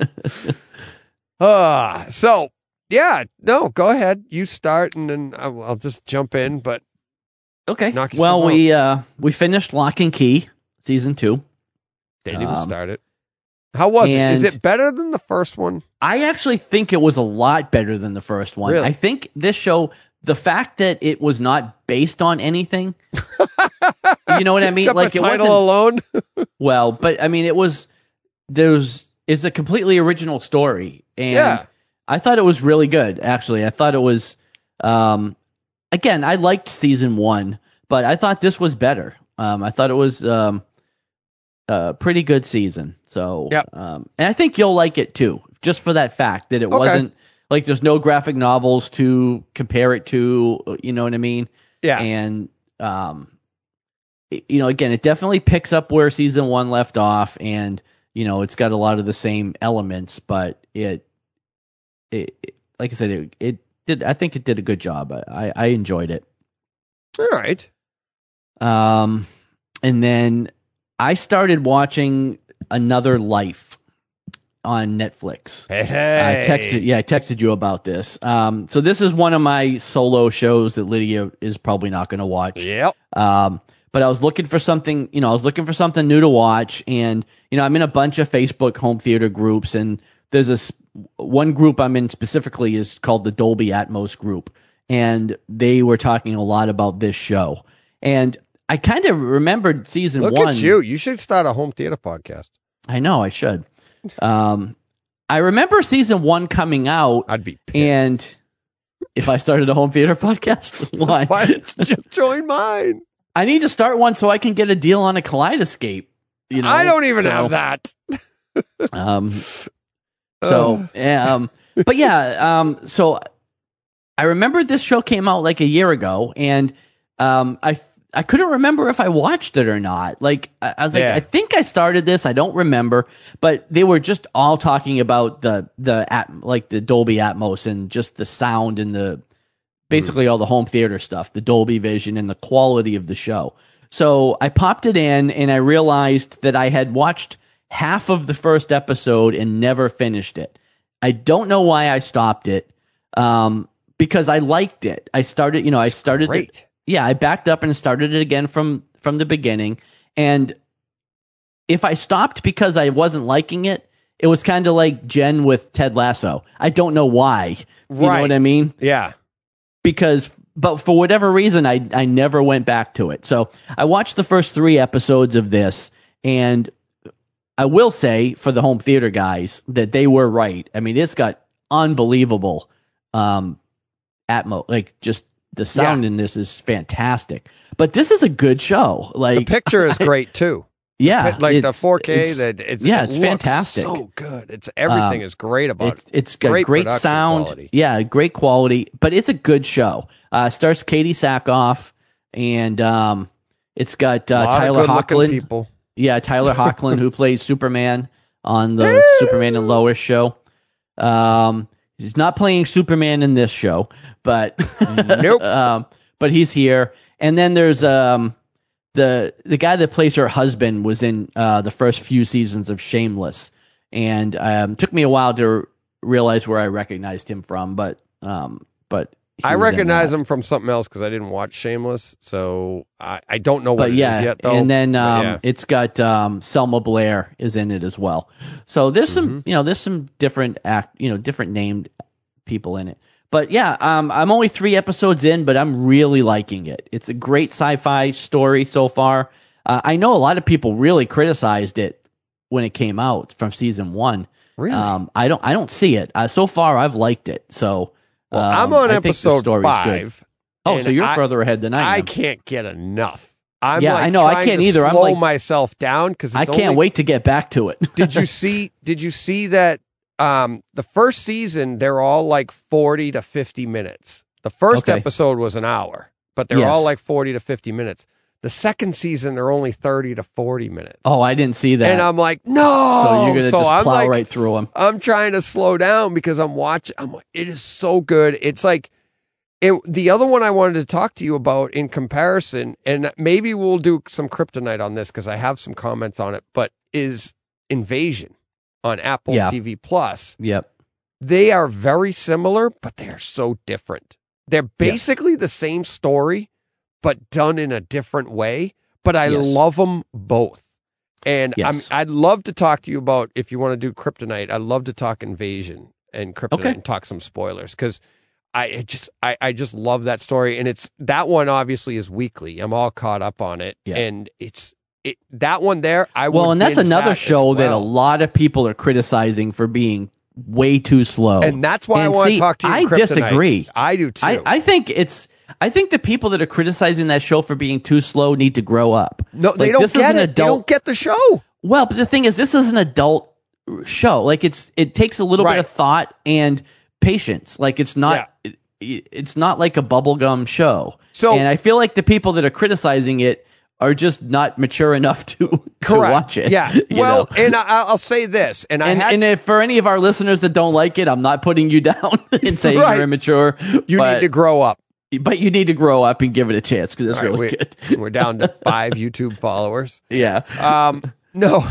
Uh, so, yeah, no, go ahead. You start, and then I'll, I'll just jump in, but Okay. knock yourself Well, out. we uh, we finished Lock and Key season two. Didn't even um, start it. How was it? Is and- it better than the first one? I actually think it was a lot better than the first one. Really? I think this show, the fact that it was not based on anything, you know what I mean? Except Like the it title wasn't alone? well, but I mean, it was there's it's a completely original story, and Yeah. I thought it was really good. Actually, I thought it was. Um, again, I liked season one, but I thought this was better. Um, I thought it was um, a pretty good season. So, Yep. um, and I think you'll like it too, just for that fact that it Okay. wasn't like there's no graphic novels to compare it to. You know what I mean? Yeah. And um, it- you know, again, it definitely picks up where season one left off, and you know, it's got a lot of the same elements, but it, it, it like I said, it, it did. I think it did a good job. I, I enjoyed it. All right. Um, and then I started watching Another Life on Netflix. Hey, hey. I texted, yeah, I texted you about this. Um, so this is one of my solo shows that Lydia is probably not going to watch. Yep. Um, but I was looking for something, you know, I was looking for something new to watch, and you know, I'm in a bunch of Facebook home theater groups, and there's this one group I'm in specifically is called the Dolby Atmos group, and they were talking a lot about this show, and I kind of remembered season Look one. at you. You should start a home theater podcast. I know I should. Um, I remember season one coming out, I'd be pissed. and if I started a home theater podcast, why? Why didn't you join mine? I need to start one so I can get a deal on a Kaleidoscape. You know, I don't even so, have that. Um, so, um, but yeah, um, so I remember this show came out like a year ago, and um, I I couldn't remember if I watched it or not. Like I, I was like, Yeah. I think I started this. I don't remember, but they were just all talking about the the at, like the Dolby Atmos and just the sound and the basically all the home theater stuff, the Dolby Vision and the quality of the show. So I popped it in, and I realized that I had watched half of the first episode and never finished it. I don't know why I stopped it, um, because I liked it. I started, you know, I It's started great. it. Yeah, I backed up and started it again from from the beginning. And if I stopped because I wasn't liking it, it was kind of like Jen with Ted Lasso. I don't know why. You know Right. what I mean? Yeah. Because but for whatever reason I I never went back to it. So I watched the first three episodes of this, and I will say for the home theater guys that they were right. I mean, it's got unbelievable um atmo, like just the sound Yeah. in this is fantastic. But this is a good show. Like The picture is great too. yeah, Like the it's- four K, it's- that it's yeah, it it's looks fantastic. So good. It's everything Um, is great about It's, it. it's got Great great, production sound. quality. Yeah, great quality, but it's a good show. Uh, stars Katie Sackhoff, and um, it's got A uh, lot of Tyler good-looking Hoechlin. people. Yeah, Tyler Hoechlin, who plays Superman on the Superman and Lois show. Um, he's not playing Superman in this show, but Nope. um, but he's here. And then there's um, the the guy that plays her husband was in uh, the first few seasons of Shameless, and um, took me a while to realize where I recognized him from, but um, but he I was in recognize that. him from something else because I didn't watch Shameless, so I, I don't know what But it is yeah, yet. Though. and then But um, yeah. it's got um, Selma Blair is in it as well. So there's some, Mm-hmm. you know, there's some different act, you know, different named people in it. But yeah, um, I'm only three episodes in, but I'm really liking it. It's a great sci-fi story so far. Uh, I know a lot of people really criticized it when it came out from season one. Really? Um, I don't, I don't see it. Uh, so far, I've liked it. So Well, um, I'm on I think the episode story's good. five. Oh, and so you're I- further ahead than I am. I can't get enough. I'm Yeah, like I know, I trying can't to either. I'm Slow like- myself down because I can't wait to get back to it. Did you see? Did you see that? Um, the first season they're all like forty to fifty minutes. The first Okay. episode was an hour, but they're Yes. all like forty to fifty minutes. The second season they're only thirty to forty minutes. Oh, I didn't see that. And I'm like, no. so you're gonna So just I'm plow like, right through them. I'm trying to slow down because I'm watching. I'm like, it is so good. It's like And the other one I wanted to talk to you about in comparison, and maybe we'll do some Kryptonite on this because I have some comments on it, but is Invasion on Apple Yeah. T V Plus. Yep. They are very similar, but they are so different. They're basically the same story, but done in a different way. But I Yes. love them both. And Yes. I'm, I'd love to talk to you about, if you want to do Kryptonite, I'd love to talk Invasion and Kryptonite Okay. and talk some spoilers because I it just I, I just love that story. And it's that one obviously is weekly. I'm all caught up on it. Yeah. And it's it that one there. I Well, would and that's binge another that as show that a well. lot of people are criticizing for being way too slow. And that's why And I want see, to talk to you. I Kryptonite. disagree. I do too. I, I think it's. I think the people that are criticizing that show for being too slow need to grow up. no, they Like, don't this is get an it. They adult- don't get the show. Well, but the thing is, this is an adult show. Like it's, it takes a little Right. bit of thought and patience. Like it's not, it, it's not like a bubblegum show. So- and I feel like the people that are criticizing it are just not mature enough to, to Correct. watch it. Yeah. you Well, know? and I, I'll say this, and I and, had and if for any of our listeners that don't like it, I'm not putting you down and saying Right. you're immature. you but, need to grow up. but you need to grow up and give it a chance because it's All right, really we, good. we're down to five YouTube followers. Yeah. Um, no,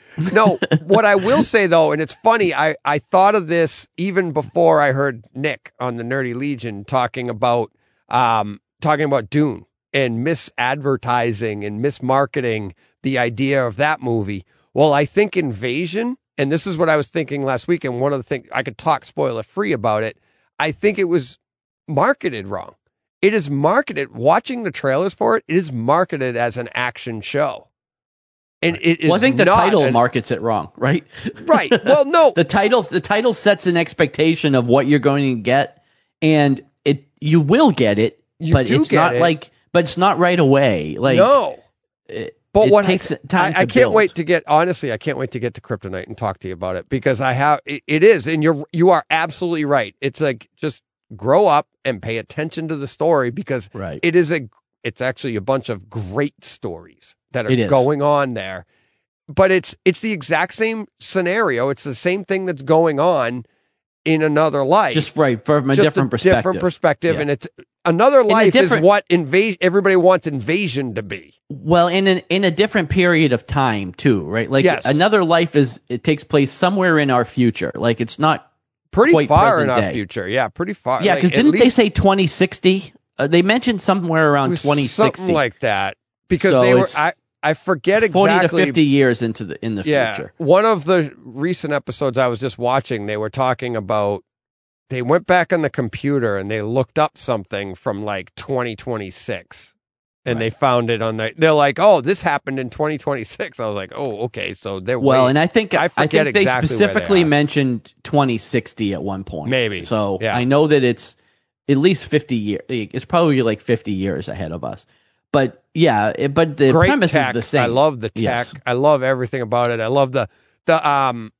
no. What I will say though, and it's funny, I, I thought of this even before I heard Nick on the Nerdy Legion talking about um, talking about Dune and misadvertising and mismarketing the idea of that movie. Well, I think Invasion, and this is what I was thinking last week, and one of the things I could talk spoiler free about it. I think it was marketed wrong. It is marketed. Watching the trailers for it, it is marketed as an action show. And it is Well, I think the not title an- markets it wrong, right? Right. Well, no. the title the title sets an expectation of what you're going to get, and it you will get it, You but do it's get not it. like but it's not right away. Like no. it, But it what takes I, time. I, I to can't build. wait to get honestly. I can't wait to get to Kryptonite and talk to you about it because I have it, it is, and you're you are absolutely right. It's like just grow up and pay attention to the story because Right. it is a it's actually a bunch of great stories that are It is. going on there. But it's it's the exact same scenario. It's the same thing that's going on in another life. Just right from a Just different perspective. different perspective, Yeah. and it's another life different- is what invasion. Everybody wants invasion to be. Well, in an, in a different period of time too, right? Like Yes. another life is it takes place somewhere in our future. Like it's not Pretty quite far in present our day. future, yeah, pretty far. Yeah, Like, because at didn't they least say twenty sixty? Uh, they mentioned somewhere it around was twenty sixty. something like that? Because So they were. it's I I forget forty exactly. to fifty years into the in the Yeah, future. one of the recent episodes I was just watching, they were talking about. They went back on the computer and they looked up something from like twenty twenty-six. And they found it on the. They're like, "Oh, this happened in twenty twenty-six." I was like, "Oh, okay." So they're Well, way- and I think I I, forget think they exactly where they specifically are. mentioned twenty sixty at one point. Maybe. So Yeah. I know that it's at least fifty years. It's probably like fifty years ahead of us. But yeah, it, but the great premise tech. is the same. I love the tech. Yes. I love everything about it. I love the the um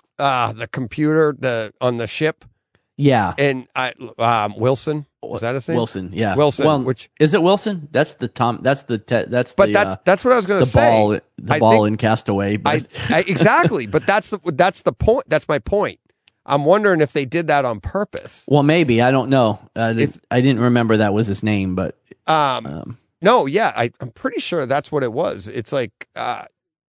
uh the computer the on the ship Yeah, and I um Wilson was that his name? Wilson. Yeah, Wilson, Well, which- is it Wilson? That's the Tom. That's the te, that's But the that's uh, that's what I was going the to say. ball the I ball think- in Castaway. But I, I exactly, but that's the that's the point. That's my point. I'm wondering if they did that on purpose. well, maybe I don't know. Uh, If- I didn't remember that was his name, but Um, um, no, yeah, I, I'm pretty sure that's what it was. It's like uh,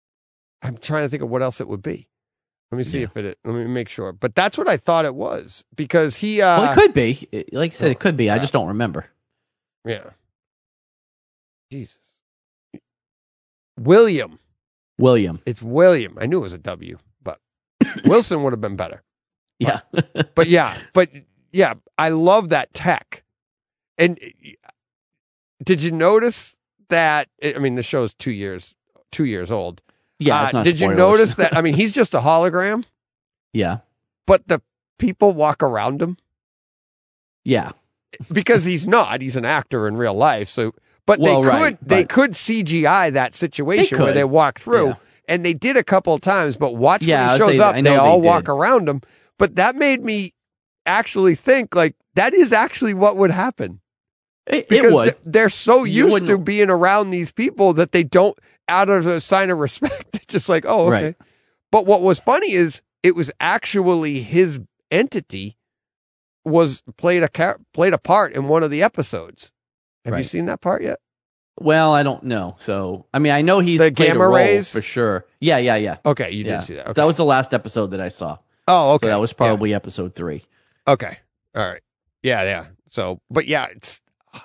I'm trying to think of what else it would be. Let me see Yeah. if it. Let me make sure. But that's what I thought it was because he. Uh, well, it could be. It- Like I said, it could be. I yeah. just don't remember. Yeah. Jesus. William. William. It's William. I knew it was a W, but Wilson would have been better. Yeah. But yeah, but yeah, I love that tech. And did you notice that? I mean, the show's two years, two years old. yeah. It's Uh, not did you spoilers. notice that? I mean, he's just a hologram, Yeah. but the people walk around him Yeah. because he's not. He's an actor in real life. So, but Well, they could right, they but- could C G I that situation where could. they walk through, Yeah. and they did a couple of times. But watch Yeah, when I'd he shows say up, I they know they all walk did. around him. But that made me actually think like that is actually what would happen. It, Because it would. th- they're so You used to wouldn't- being around these people that they don't, out of a sign of respect, they're just like, oh, okay. Right. But what was funny is it was actually his entity was played a car- played a part in one of the episodes. Have you Right. seen that part yet? Well, I don't know. So, I mean, I know he's The played gamma a role rays? for sure. Yeah, yeah, yeah. Okay, you yeah. did see that. Okay. That was the last episode that I saw. oh, okay. So that was Yeah. probably episode three. Okay. All right. Yeah, yeah. So, but yeah, it's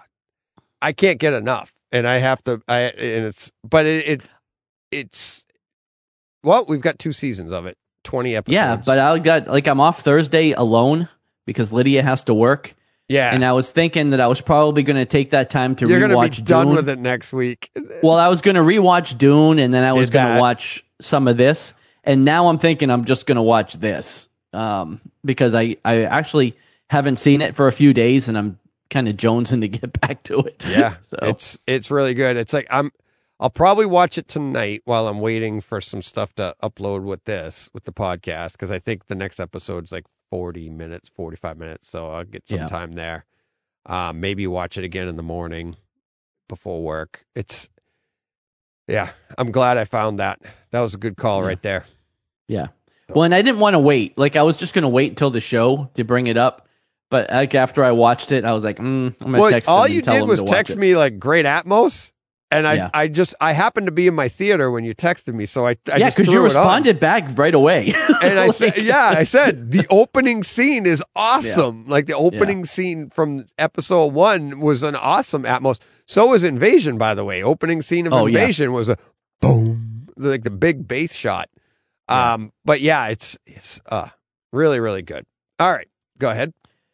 I can't get enough, and I have to. I and it's but it, it it's well, we've got two seasons of it, twenty episodes. Yeah, but I got like I'm off Thursday alone because Lydia has to work. yeah, And I was thinking that I was probably going to take that time to you're gonna rewatch be done Dune. with it next week. Well, I was going to rewatch Dune, and then I was Did going that. to watch some of this. And now I'm thinking I'm just going to watch this um, because I, I actually haven't seen it for a few days, and I'm kind of jonesing to get back to it. Yeah, so it's it's really good. It's like I'm. I'll probably watch it tonight while I'm waiting for some stuff to upload with this with the podcast because I think the next episode's like forty minutes, forty-five minutes, so I'll get some Yeah. time there. Um, maybe watch it again in the morning before work. It's yeah, I'm glad I found that. That was a good call Yeah. right there. yeah. Well, and I didn't want to wait. Like I was just going to wait until the show to bring it up. But like after I watched it, I was like, mm, I'm going to Well, text all him and you tell did him was to watch text it. me like great Atmos. And I, Yeah. I just, I happened to be in my theater when you texted me, so I, I Yeah, just because you threw it on. responded back right away. And I Like- said, yeah, I said the opening scene is awesome. Like the opening scene from episode one was an awesome Atmos. So was Invasion, by the way. Opening scene of Oh, yeah. Invasion was a boom, like the big bass shot. Um, but yeah, it's it's uh really really good. All right, go ahead.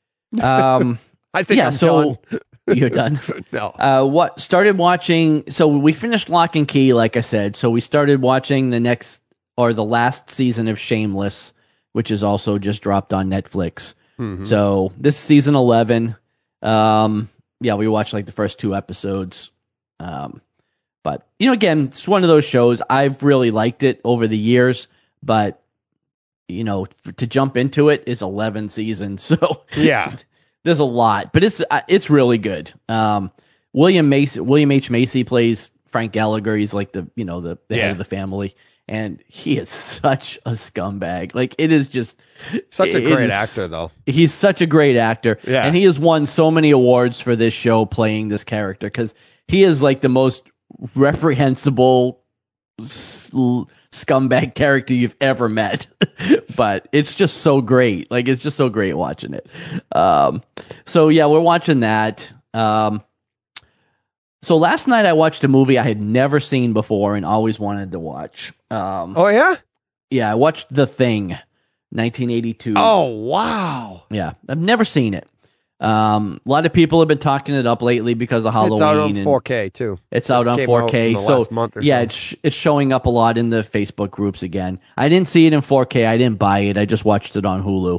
um, I think yeah, I'm so done. you're done. No, Uh, what started watching? So we finished Lock and Key, like I said. So we started watching the next or the last season of Shameless, which is also just dropped on Netflix. Mhm. So this is season eleven. Um, yeah, we watched like the first two episodes. Um, but you know, again, it's one of those shows I've really liked it over the years, but you know, f- to jump into it is eleven seasons, so yeah, there's a lot, but it's uh, it's really good. Um, William Macy, William H Macy plays Frank Gallagher. He's like the you know the, the Yeah. head of the family, and he is such a scumbag. Like it is just such a it great is- actor though. He's such a great actor, Yeah. and he has won so many awards for this show playing this character because he is like the most reprehensible s- scumbag character you've ever met. But it's just so great. Like it's just so great watching it. Um, so yeah, we're watching that. Um, so last night I watched a movie I had never seen before and always wanted to watch. Um, Oh yeah. yeah, I watched The Thing, nineteen eighty-two. Oh wow. Yeah, I've never seen it. Um, a lot of people have been talking it up lately because of Halloween. It's out on and four K too. It's Just out on came four out K. in the So last month or yeah, so. it's sh- it's showing up a lot in the Facebook groups again. I didn't see it in four K. I didn't buy it. I just watched it on Hulu.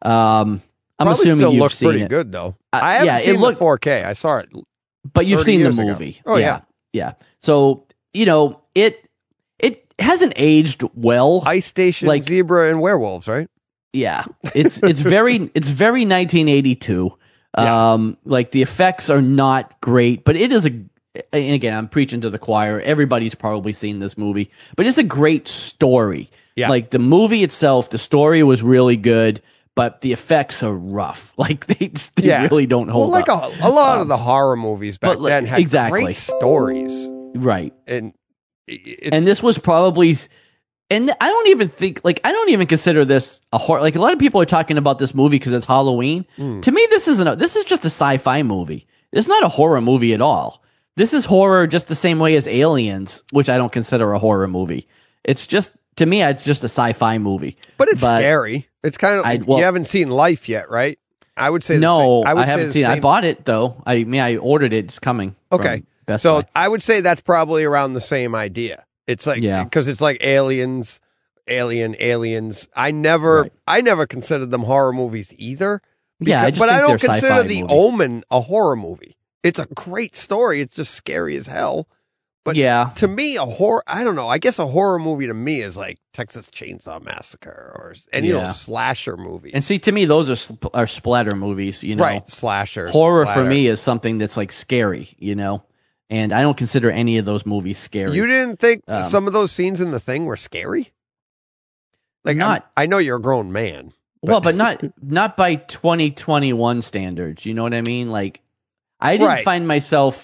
Um, I'm Probably assuming still you've looks seen pretty it, good though. Uh, I haven't yeah, it seen looked- the four K. I saw it. but you've thirty seen the years ago. movie. Oh, yeah, yeah. So you know it. It hasn't aged well. Ice Station, Like- Zebra, and Werewolves, right? Yeah, it's it's very it's very nineteen eighty-two. Yeah. Um, like the effects are not great, but it is a. And again, I'm preaching to the choir. Everybody's probably seen this movie, but it's a great story. Yeah. Like the movie itself, the story was really good, but the effects are rough. Like they just they Yeah. really don't hold Well, like up. a, a lot of the horror movies back but, like, then had exactly. great stories, Right. and it, And this was probably, and I don't even think, like, I don't even consider this a horror. Like, a lot of people are talking about this movie because it's Halloween. Hmm. To me, this isn't. A, this is just a sci-fi movie. It's not a horror movie at all. This is horror just the same way as Aliens, which I don't consider a horror movie. It's just to me, it's just a sci-fi movie. but it's scary. It's kind of I- well- you haven't seen Life yet, right? I would say the No, same- I, I, would say haven't the seen. it. I same- bought it though. I mean, I ordered it. It's coming. from Okay, Best so Buy. I would say that's probably around the same idea. It's like Yeah. because it's like Aliens, Alien, Aliens. I never, Right. I never considered them horror movies either. Yeah, I just but I think don't they're consider sci-fi The movies. Omen a horror movie. It's a great story. It's just scary as hell. But yeah, to me, a horror, I don't know. I guess a horror movie to me is like Texas Chainsaw Massacre or any of Yeah. those slasher movies. and see, to me, those are sp- are splatter movies. You know, right. Slashers. horror for splatter. me is something that's like scary, you know, and I don't consider any of those movies scary. You didn't think Um, some of those scenes in The Thing were scary? Like, Not- I'm- I know you're a grown man, But, well, but not not by twenty twenty-one standards. You know what I mean? Like, I didn't Right. find myself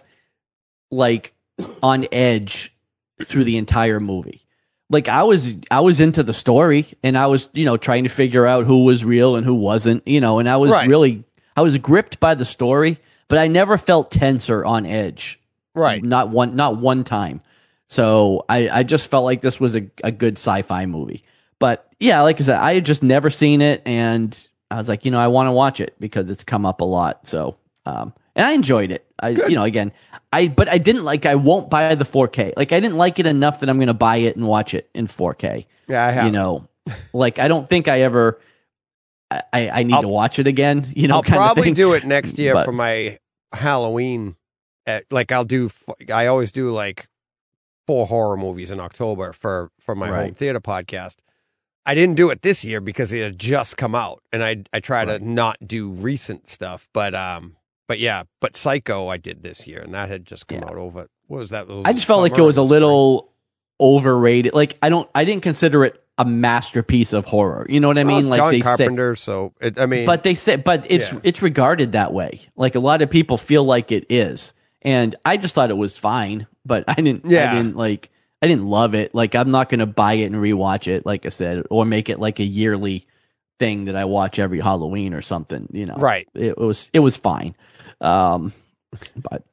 like on edge through the entire movie. Like I was, I was into the story, and I was, you know, trying to figure out who was real and who wasn't, you know, and I was Right. really, I was gripped by the story, but I never felt tense or on edge. Right. Not one, not one time. So I, I just felt like this was a, a good sci-fi movie. But yeah, like I said, I had just never seen it, and I was like, you know, I want to watch it because it's come up a lot. So, um, and I enjoyed it. I, Good. you know, again, I, but I didn't like, I won't buy the four K. Like I didn't like it enough that I'm going to buy it and watch it in four K. Yeah, I have. You know, like I don't think I ever, I, I need I'll- to watch it again. You know, I'll kind probably of thing. do it next year But- for my Halloween. At, like I'll do, f- I always do like four horror movies in October for for my home Right. theater podcast. I didn't do it this year because it had just come out, and I I try Right. to not do recent stuff. But um, but yeah, but Psycho I did this year, and that had just come Yeah. out over. What was that? I just felt like it was a little overrated. Like I don't, I didn't consider it a masterpiece of horror. You know what I mean? Like John they say, Carpenter. So it, I mean, but they say, but it's Yeah. it's regarded that way. Like a lot of people feel like it is, and I just thought it was fine. But I didn't, Yeah. I didn't like, I didn't love it. Like I'm not going to buy it and rewatch it, like I said, or make it like a yearly thing that I watch every Halloween or something. You know, Right. It, it was it was fine, um, but.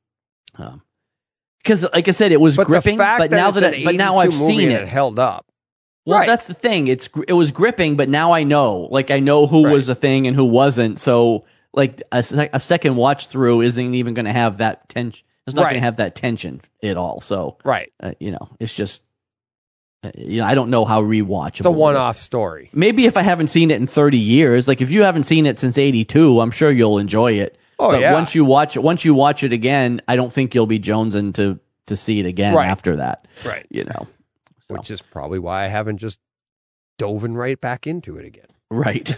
Um, because, like I said, it was but gripping. the fact but that now it's that, an I, but now eighty-two I've movie seen and it. held up. Well, Right. that's the thing. It's gr- it was gripping, but now I know. Like I know who Right. was a thing and who wasn't. So, like a, sec- a second watch through isn't even going to have that tension. It's not Right. going to have that tension at all. So, Right. uh, you know, it's just, uh, you know, I don't know how rewatchable. It's a it is. one-off story. Maybe if I haven't seen it in thirty years, like if you haven't seen it since eighty-two, I'm sure you'll enjoy it. Oh, but yeah. once you watch it, once you watch it again, I don't think you'll be jonesing to to see it again Right. after that. Right. You know, so, Which is probably why I haven't just dove right back into it again. right.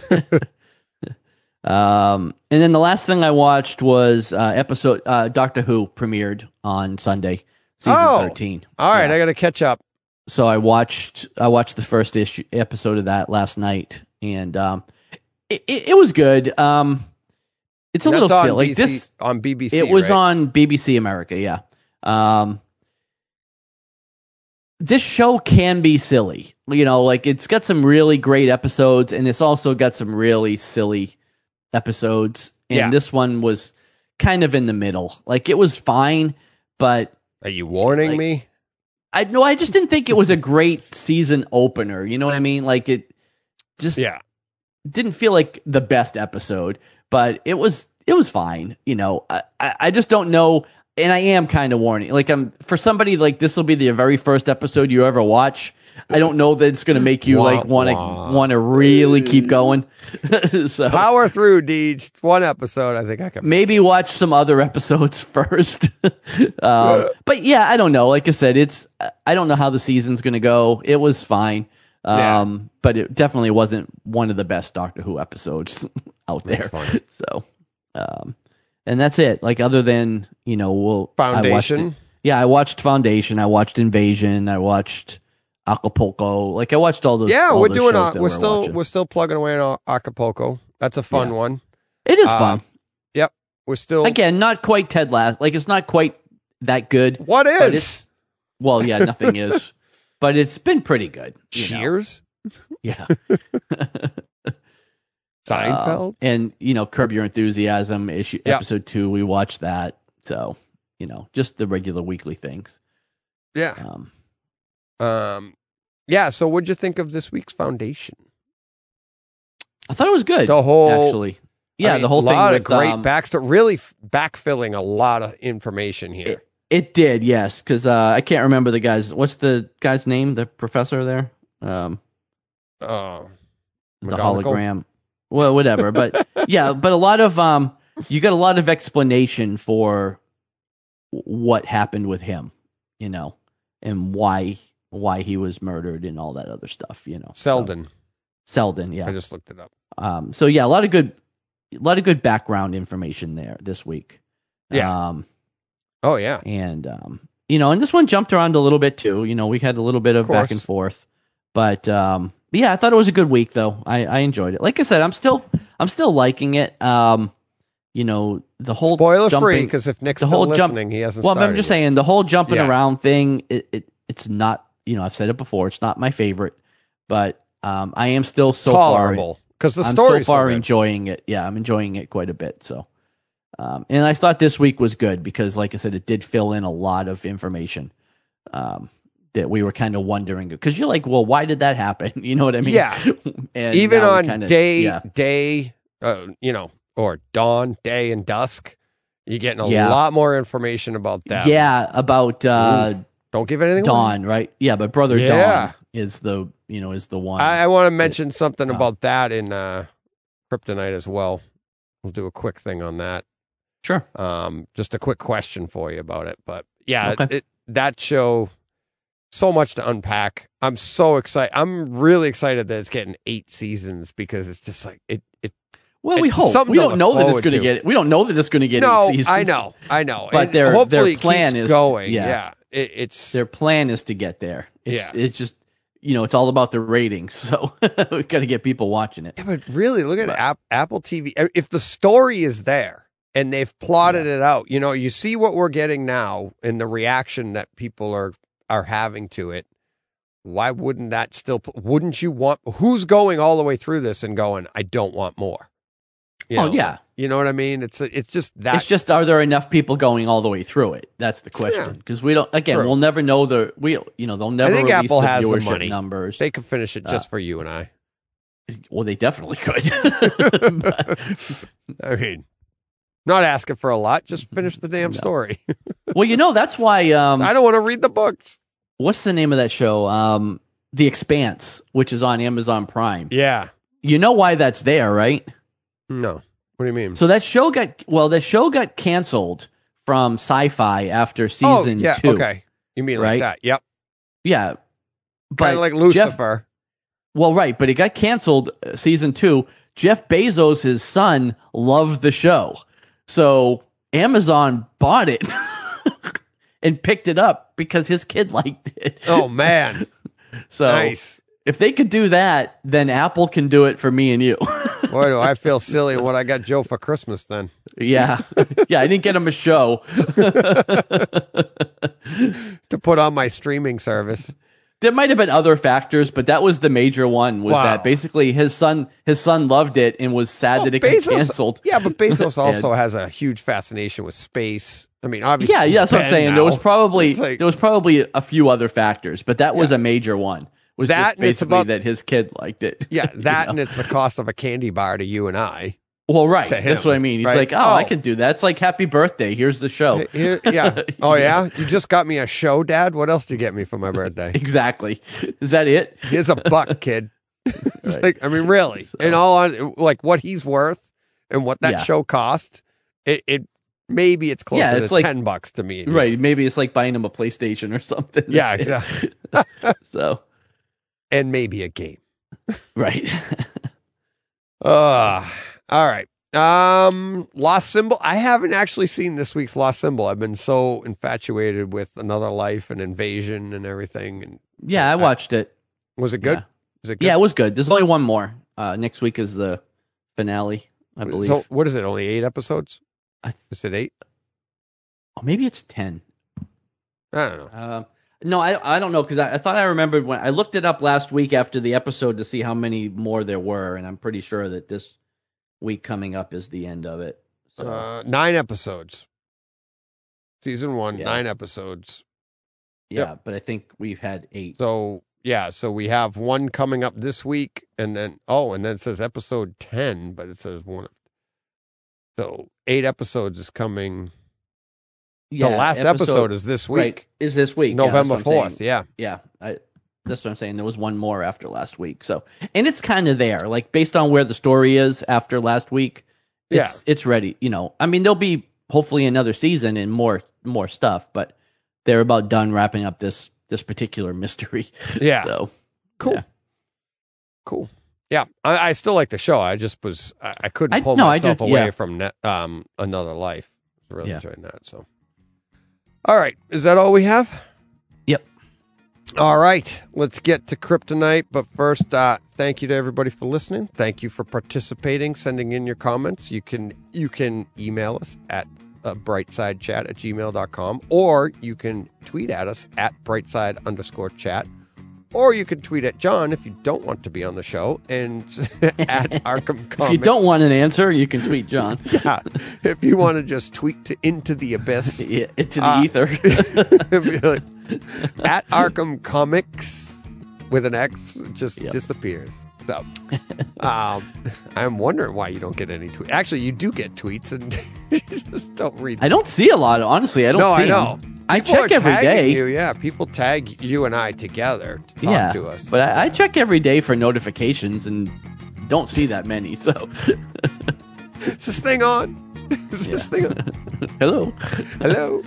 um, and then the last thing I watched was uh, episode uh, Doctor Who premiered on Sunday, season Oh. thirteen. All right, Yeah. I got to catch up. So I watched I watched the first issue episode of that last night, and um, it, it, it was good. Um, it's a That's little on silly. B C, This on B B C. it was right? on B B C America, yeah. Um, this show can be silly, you know, like it's got some really great episodes, and it's also got some really silly episodes. And Yeah. this one was kind of in the middle. Like it was fine, but Are you warning like- me? I no, I just didn't think it was a great season opener. You know what I mean? Like it just Yeah. didn't feel like the best episode, but it was it was fine. You know, I I, I just don't know, and I am kind of warning. Like I'm for somebody like this will be the very first episode you ever watch. I don't know that it's going to make you Wah, like want to wah. want to really keep going. So Power through, Deej. It's one episode. I think I can. maybe watch some other episodes first. um, but yeah, I don't know. Like I said, it's I don't know how the season's going to go. It was fine, um, Yeah. but it definitely wasn't one of the best Doctor Who episodes out there. That's funny. So, um, and that's it. Like other than you know, we'll I watched Foundation. it. Yeah, I watched Foundation. I watched Invasion. I watched Acapulco. Like I watched all those. Yeah, all we're those doing. shows Uh, that we're still watching. we're still plugging away on Acapulco. That's a fun Yeah. one. It is uh, fun. Yep, we're still. Again, not quite Ted Lasso. Like it's not quite that good. What But is? it's well, yeah, nothing is, but it's been pretty good. you know? Cheers. Yeah. Seinfeld. Uh, and you know, Curb Your Enthusiasm issue Yep. episode two. We watched that, so you know, just the regular weekly things. yeah. Um, Um. Yeah. So, what'd you think of this week's Foundation? I thought it was good. The whole- actually, yeah, I mean, the whole a lot thing of with great um, backstory. Really f- backfilling a lot of information here. It, it did, yes, because uh, I can't remember the guy's. What's the guy's name? The professor there. Um, uh, the McGonagall? hologram. Well, whatever. But yeah, but a lot of um, you got a lot of explanation for what happened with him, you know, and why why he was murdered and all that other stuff, you know. Selden. So, Selden, yeah. I just looked it up. Um, so yeah, a lot of good, a lot of good background information there this week. Yeah. Um, Oh yeah. and um, you know, and this one jumped around a little bit too. You know, we had a little bit of, Of back course. and forth, but um, yeah, I thought it was a good week though. I, I enjoyed it. Like I said, I'm still I'm still liking it. Um, you know, the whole spoiler jumping, free, because if Nick's the still whole listening, jump, he hasn't. Well, started I'm just yet. saying the whole jumping Yeah. around thing. It, it it's not. You know, I've said it before. It's not my favorite, but um, I am still so tolerable because the far. I'm story's so far good. enjoying it. Yeah, I'm enjoying it quite a bit. So, um, and I thought this week was good because, like I said, it did fill in a lot of information. Um, that we were kind of wondering because you're like, well, why did that happen? You know what I mean? Yeah. And Even now we on kinda- day, yeah. day, uh, you know, or dawn, day, and dusk, you're getting a Yeah. lot more information about that. Yeah, about uh, Don't give anything away. Dawn, right? Yeah, but Brother Yeah. Dawn is the you know is the one. I, I want to mention something oh. about that in uh, Kryptonite as well. We'll do a quick thing on that. sure. Um, just a quick question for you about it. But yeah, Okay. it, that show, so much to unpack. I'm so excited. I'm really excited that it's getting eight seasons because it's just like it. It Well, we it's hope. something We to don't look know that it's forward going to to. get. We don't know that it's going to get no, eight seasons. I know, I know. But And their- their hopefully it plan keeps is- going. yeah. Yeah, It, it's Their plan is to get there. It's, Yeah. it's just you know it's all about the ratings. So we got to get people watching it. Yeah, but really, look at App, Apple T V. If the story is there and they've plotted it out, you know, you see what we're getting now and the reaction that people are are having to it. Why wouldn't that still? Wouldn't you want? Who's going all the way through this and going, I don't want more. You Oh know? yeah. You know what I mean? It's it's just that. It's just, are there enough people going all the way through it? That's the question. Because we don't. Again, True. we'll never know the. We you know they'll never I think release Apple the has the viewership money. numbers. they could finish it just Uh, for you and I. Well, they definitely could. But- I mean, not asking for a lot. Just finish the damn story. well, you know that's why. Um, I don't want to read the books. what's the name of that show? Um, The Expanse, which is on Amazon Prime. Yeah. You know why that's there, right? No. What do you mean? So that show got well. The show got canceled from Sci-Fi after season oh, yeah, two. Okay. You mean like right? that? Yep. Yeah, but Kind of like Jeff- Lucifer. well, right, but it got canceled uh, season two. Jeff Bezos, his son, loved the show, so Amazon bought it and picked it up because his kid liked it. Oh man, So nice. if they could do that, then Apple can do it for me and you. Boy, do I feel silly what I got Joe for Christmas then. Yeah, yeah. I didn't get him a show. To put on my streaming service. There might have been other factors, but that was the major one. Was Wow. that basically his son? His son loved it and was sad Well, that it got Bezos- canceled. Yeah, but Bezos also has a huge fascination with space. I mean, obviously, Yeah, yeah. That's what I'm he's saying. Ben There was now. probably It's like- there was probably a few other factors, but that was Yeah. a major one. Was That just and it's basically about- that his kid liked it. Yeah, You that know? and it's the cost of a candy bar to you and I. well, right. to That's him, what I mean. He's right? like, oh, I Oh. can do that. It's like happy birthday. Here's the show. Here, yeah. Oh yeah. You just got me a show, Dad. What else did you get me for my birthday? Exactly. Is that it? Here's a buck, kid. It's Right. like, I mean, really, and all on like what he's worth and what that Yeah. show cost. It, it maybe it's closer Yeah, it's to like- ten bucks to me. Right. Maybe it's like buying him a PlayStation or something. Yeah, exactly. So And maybe a game. right. Uh all right. Um, Lost Symbol. I haven't actually seen this week's Lost Symbol. I've been so infatuated with Another Life and Invasion and everything. And Yeah, I watched it. was it good? Yeah. Was it good? Yeah, it was good. There's only one more. Uh, next week is the finale, I believe. So what is it? Only eight episodes? I- Is it eight? oh, maybe it's ten. I don't know. Um, no, I I don't know because I, I thought I remembered when I looked it up last week after the episode to see how many more there were, and I'm pretty sure that this week coming up is the end of it. So, Uh, nine episodes. Season one, Yeah. nine episodes. yeah, but I think we've had eight. So yeah, so we have one coming up this week, and then oh, and then it says episode ten, but it says one. So eight episodes is coming. Yeah, the last episode, is this week, right, is this week, Yeah, that's November what I'm saying. fourth. Yeah, Yeah, I, that's what I'm saying. There was one more after last week. So, and it's kind of there, like based on where the story is after last week. It's, Yeah. it's ready. You know, I mean, there'll be hopefully another season and more more stuff, but they're about done wrapping up this this particular mystery. yeah, So cool, yeah. cool. Yeah, I, I still like the show. I just was I, I couldn't I- pull no, I myself do- away yeah. from net, um Another Life. Really Yeah. enjoying that. So, all right, is that all we have? Yep. All right, let's get to Kryptonite. But first, uh, thank you to everybody for listening. Thank you for participating, sending in your comments. You can you can email us at uh, brightsidechat at gmail dot com, or you can tweet at us at brightside underscore chat, or you can tweet at John if you don't want to be on the show, and at Arkham Comics. If you don't want an answer, you can tweet John. Yeah, if you want to just tweet to into the abyss. Yeah, into the uh, ether. like, at Arkham Comics with an X, it just Yep. disappears. So, um, I'm wondering why you don't get any tweets. Actually, you do get tweets, and you just don't read them. I don't see a lot. Honestly, I don't No, see I know. them. I People check are every tagging day. You, yeah, people tag you and I together to talk yeah, to us. but I, I check every day for notifications and don't see that many. So, Is this thing on? Is this thing on? hello. Hello.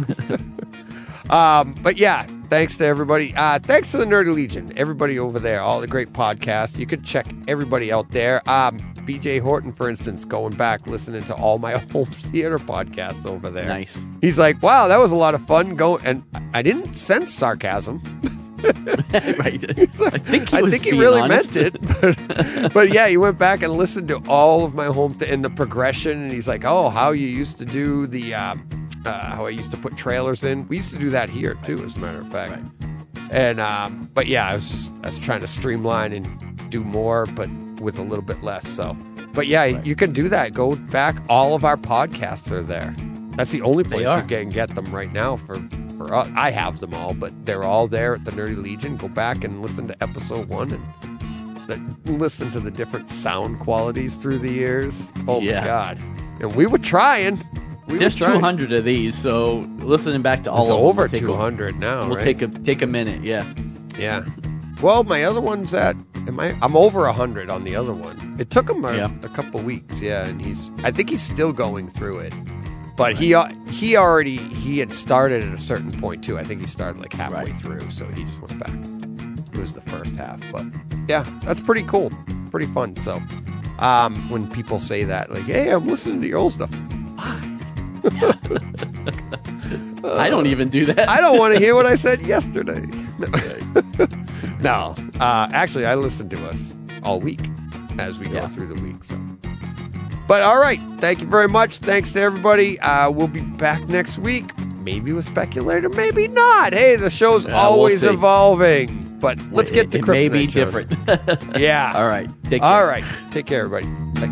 um, but yeah, thanks to everybody. Uh, thanks to the Nerdy Legion, everybody over there, all the great podcasts. You could check everybody out there. Um, B J Horton, for instance, going back, listening to all my home theater podcasts over there. Nice. He's like, wow, that was a lot of fun. Go and I didn't sense sarcasm. Right. I think he I was think he being really honest. meant it. But, but yeah, he went back and listened to all of my home th- and the progression. And he's like, oh, how you used to do the, um, uh, how I used to put trailers in. We used to do that here too, as a matter of fact. Right. And, um, but yeah, I was just, I was trying to streamline and do more, but with a little bit less. So, but yeah, Right. you can do that. Go back. All of our podcasts are there. That's the only place are. you can get them right now for, for us. I have them all, but they're all there at the Nerdy Legion. Go back and listen to episode one and the, listen to the different sound qualities through the years. Oh Yeah. my God. And we were trying. We There's were trying. two hundred of these, so listening back to all It's of them over will take a- two hundred now, We'll right? take a take a minute. Yeah. Yeah. Well, my other one's at. Am I? I'm over a hundred on the other one. It took him a, Yeah. a couple weeks. Yeah, and he's. I think he's still going through it, but he uh, he already he had started at a certain point too. I think he started like halfway Right. through, so he just went back. It was the first half, but yeah, that's pretty cool, pretty fun. So, um, when people say that, like, "Hey, I'm listening to your old stuff," I don't even do that. I don't want to hear what I said yesterday. No, uh, actually, I listen to us all week as we go Yeah. through the week. So, but all right, thank you very much. Thanks to everybody. Uh, we'll be back next week, maybe with Speculator, maybe not. Hey, the show's Yeah, we'll always see. evolving. But let's get to it, it may be Kryptonite, John. different. Yeah. All right. Take care. All right, take care, everybody. Thanks.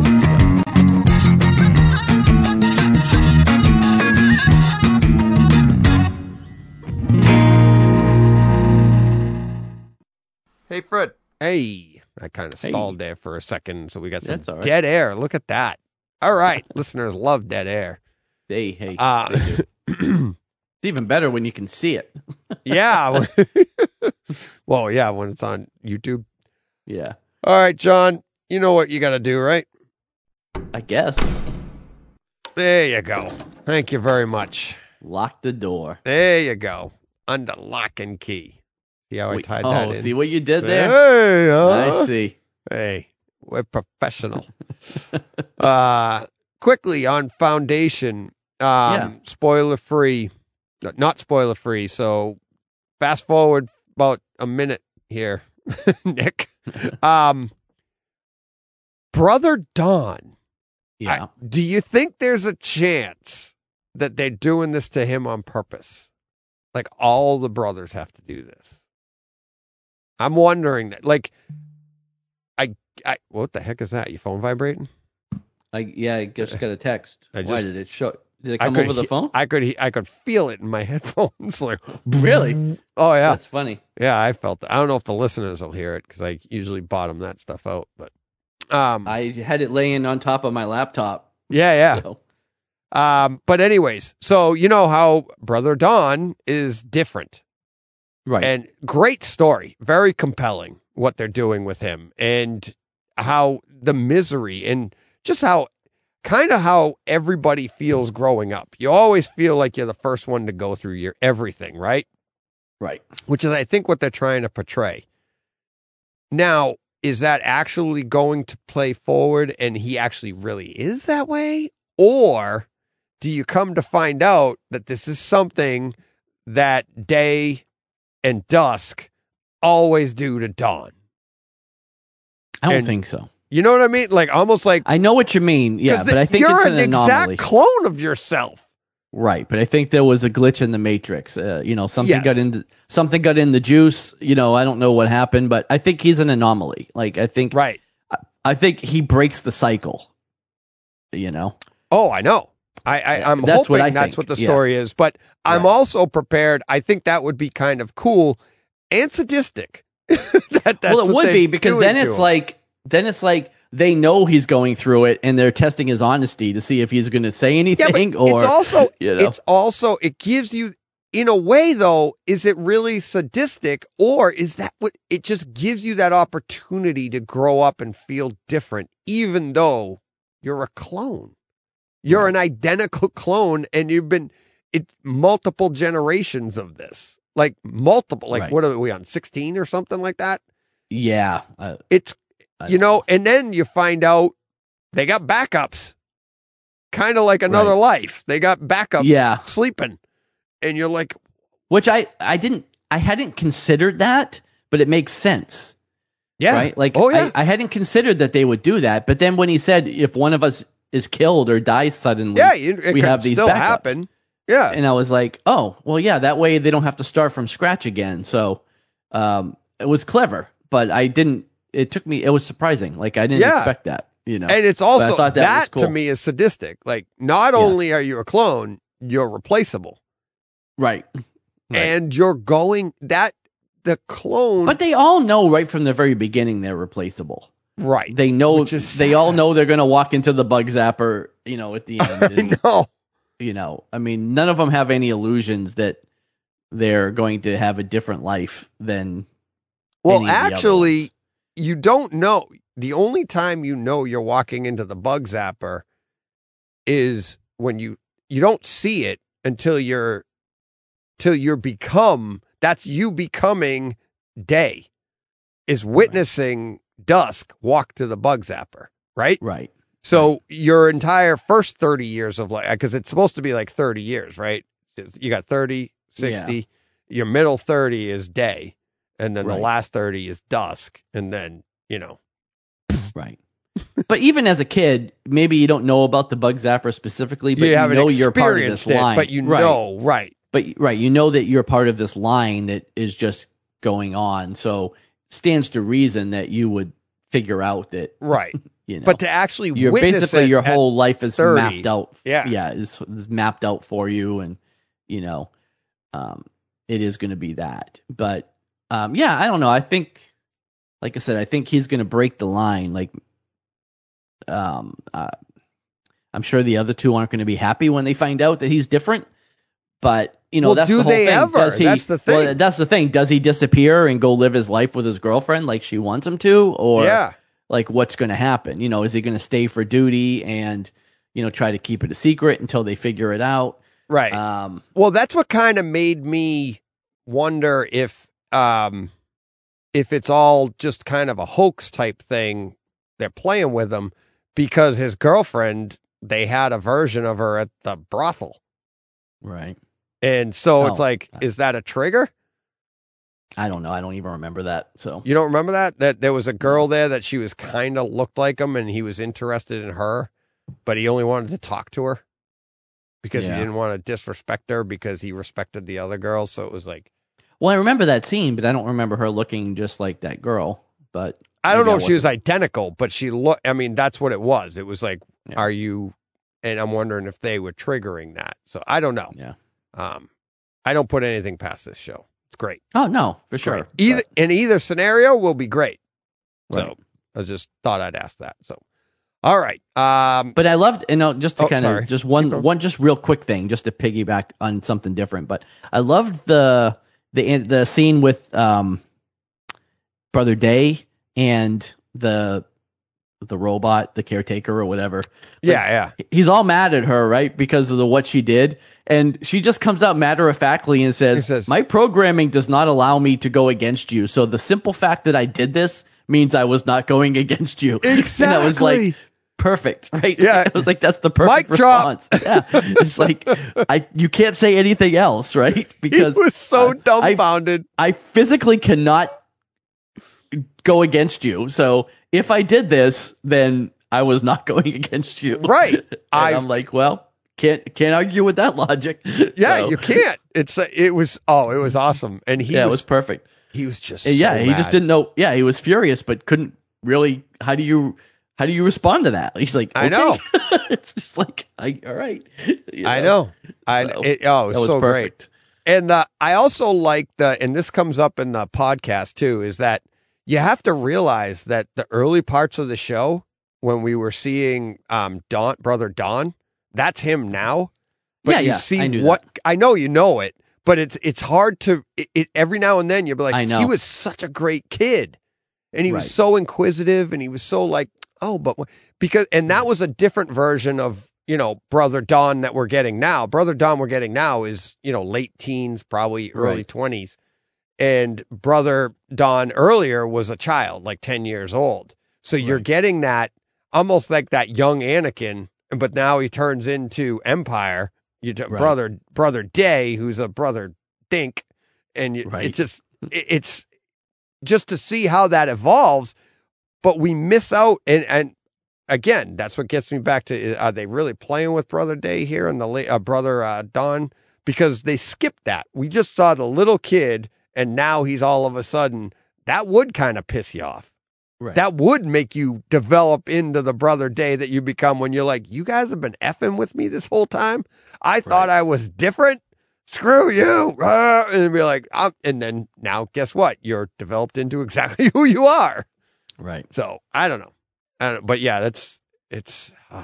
Hey, Fred. Hey. I kind of Hey. stalled there for a second, so we got some That's all right. dead air. Look at that. All right. Listeners love dead air. Hey, hey. Uh, It's even better when you can see it. yeah. Well, yeah, when it's on YouTube. Yeah. All right, John. You know what you got to do, right? I guess. There you go. Thank you very much. Lock the door. There you go. Under lock and key. See how I Wait, tied oh, that in? see what you did there? Hey, huh? I see. Hey, we're professional. uh, quickly on Foundation, um, Yeah. spoiler free, not spoiler free. So fast forward about a minute here, Nick. Um, Brother Don. Yeah. I- do you think there's a chance that they're doing this to him on purpose? Like all the brothers have to do this. I'm wondering that. Like, I, I, what the heck is that? Your phone vibrating? I yeah, I just got a text. I Why just- did it show? Did it I come could over the he- phone? I could, he- I could feel it in my headphones. Like, Really? oh yeah, That's funny. yeah. I felt. That. I don't know if the listeners will hear it because I usually bottom that stuff out. But, um, I had it laying on top of my laptop. yeah, yeah. So, Um, but anyways, so you know how Brother Don is different. right. And great story, very compelling what they're doing with him and how the misery and just how kind of how everybody feels growing up. You always feel like you're the first one to go through your everything, right? right. Which is, I think, what they're trying to portray. Now, is that actually going to play forward and he actually really is that way? Or do you come to find out that this is something that Day and dusk always do to dawn. I don't And- think so. You know what I mean? Like almost like I know what you mean. Yeah, 'cause but the- I think you're it's an, an anomaly. exact clone of yourself. Right, but I think there was a glitch in the matrix. Uh, you know, something Yes. got in the, something got in the juice. You know, I don't know what happened, but I think he's an anomaly. Like I think, Right. I, I think he breaks the cycle. You know, Oh, I know. I, I I'm That's what hoping I that's think. what the Yeah. story is, but I'm Right. also prepared. I think that would be kind of cool and sadistic. that, that's well, it what would they're be because doing then to it's him. like then it's like they know he's going through it and they're testing his honesty to see if he's going to say yeah, but anything or it's also you know. it's also it gives you in a way though. Is it really sadistic or is that what it just gives you that opportunity to grow up and feel different, even though you're a clone. You're Right. an identical clone, and you've been it multiple generations of this, like multiple, like Right. what are we on sixteen or something like that? yeah, uh, It's I you don't know, and then you find out they got backups, kind of like another Right. life. They got backups, Yeah. sleeping, and you're like, which I I didn't I hadn't considered that, but it makes sense. yeah, Right? Like, oh yeah, I, I hadn't considered that they would do that. But then when he said, if one of us is killed or dies suddenly, yeah, you, it we could have these still backups. happen. Yeah, And I was like, oh, well, yeah, that way they don't have to start from scratch again. So um, it was clever, but I didn't, it took me, it was surprising. Like, I didn't Yeah. expect that, you know. and it's But I also thought that, that was cool. to me is sadistic. Like, not Yeah. only are you a clone, you're replaceable. Right. Right. And you're going that the clone, But they all know right from the very beginning they're replaceable. right? They know, Which is they all sad. know they're going to walk into the bug zapper, you know, at the end. I and- know. you know, I mean, none of them have any illusions that they're going to have a different life than. Well, any of the other actually, ones. you don't know. The only time you know you're walking into the bug zapper is when you you don't see it until you're till you're become. That's you becoming day. Is witnessing dusk walk to the bug zapper, right? right, So your entire first thirty years of life, because it's supposed to be like thirty years, right? You got thirty, sixty, your middle thirty is day, and then Right. the last thirty is dusk, and then, you know. right. But even as a kid, maybe you don't know about the bug zapper specifically, but you, you, haven't know you're part of this experienced it, line. but you right. know, right. But right, you know that you're part of this line that is just going on. So stands to reason that you would figure out that, Right. you know. But to actually you're witness basically it your at- whole life is thirty, mapped out. yeah. yeah, is, is mapped out for you, and you know, um, it is going to be that. But um, yeah, I don't know. I think, like I said, I think he's going to break the line. Like, um, uh, I'm sure the other two aren't going to be happy when they find out that he's different. But you know, Well, that's do the whole they thing. ever? Does he, That's the Well, thing. that's the thing. Does he disappear and go live his life with his girlfriend like she wants him to, or yeah. like what's going to happen? You know, is he going to stay for duty and, you know, try to keep it a secret until they figure it out? Right. Um, Well, that's what kind of made me wonder if um if it's all just kind of a hoax type thing. They're playing with him because his girlfriend, they had a version of her at the brothel. right. And so it's Oh. like, is that a trigger? I don't know. I don't even remember that. So You don't remember that? That there was a girl there that she was kind of looked like him and he was interested in her, but he only wanted to talk to her because Yeah. he didn't want to disrespect her because he respected the other girls. So it was like, well, I remember that scene, but I don't remember her looking just like that girl. But I don't maybe know if she was wasn't- identical, but she looked, I mean, that's what it was. It was like, Yeah. are you, and I'm wondering if they were triggering that. So I don't know. Yeah. Um, I don't put anything past this show. It's great. Oh no, for Great. sure. Either in either scenario will be great. But, So I just thought I'd ask that. So, all right. Um, But I loved, and uh, just to Oh, kind sorry. of just Keep one going. one just real quick thing, just to piggyback on something different. But I loved the the the scene with um, Brother Day and the the robot, the caretaker or whatever. yeah, yeah. He's all mad at her, right, because of the what she did, and she just comes out matter of factly and says, He says- "My programming does not allow me to go against you. So the simple fact that I did this means I was not going against you." And I was Exactly. like, perfect, right? Yeah. I was like, that's the perfect Mic drop. response. Yeah. It's like, I you can't say anything else, right? Because he was so uh, dumbfounded. I, I physically cannot go against you. So if I did this, then I was not going against you. Right. And I- I'm like, well, can't can't argue with that logic. Yeah, So, you can't. It's uh, it was oh, it was awesome, and he yeah, was, it was perfect. he was just yeah, so he just mad. didn't know. Yeah, he was furious, but couldn't really. How do you how do you respond to that? He's like, I okay. know. It's just like, I all right. You I know. I So, it, oh, it was, that was so perfect. great. And uh, I also like the, and this comes up in the podcast too, is that you have to realize that the early parts of the show when we were seeing um Don, brother Don, that's him now. But Yeah, you yeah, see I knew what that. I know, you know it, but it's it's hard to it, it every now and then you'll be like, I know. he was such a great kid, and he was Right. so inquisitive, and he was so like, oh, but what-" because and that was a different version of, you know, brother Don that we're getting now. Brother Don we're getting now is, you know, late teens, probably early Right. twenties, and brother Don earlier was a child, like ten years old. So you're Right. getting that almost like that young Anakin, but now he turns into Empire. You t- Right. brother brother Day, who's a brother Dink, and you, Right. it just it, it's just to see how that evolves. But we miss out, and and again, that's what gets me back to: are they really playing with brother Day here and the la- uh, brother uh, Don? Because they skipped that. We just saw the little kid, and now he's all of a sudden. That would kind of piss you off. Right. That would make you develop into the brother Day that you become when you're like, you guys have been effing with me this whole time. I thought I was different. Screw you. Uh, and be like, I'm, and then now guess what? You're developed into exactly who you are. right. So I don't know. I don't, but yeah, that's, it's uh,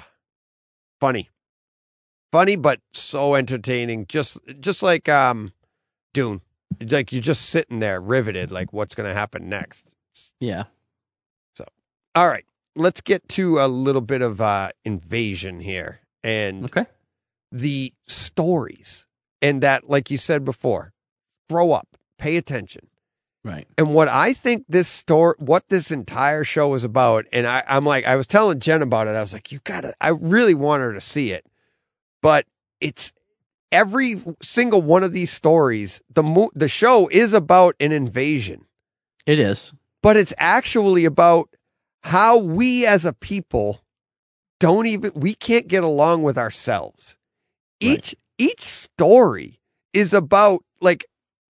funny, funny, but so entertaining. Just, just like, um, Dune, like you're just sitting there riveted, like what's going to happen next. Yeah. All right, let's get to a little bit of uh, invasion here and Okay. the stories. And that, like you said before, grow up, pay attention. Right. And what I think this story, what this entire show is about, and I, I'm like, I was telling Jen about it. I was like, you gotta, I really want her to see it. But it's every single one of these stories, the mo- the show is about an invasion, It is. but it's actually about how we as a people don't even, we can't get along with ourselves. Each, each story is about like,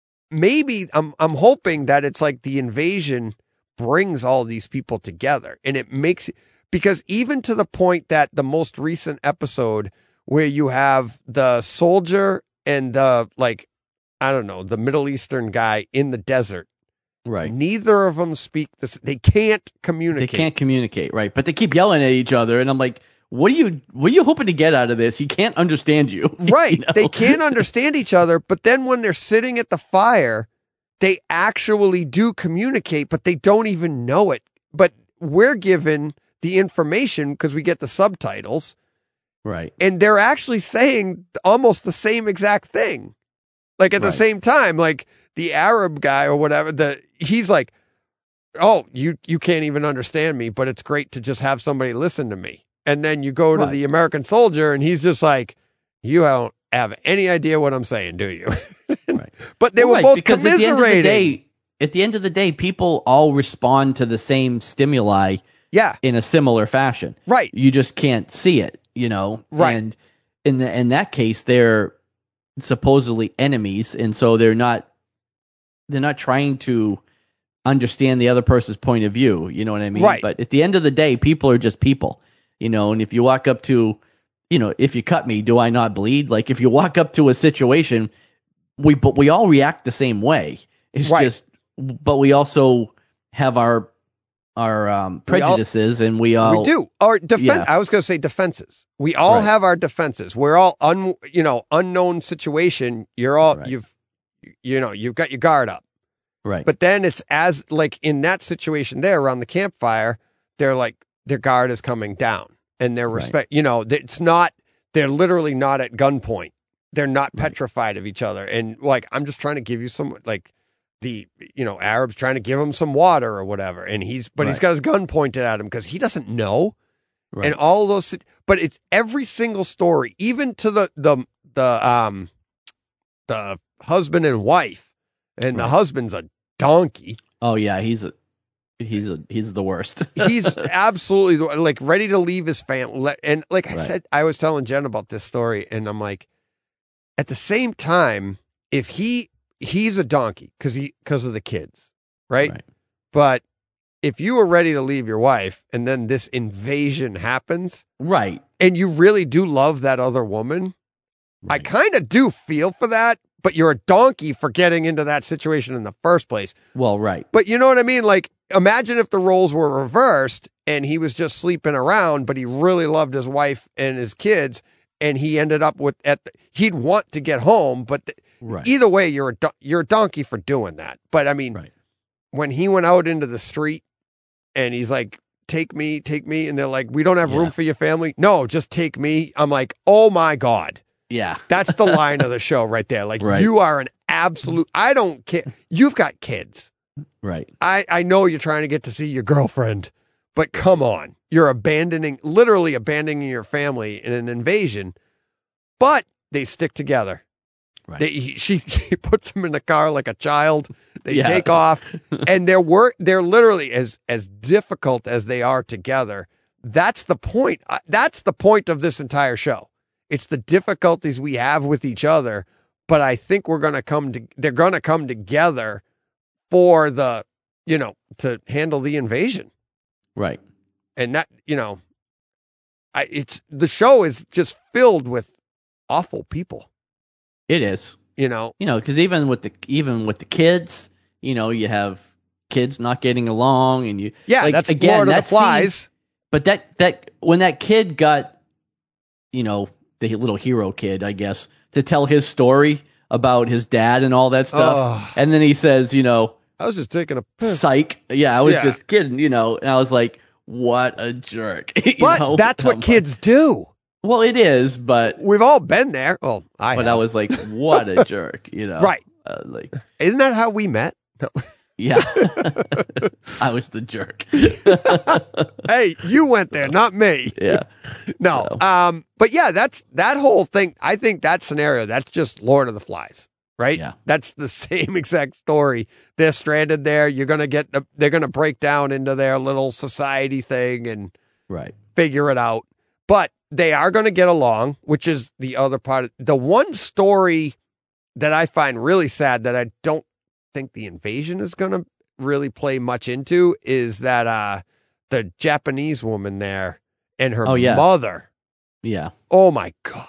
maybe I'm, I'm hoping that it's like the invasion brings all these people together and it makes it, because even to the point that the most recent episode where you have the soldier and the, like, I don't know, the Middle Eastern guy in the desert, Right. neither of them speak this. They can't They communicate. can't communicate, right? But they keep yelling at each other, and I'm like, "What are you? What are you hoping to get out of this? He can't understand you, Right. You know? They can't understand each other, but then when they're sitting at the fire, they actually do communicate, but they don't even know it. But we're given the information because we get the subtitles, Right. and they're actually saying almost the same exact thing. Like at the Right. same time, like the Arab guy or whatever, the he's like, "Oh, you you can't even understand me, but it's great to just have somebody listen to me." And then you go to Right. the American soldier, and he's just like, "You don't have any idea what I'm saying, do you?" Right. But they Well, were right, both because at the end of the commiserating. day, at the end of the day, people all respond to the same stimuli Yeah, in a similar fashion. right. You just can't see it, you know. Right. And in the, in that case, they're supposedly enemies, and so they're not they're not trying to understand the other person's point of view. You know what I mean? Right. But at the end of the day, people are just people, you know. And if you walk up to, you know, if you cut me, do I not bleed? Like if you walk up to a situation, we but we all react the same way. It's Right. just, but we also have our our um, We all- prejudices, and we all We do. Or defense. Yeah. I was going to say defenses. We all Right. have our defenses. We're all un, you know, unknown situation. You're all Right. you've, you know, you've got your guard up. right. But then it's as like in that situation there around the campfire, they're like their guard is coming down and their Right. respect. You know, it's not. They're literally not at gunpoint. They're not Right. petrified of each other. And like I'm just trying to give you some like. The you know Arab's trying to give him some water or whatever, and he's but he's Right. got his gun pointed at him because he doesn't know. Right. and all those, but it's every single story, even to the the the um the husband and wife, and Right. the husband's a donkey. Oh yeah, he's a he's a he's the worst. He's absolutely like ready to leave his family. And like I Right. said, I was telling Jen about this story, and I'm like, at the same time, if he he's a donkey because he because of the kids, right? Right. But if you were ready to leave your wife, and then this invasion happens, Right. and you really do love that other woman, I Right. kind of do feel for that. But you're a donkey for getting into that situation in the first place. Well, right. But you know what I mean? Like, imagine if the roles were reversed and he was just sleeping around, but he really loved his wife and his kids, and he ended up with at the, he'd want to get home, but the, Right. either way, you're a do- you're a donkey for doing that. But I mean, Right. when he went out into the street and he's like, "Take me, take me," and they're like, "We don't have room Yeah. for your family." No, just take me. I'm like, oh my God. Yeah. That's the line of the show right there. Like, Right. you are an absolute, I don't care. You've got kids. Right. I, I know you're trying to get to see your girlfriend, but come on. You're abandoning, literally abandoning your family in an invasion, but they stick together. Right. They, he, she, he puts them in the car like a child. They Yeah. take off, and they're work. They're literally as as difficult as they are together. That's the point. Uh, That's the point of this entire show. It's the difficulties we have with each other, but I think we're going to come to, they're going to come together for the, you know, to handle the invasion. Right. And that, you know, I, it's, the show is just filled with awful people, It is. you know? You know, because even with the even with the kids, you know, you have kids not getting along, and you Yeah, like, that's again, Lord of the that scene- Flies. But that that when that kid got, you know, the little hero kid, I guess, to tell his story about his dad and all that stuff, Ugh. and then he says, you know, I was just taking a piss. psych. Yeah, I was Yeah. just kidding, you know, and I was like, what a jerk. You But know? that's what I'm kids do. like, well, it is, but We've all been there. Well, I but have. I was like, what a jerk, you know? Right. Uh, like, Isn't that how we met? No. yeah, I was the jerk. Hey, you went there, not me. Yeah. No. So. Um, but yeah, that's that whole thing. I think that scenario, that's just Lord of the Flies, right? Yeah. That's the same exact story. They're stranded there. You're gonna get the, they're gonna break down into their little society thing and Right. figure it out. But they are gonna get along, which is the other part. Of, the one story that I find really sad that I don't think the invasion is gonna really play much into is that uh the Japanese woman there and her Oh, yeah. mother. Yeah. Oh my God.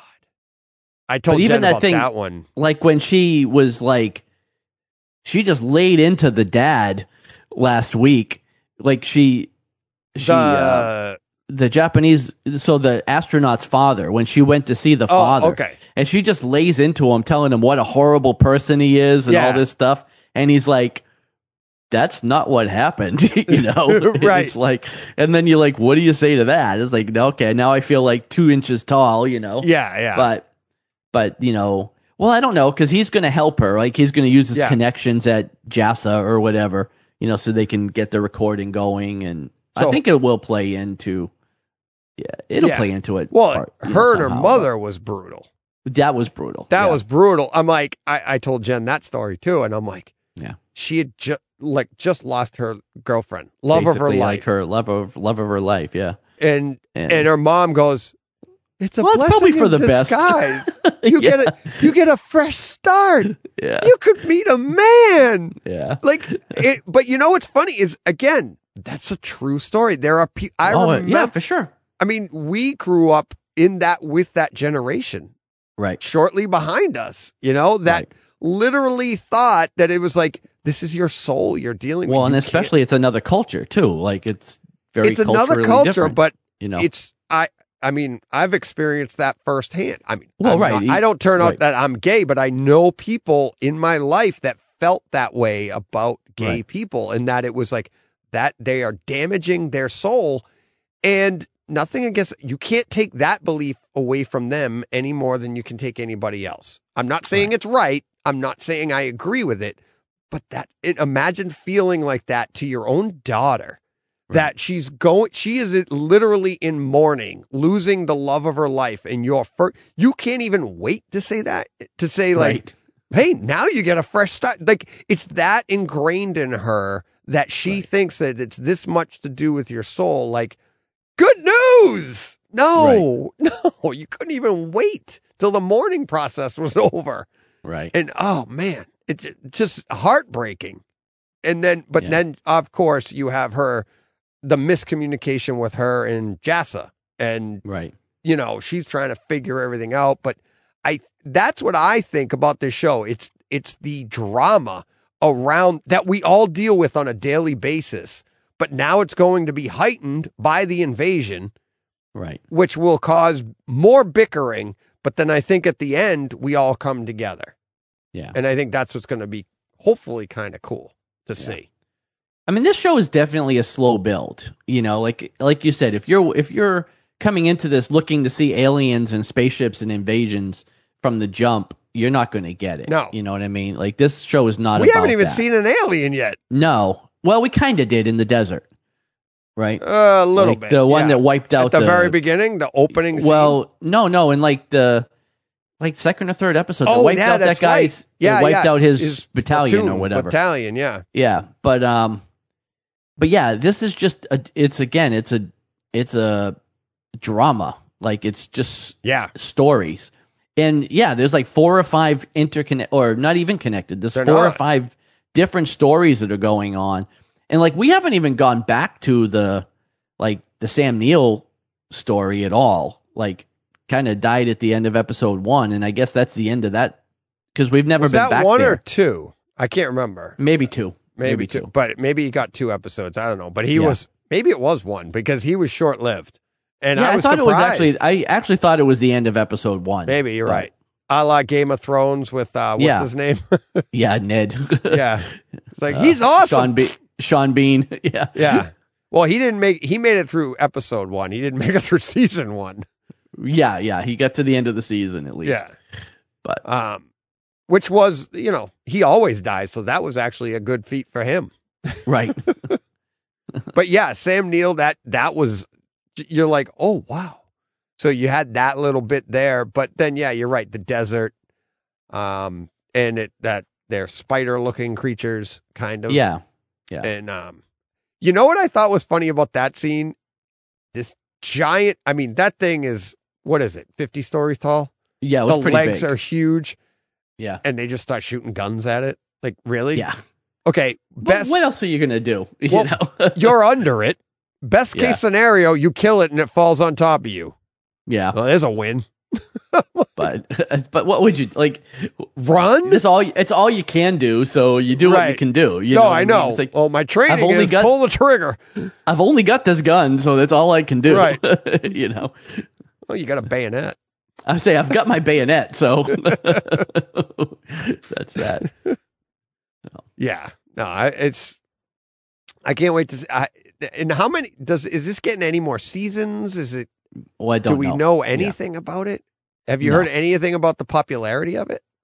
I told But even Jen that about thing- that one. Like when she was like, she just laid into the dad last week. Like she, she, The, uh, the Japanese, so the astronaut's father, when she went to see the oh, father, okay. and she just lays into him, telling him what a horrible person he is and Yeah. all this stuff. And he's like, that's not what happened, you know? Right. It's like, and then you're like, what do you say to that? It's like, okay, now I feel like two inches tall, you know? Yeah, yeah. But, but, you know, well, I don't know, because he's going to help her. Like, he's going to use his Yeah. connections at JASA or whatever, you know, so they can get the recording going. And So- I think it will play into, yeah, it'll Yeah. play into it. well, part, you know, her and her somehow, mother was brutal. but That was brutal. That Yeah. was brutal. I'm like, I, I told Jen that story too. And I'm like, Yeah. she had just like just lost her girlfriend, love of her Basically, life. like her love of love of her life. Yeah. and, And- and her mom goes, it's a Well, it's blessing probably for in the best. disguise. You get Yeah. a you get a fresh start. Yeah. You could meet a man. Yeah. Like it, but you know what's funny is again, that's a true story. There are people I oh, remember. yeah, for sure. I mean, we grew up in that with that generation Right. shortly behind us. You know that Right. literally thought that it was like this is your soul you're dealing Well, with. and You can't- especially it's another culture too. Like it's very it's another culturally culture, different, but you know. it's I. I mean, I've experienced that firsthand. I mean, Well, I'm right. not- I don't turn out Right. that I'm gay, but I know people in my life that felt that way about gay Right. people, and that it was like that they are damaging their soul, and nothing against you can't take that belief away from them any more than you can take anybody else. I'm not saying Right. it's right. I'm not saying I agree with it, but that it, imagine feeling like that to your own daughter. that she's going, she is literally in mourning, losing the love of her life. And your first, you can't even wait to say that, to say like, Right. hey, now you get a fresh start. Like it's that ingrained in her that she Right. thinks that it's this much to do with your soul. Like, good news. No, no, you couldn't even wait till the mourning process was over. Right. And oh man, it's just heartbreaking. And then, but Yeah. then of course you have her, the miscommunication with her and Jassa, and Right. you know, she's trying to figure everything out. But I, that's what I think about this show. It's, it's the drama around that we all deal with on a daily basis, but now it's going to be heightened by the invasion, Right. which will cause more bickering. But then I think at the end, we all come together. Yeah. And I think that's what's going to be hopefully kind of cool to see. I mean, this show is definitely a slow build. You know, like like you said, if you're if you're coming into this looking to see aliens and spaceships and invasions from the jump, you're not going to get it. No. You know what I mean? Like this show is not We about haven't even that. seen an alien yet. No. Well, we kind of did in the desert. Right? Uh, a little Like bit. the one yeah. that wiped out At the, the very beginning, the opening scene. Well, no, no, in like the like second or third episode, they oh, wiped yeah, out that that's guy's right. Yeah, they wiped yeah. out his, battalion platoon, or whatever. Battalion, yeah. Yeah, but um, but yeah, this is just a, it's again, it's a it's a drama. Like it's just Yeah. stories, and yeah, there's like four or five interconnect or not even connected. There's They're four or not. five different stories that are going on, and like we haven't even gone back to the like the Sam Neill story at all. Like kind of died at the end of episode one, and I guess that's the end of that because we've never Was been that back one there. or two? I can't remember. Maybe two. Maybe, Maybe two. two. But maybe he got two episodes. I don't know. But he Yeah. was, maybe it was one because he was short lived. And Yeah, I I, was thought surprised. it was actually. I actually thought it was the end of episode one. Maybe you're but- right. A la Game of Thrones with, uh, what's Yeah. his name? Yeah, Ned. yeah. It's like, Uh, he's awesome. Sean, Be- Sean Bean. Yeah. Yeah. Well, he didn't make, he made it through episode one. He didn't make it through season one. Yeah, yeah. He got to the end of the season at least. Yeah. But Um, which was, you know, he always dies. So that was actually a good feat for him. right. But yeah, Sam Neill, that, that was, you're like, oh, wow. So you had that little bit there, but then, yeah, you're right. The desert, um, and it, that they're spider looking creatures kind of. Yeah. Yeah. And, um, you know what I thought was funny about that scene? This giant, I mean, that thing is, what is it? fifty stories tall? Yeah. It was The pretty legs big. are huge Yeah. and they just start shooting guns at it. Like, really? Yeah. Okay. But Best, what else are you gonna do? You Well, know. you're under it. Best case Yeah. scenario, you kill it and it falls on top of you. yeah. Well, there's a win. But but what would you like? Run? This all it's all you can do. So you do what you Right. can do. You no, know what I mean? know. It's like, oh, my training only is got- pull the trigger. I've only got this gun, so that's all I can do. Right. You know. Oh, you got a bayonet. I say I've got my bayonet, so that's that. Yeah. No, I, it's. I can't wait to see. I, and how many does is this getting any more seasons? Is it? Well, I don't Do we know. know, anything about it? Have you No. heard anything about the popularity of it?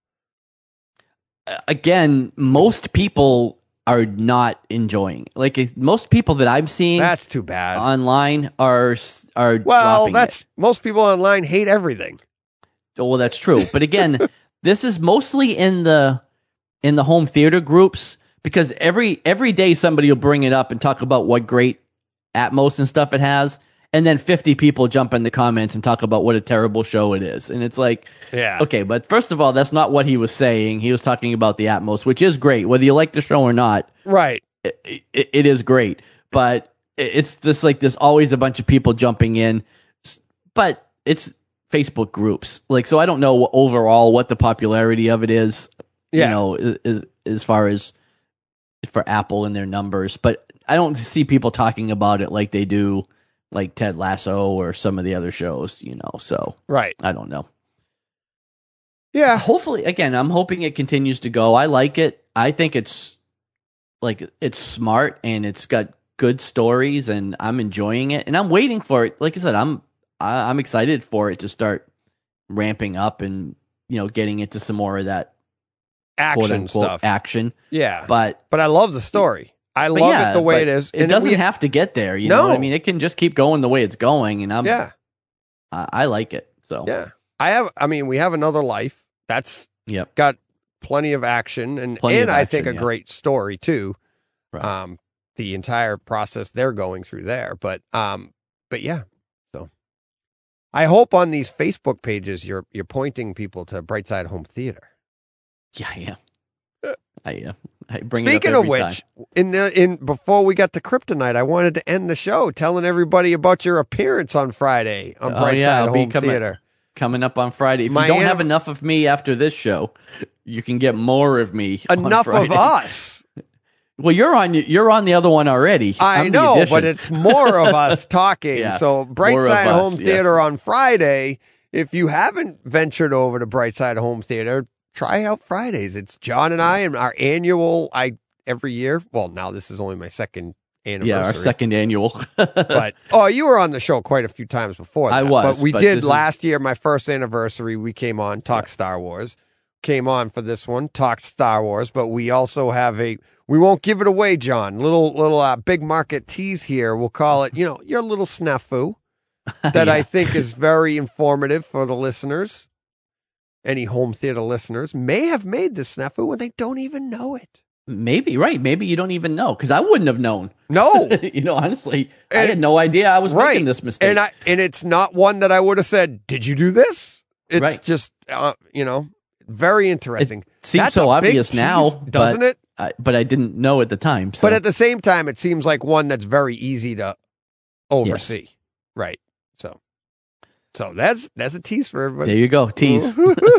Again, most people are not enjoying it. Like if- most people that I'm seeing That's too bad. online are are well, dropping that's most people online hate everything. it. Well, that's true. But again, this is mostly in the in the home theater groups because every every day somebody will bring it up and talk about what great Atmos and stuff it has, and then fifty people jump in the comments and talk about what a terrible show it is. And it's like, Yeah. okay, but first of all, that's not what he was saying. He was talking about the Atmos, which is great. Whether you like the show or not, Right. it, it, it is great. But it- it's just like there's always a bunch of people jumping in. S- But it's Facebook groups. Like, so I don't know overall what the popularity of it is, Yeah. you know, as, as- as far as for Apple and their numbers. But I don't see people talking about it like they do like Ted Lasso or some of the other shows, you know, so Right. I don't know. Yeah. Hopefully, again, I'm hoping it continues to go. I like it. I think it's like it's smart and it's got good stories, and I'm enjoying it. And I'm waiting for it. Like I said, I'm I, I'm excited for it to start ramping up and you know getting into some more of that quote Action unquote stuff. action. Yeah. But, But I love the story. I But love yeah, it the way but it is. It And doesn't we- have to get there. You know what I No. mean? It can just keep going the way it's going, and I'm Yeah, I, I like it. So yeah. I have. I mean, we have Another Life. That's yep. got plenty of action and Plenty and of I action, think a yeah. great story too. Right. Um, the entire process they're going through there, but um, but yeah. So I hope on these Facebook pages you're you're pointing people to Brightside Home Theater. Yeah, I am. I am. I bring it Speaking up of every which, time. in the in before we got to Kryptonite, I wanted to end the show telling everybody about your appearance on Friday on Oh, yeah, Brightside I'll be Home coming- Theater. Coming up on Friday. If My you don't have anim- enough of me after this show, you can get more of me. on Enough of Friday. us. Well, you're on you're on the other one already. I I'm the know, addition. but it's more of us talking. Yeah, so more of Brightside us, Home yes. Theater on Friday. If you haven't ventured over to Brightside Home Theater, try out Fridays. It's John and I and our annual. I every year. Well, now this is only my second anniversary. yeah, our second annual. But oh, you were on the show quite a few times before. I that. was, but we but did this is- last year. My first anniversary, we came on talk Star Wars. Came on for this one, talked Star Wars. But we also have a. We won't give it away, John. Little little uh, big market tease here. We'll call it. You know, your little snafu that I Yeah. think is very informative for the listeners. Any home theater listeners may have made this snafu and they don't even know it. Maybe, right. Maybe you don't even know, because I wouldn't have known. No. you know, honestly, I And- had no idea I was Right. making this mistake. And I and it's not one that I would have said, "Did you do this?" It's Right. just uh, you know, very interesting. seems That's so a big obvious tease, now, doesn't but, it? I, but I didn't know at the time. So. But at the same time, it seems like one that's very easy to oversee. Right. So so that's that's a tease for everybody. there you go, tease.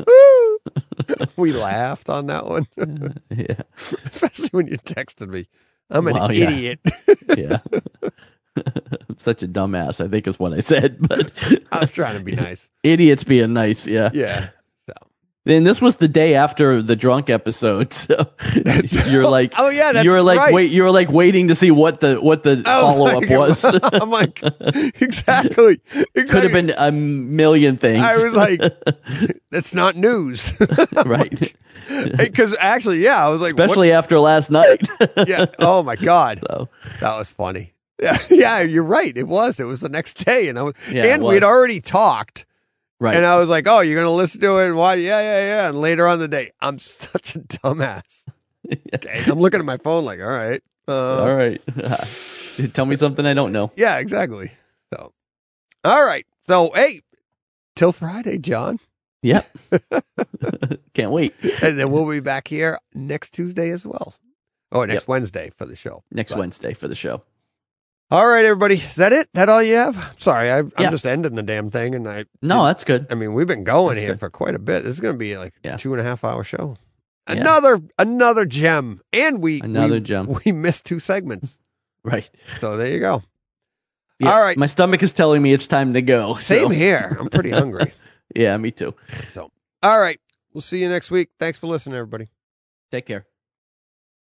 We laughed on that one. yeah, Especially when you texted me. I'm an Wow, yeah. idiot. yeah. I'm such a dumbass, I think is what I said. But I was trying to be nice. idiots being nice, yeah. Yeah. So And this was the day after the drunk episode, so you're like, Oh, yeah, that's you were like, right. wait, you were like waiting to see what the what the Oh, follow my up God. was. I'm like, exactly. exactly. Could have been a million things. I was like, that's not news. right, Because actually, yeah, I was like, especially after last night. what? Yeah. Oh my God. So That was funny. Yeah. Yeah. You're right. It was. It was the next day. And I was, Yeah, it and we'd was. already talked. right, And I was like, oh, you're going to listen to it? And why? Yeah, yeah, yeah. And later on in the day, I'm such a dumbass. Okay. I'm looking at my phone like, all right. Uh, all right. Tell me something I don't know. Yeah, exactly. So, all right. So, hey, till Friday, John. Yep. Can't wait. And then we'll be back here next Tuesday as well. Oh, next Yep. Wednesday for the show. Next But- Wednesday for the show. All right, everybody. Is that it? That all you have? Sorry, I, I'm Yeah. just ending the damn thing. And I, No, that's good. I mean, we've been going That's here good. for quite a bit. This is going to be like Yeah. a two and a half hour show. Yeah. Another, another gem. And we, Another we- gem. We missed two segments. Right. So there you go. Yeah, All right. My stomach is telling me it's time to go. Same so- here. I'm pretty hungry. Yeah, me too. So, all right. We'll see you next week. Thanks for listening, everybody. Take care.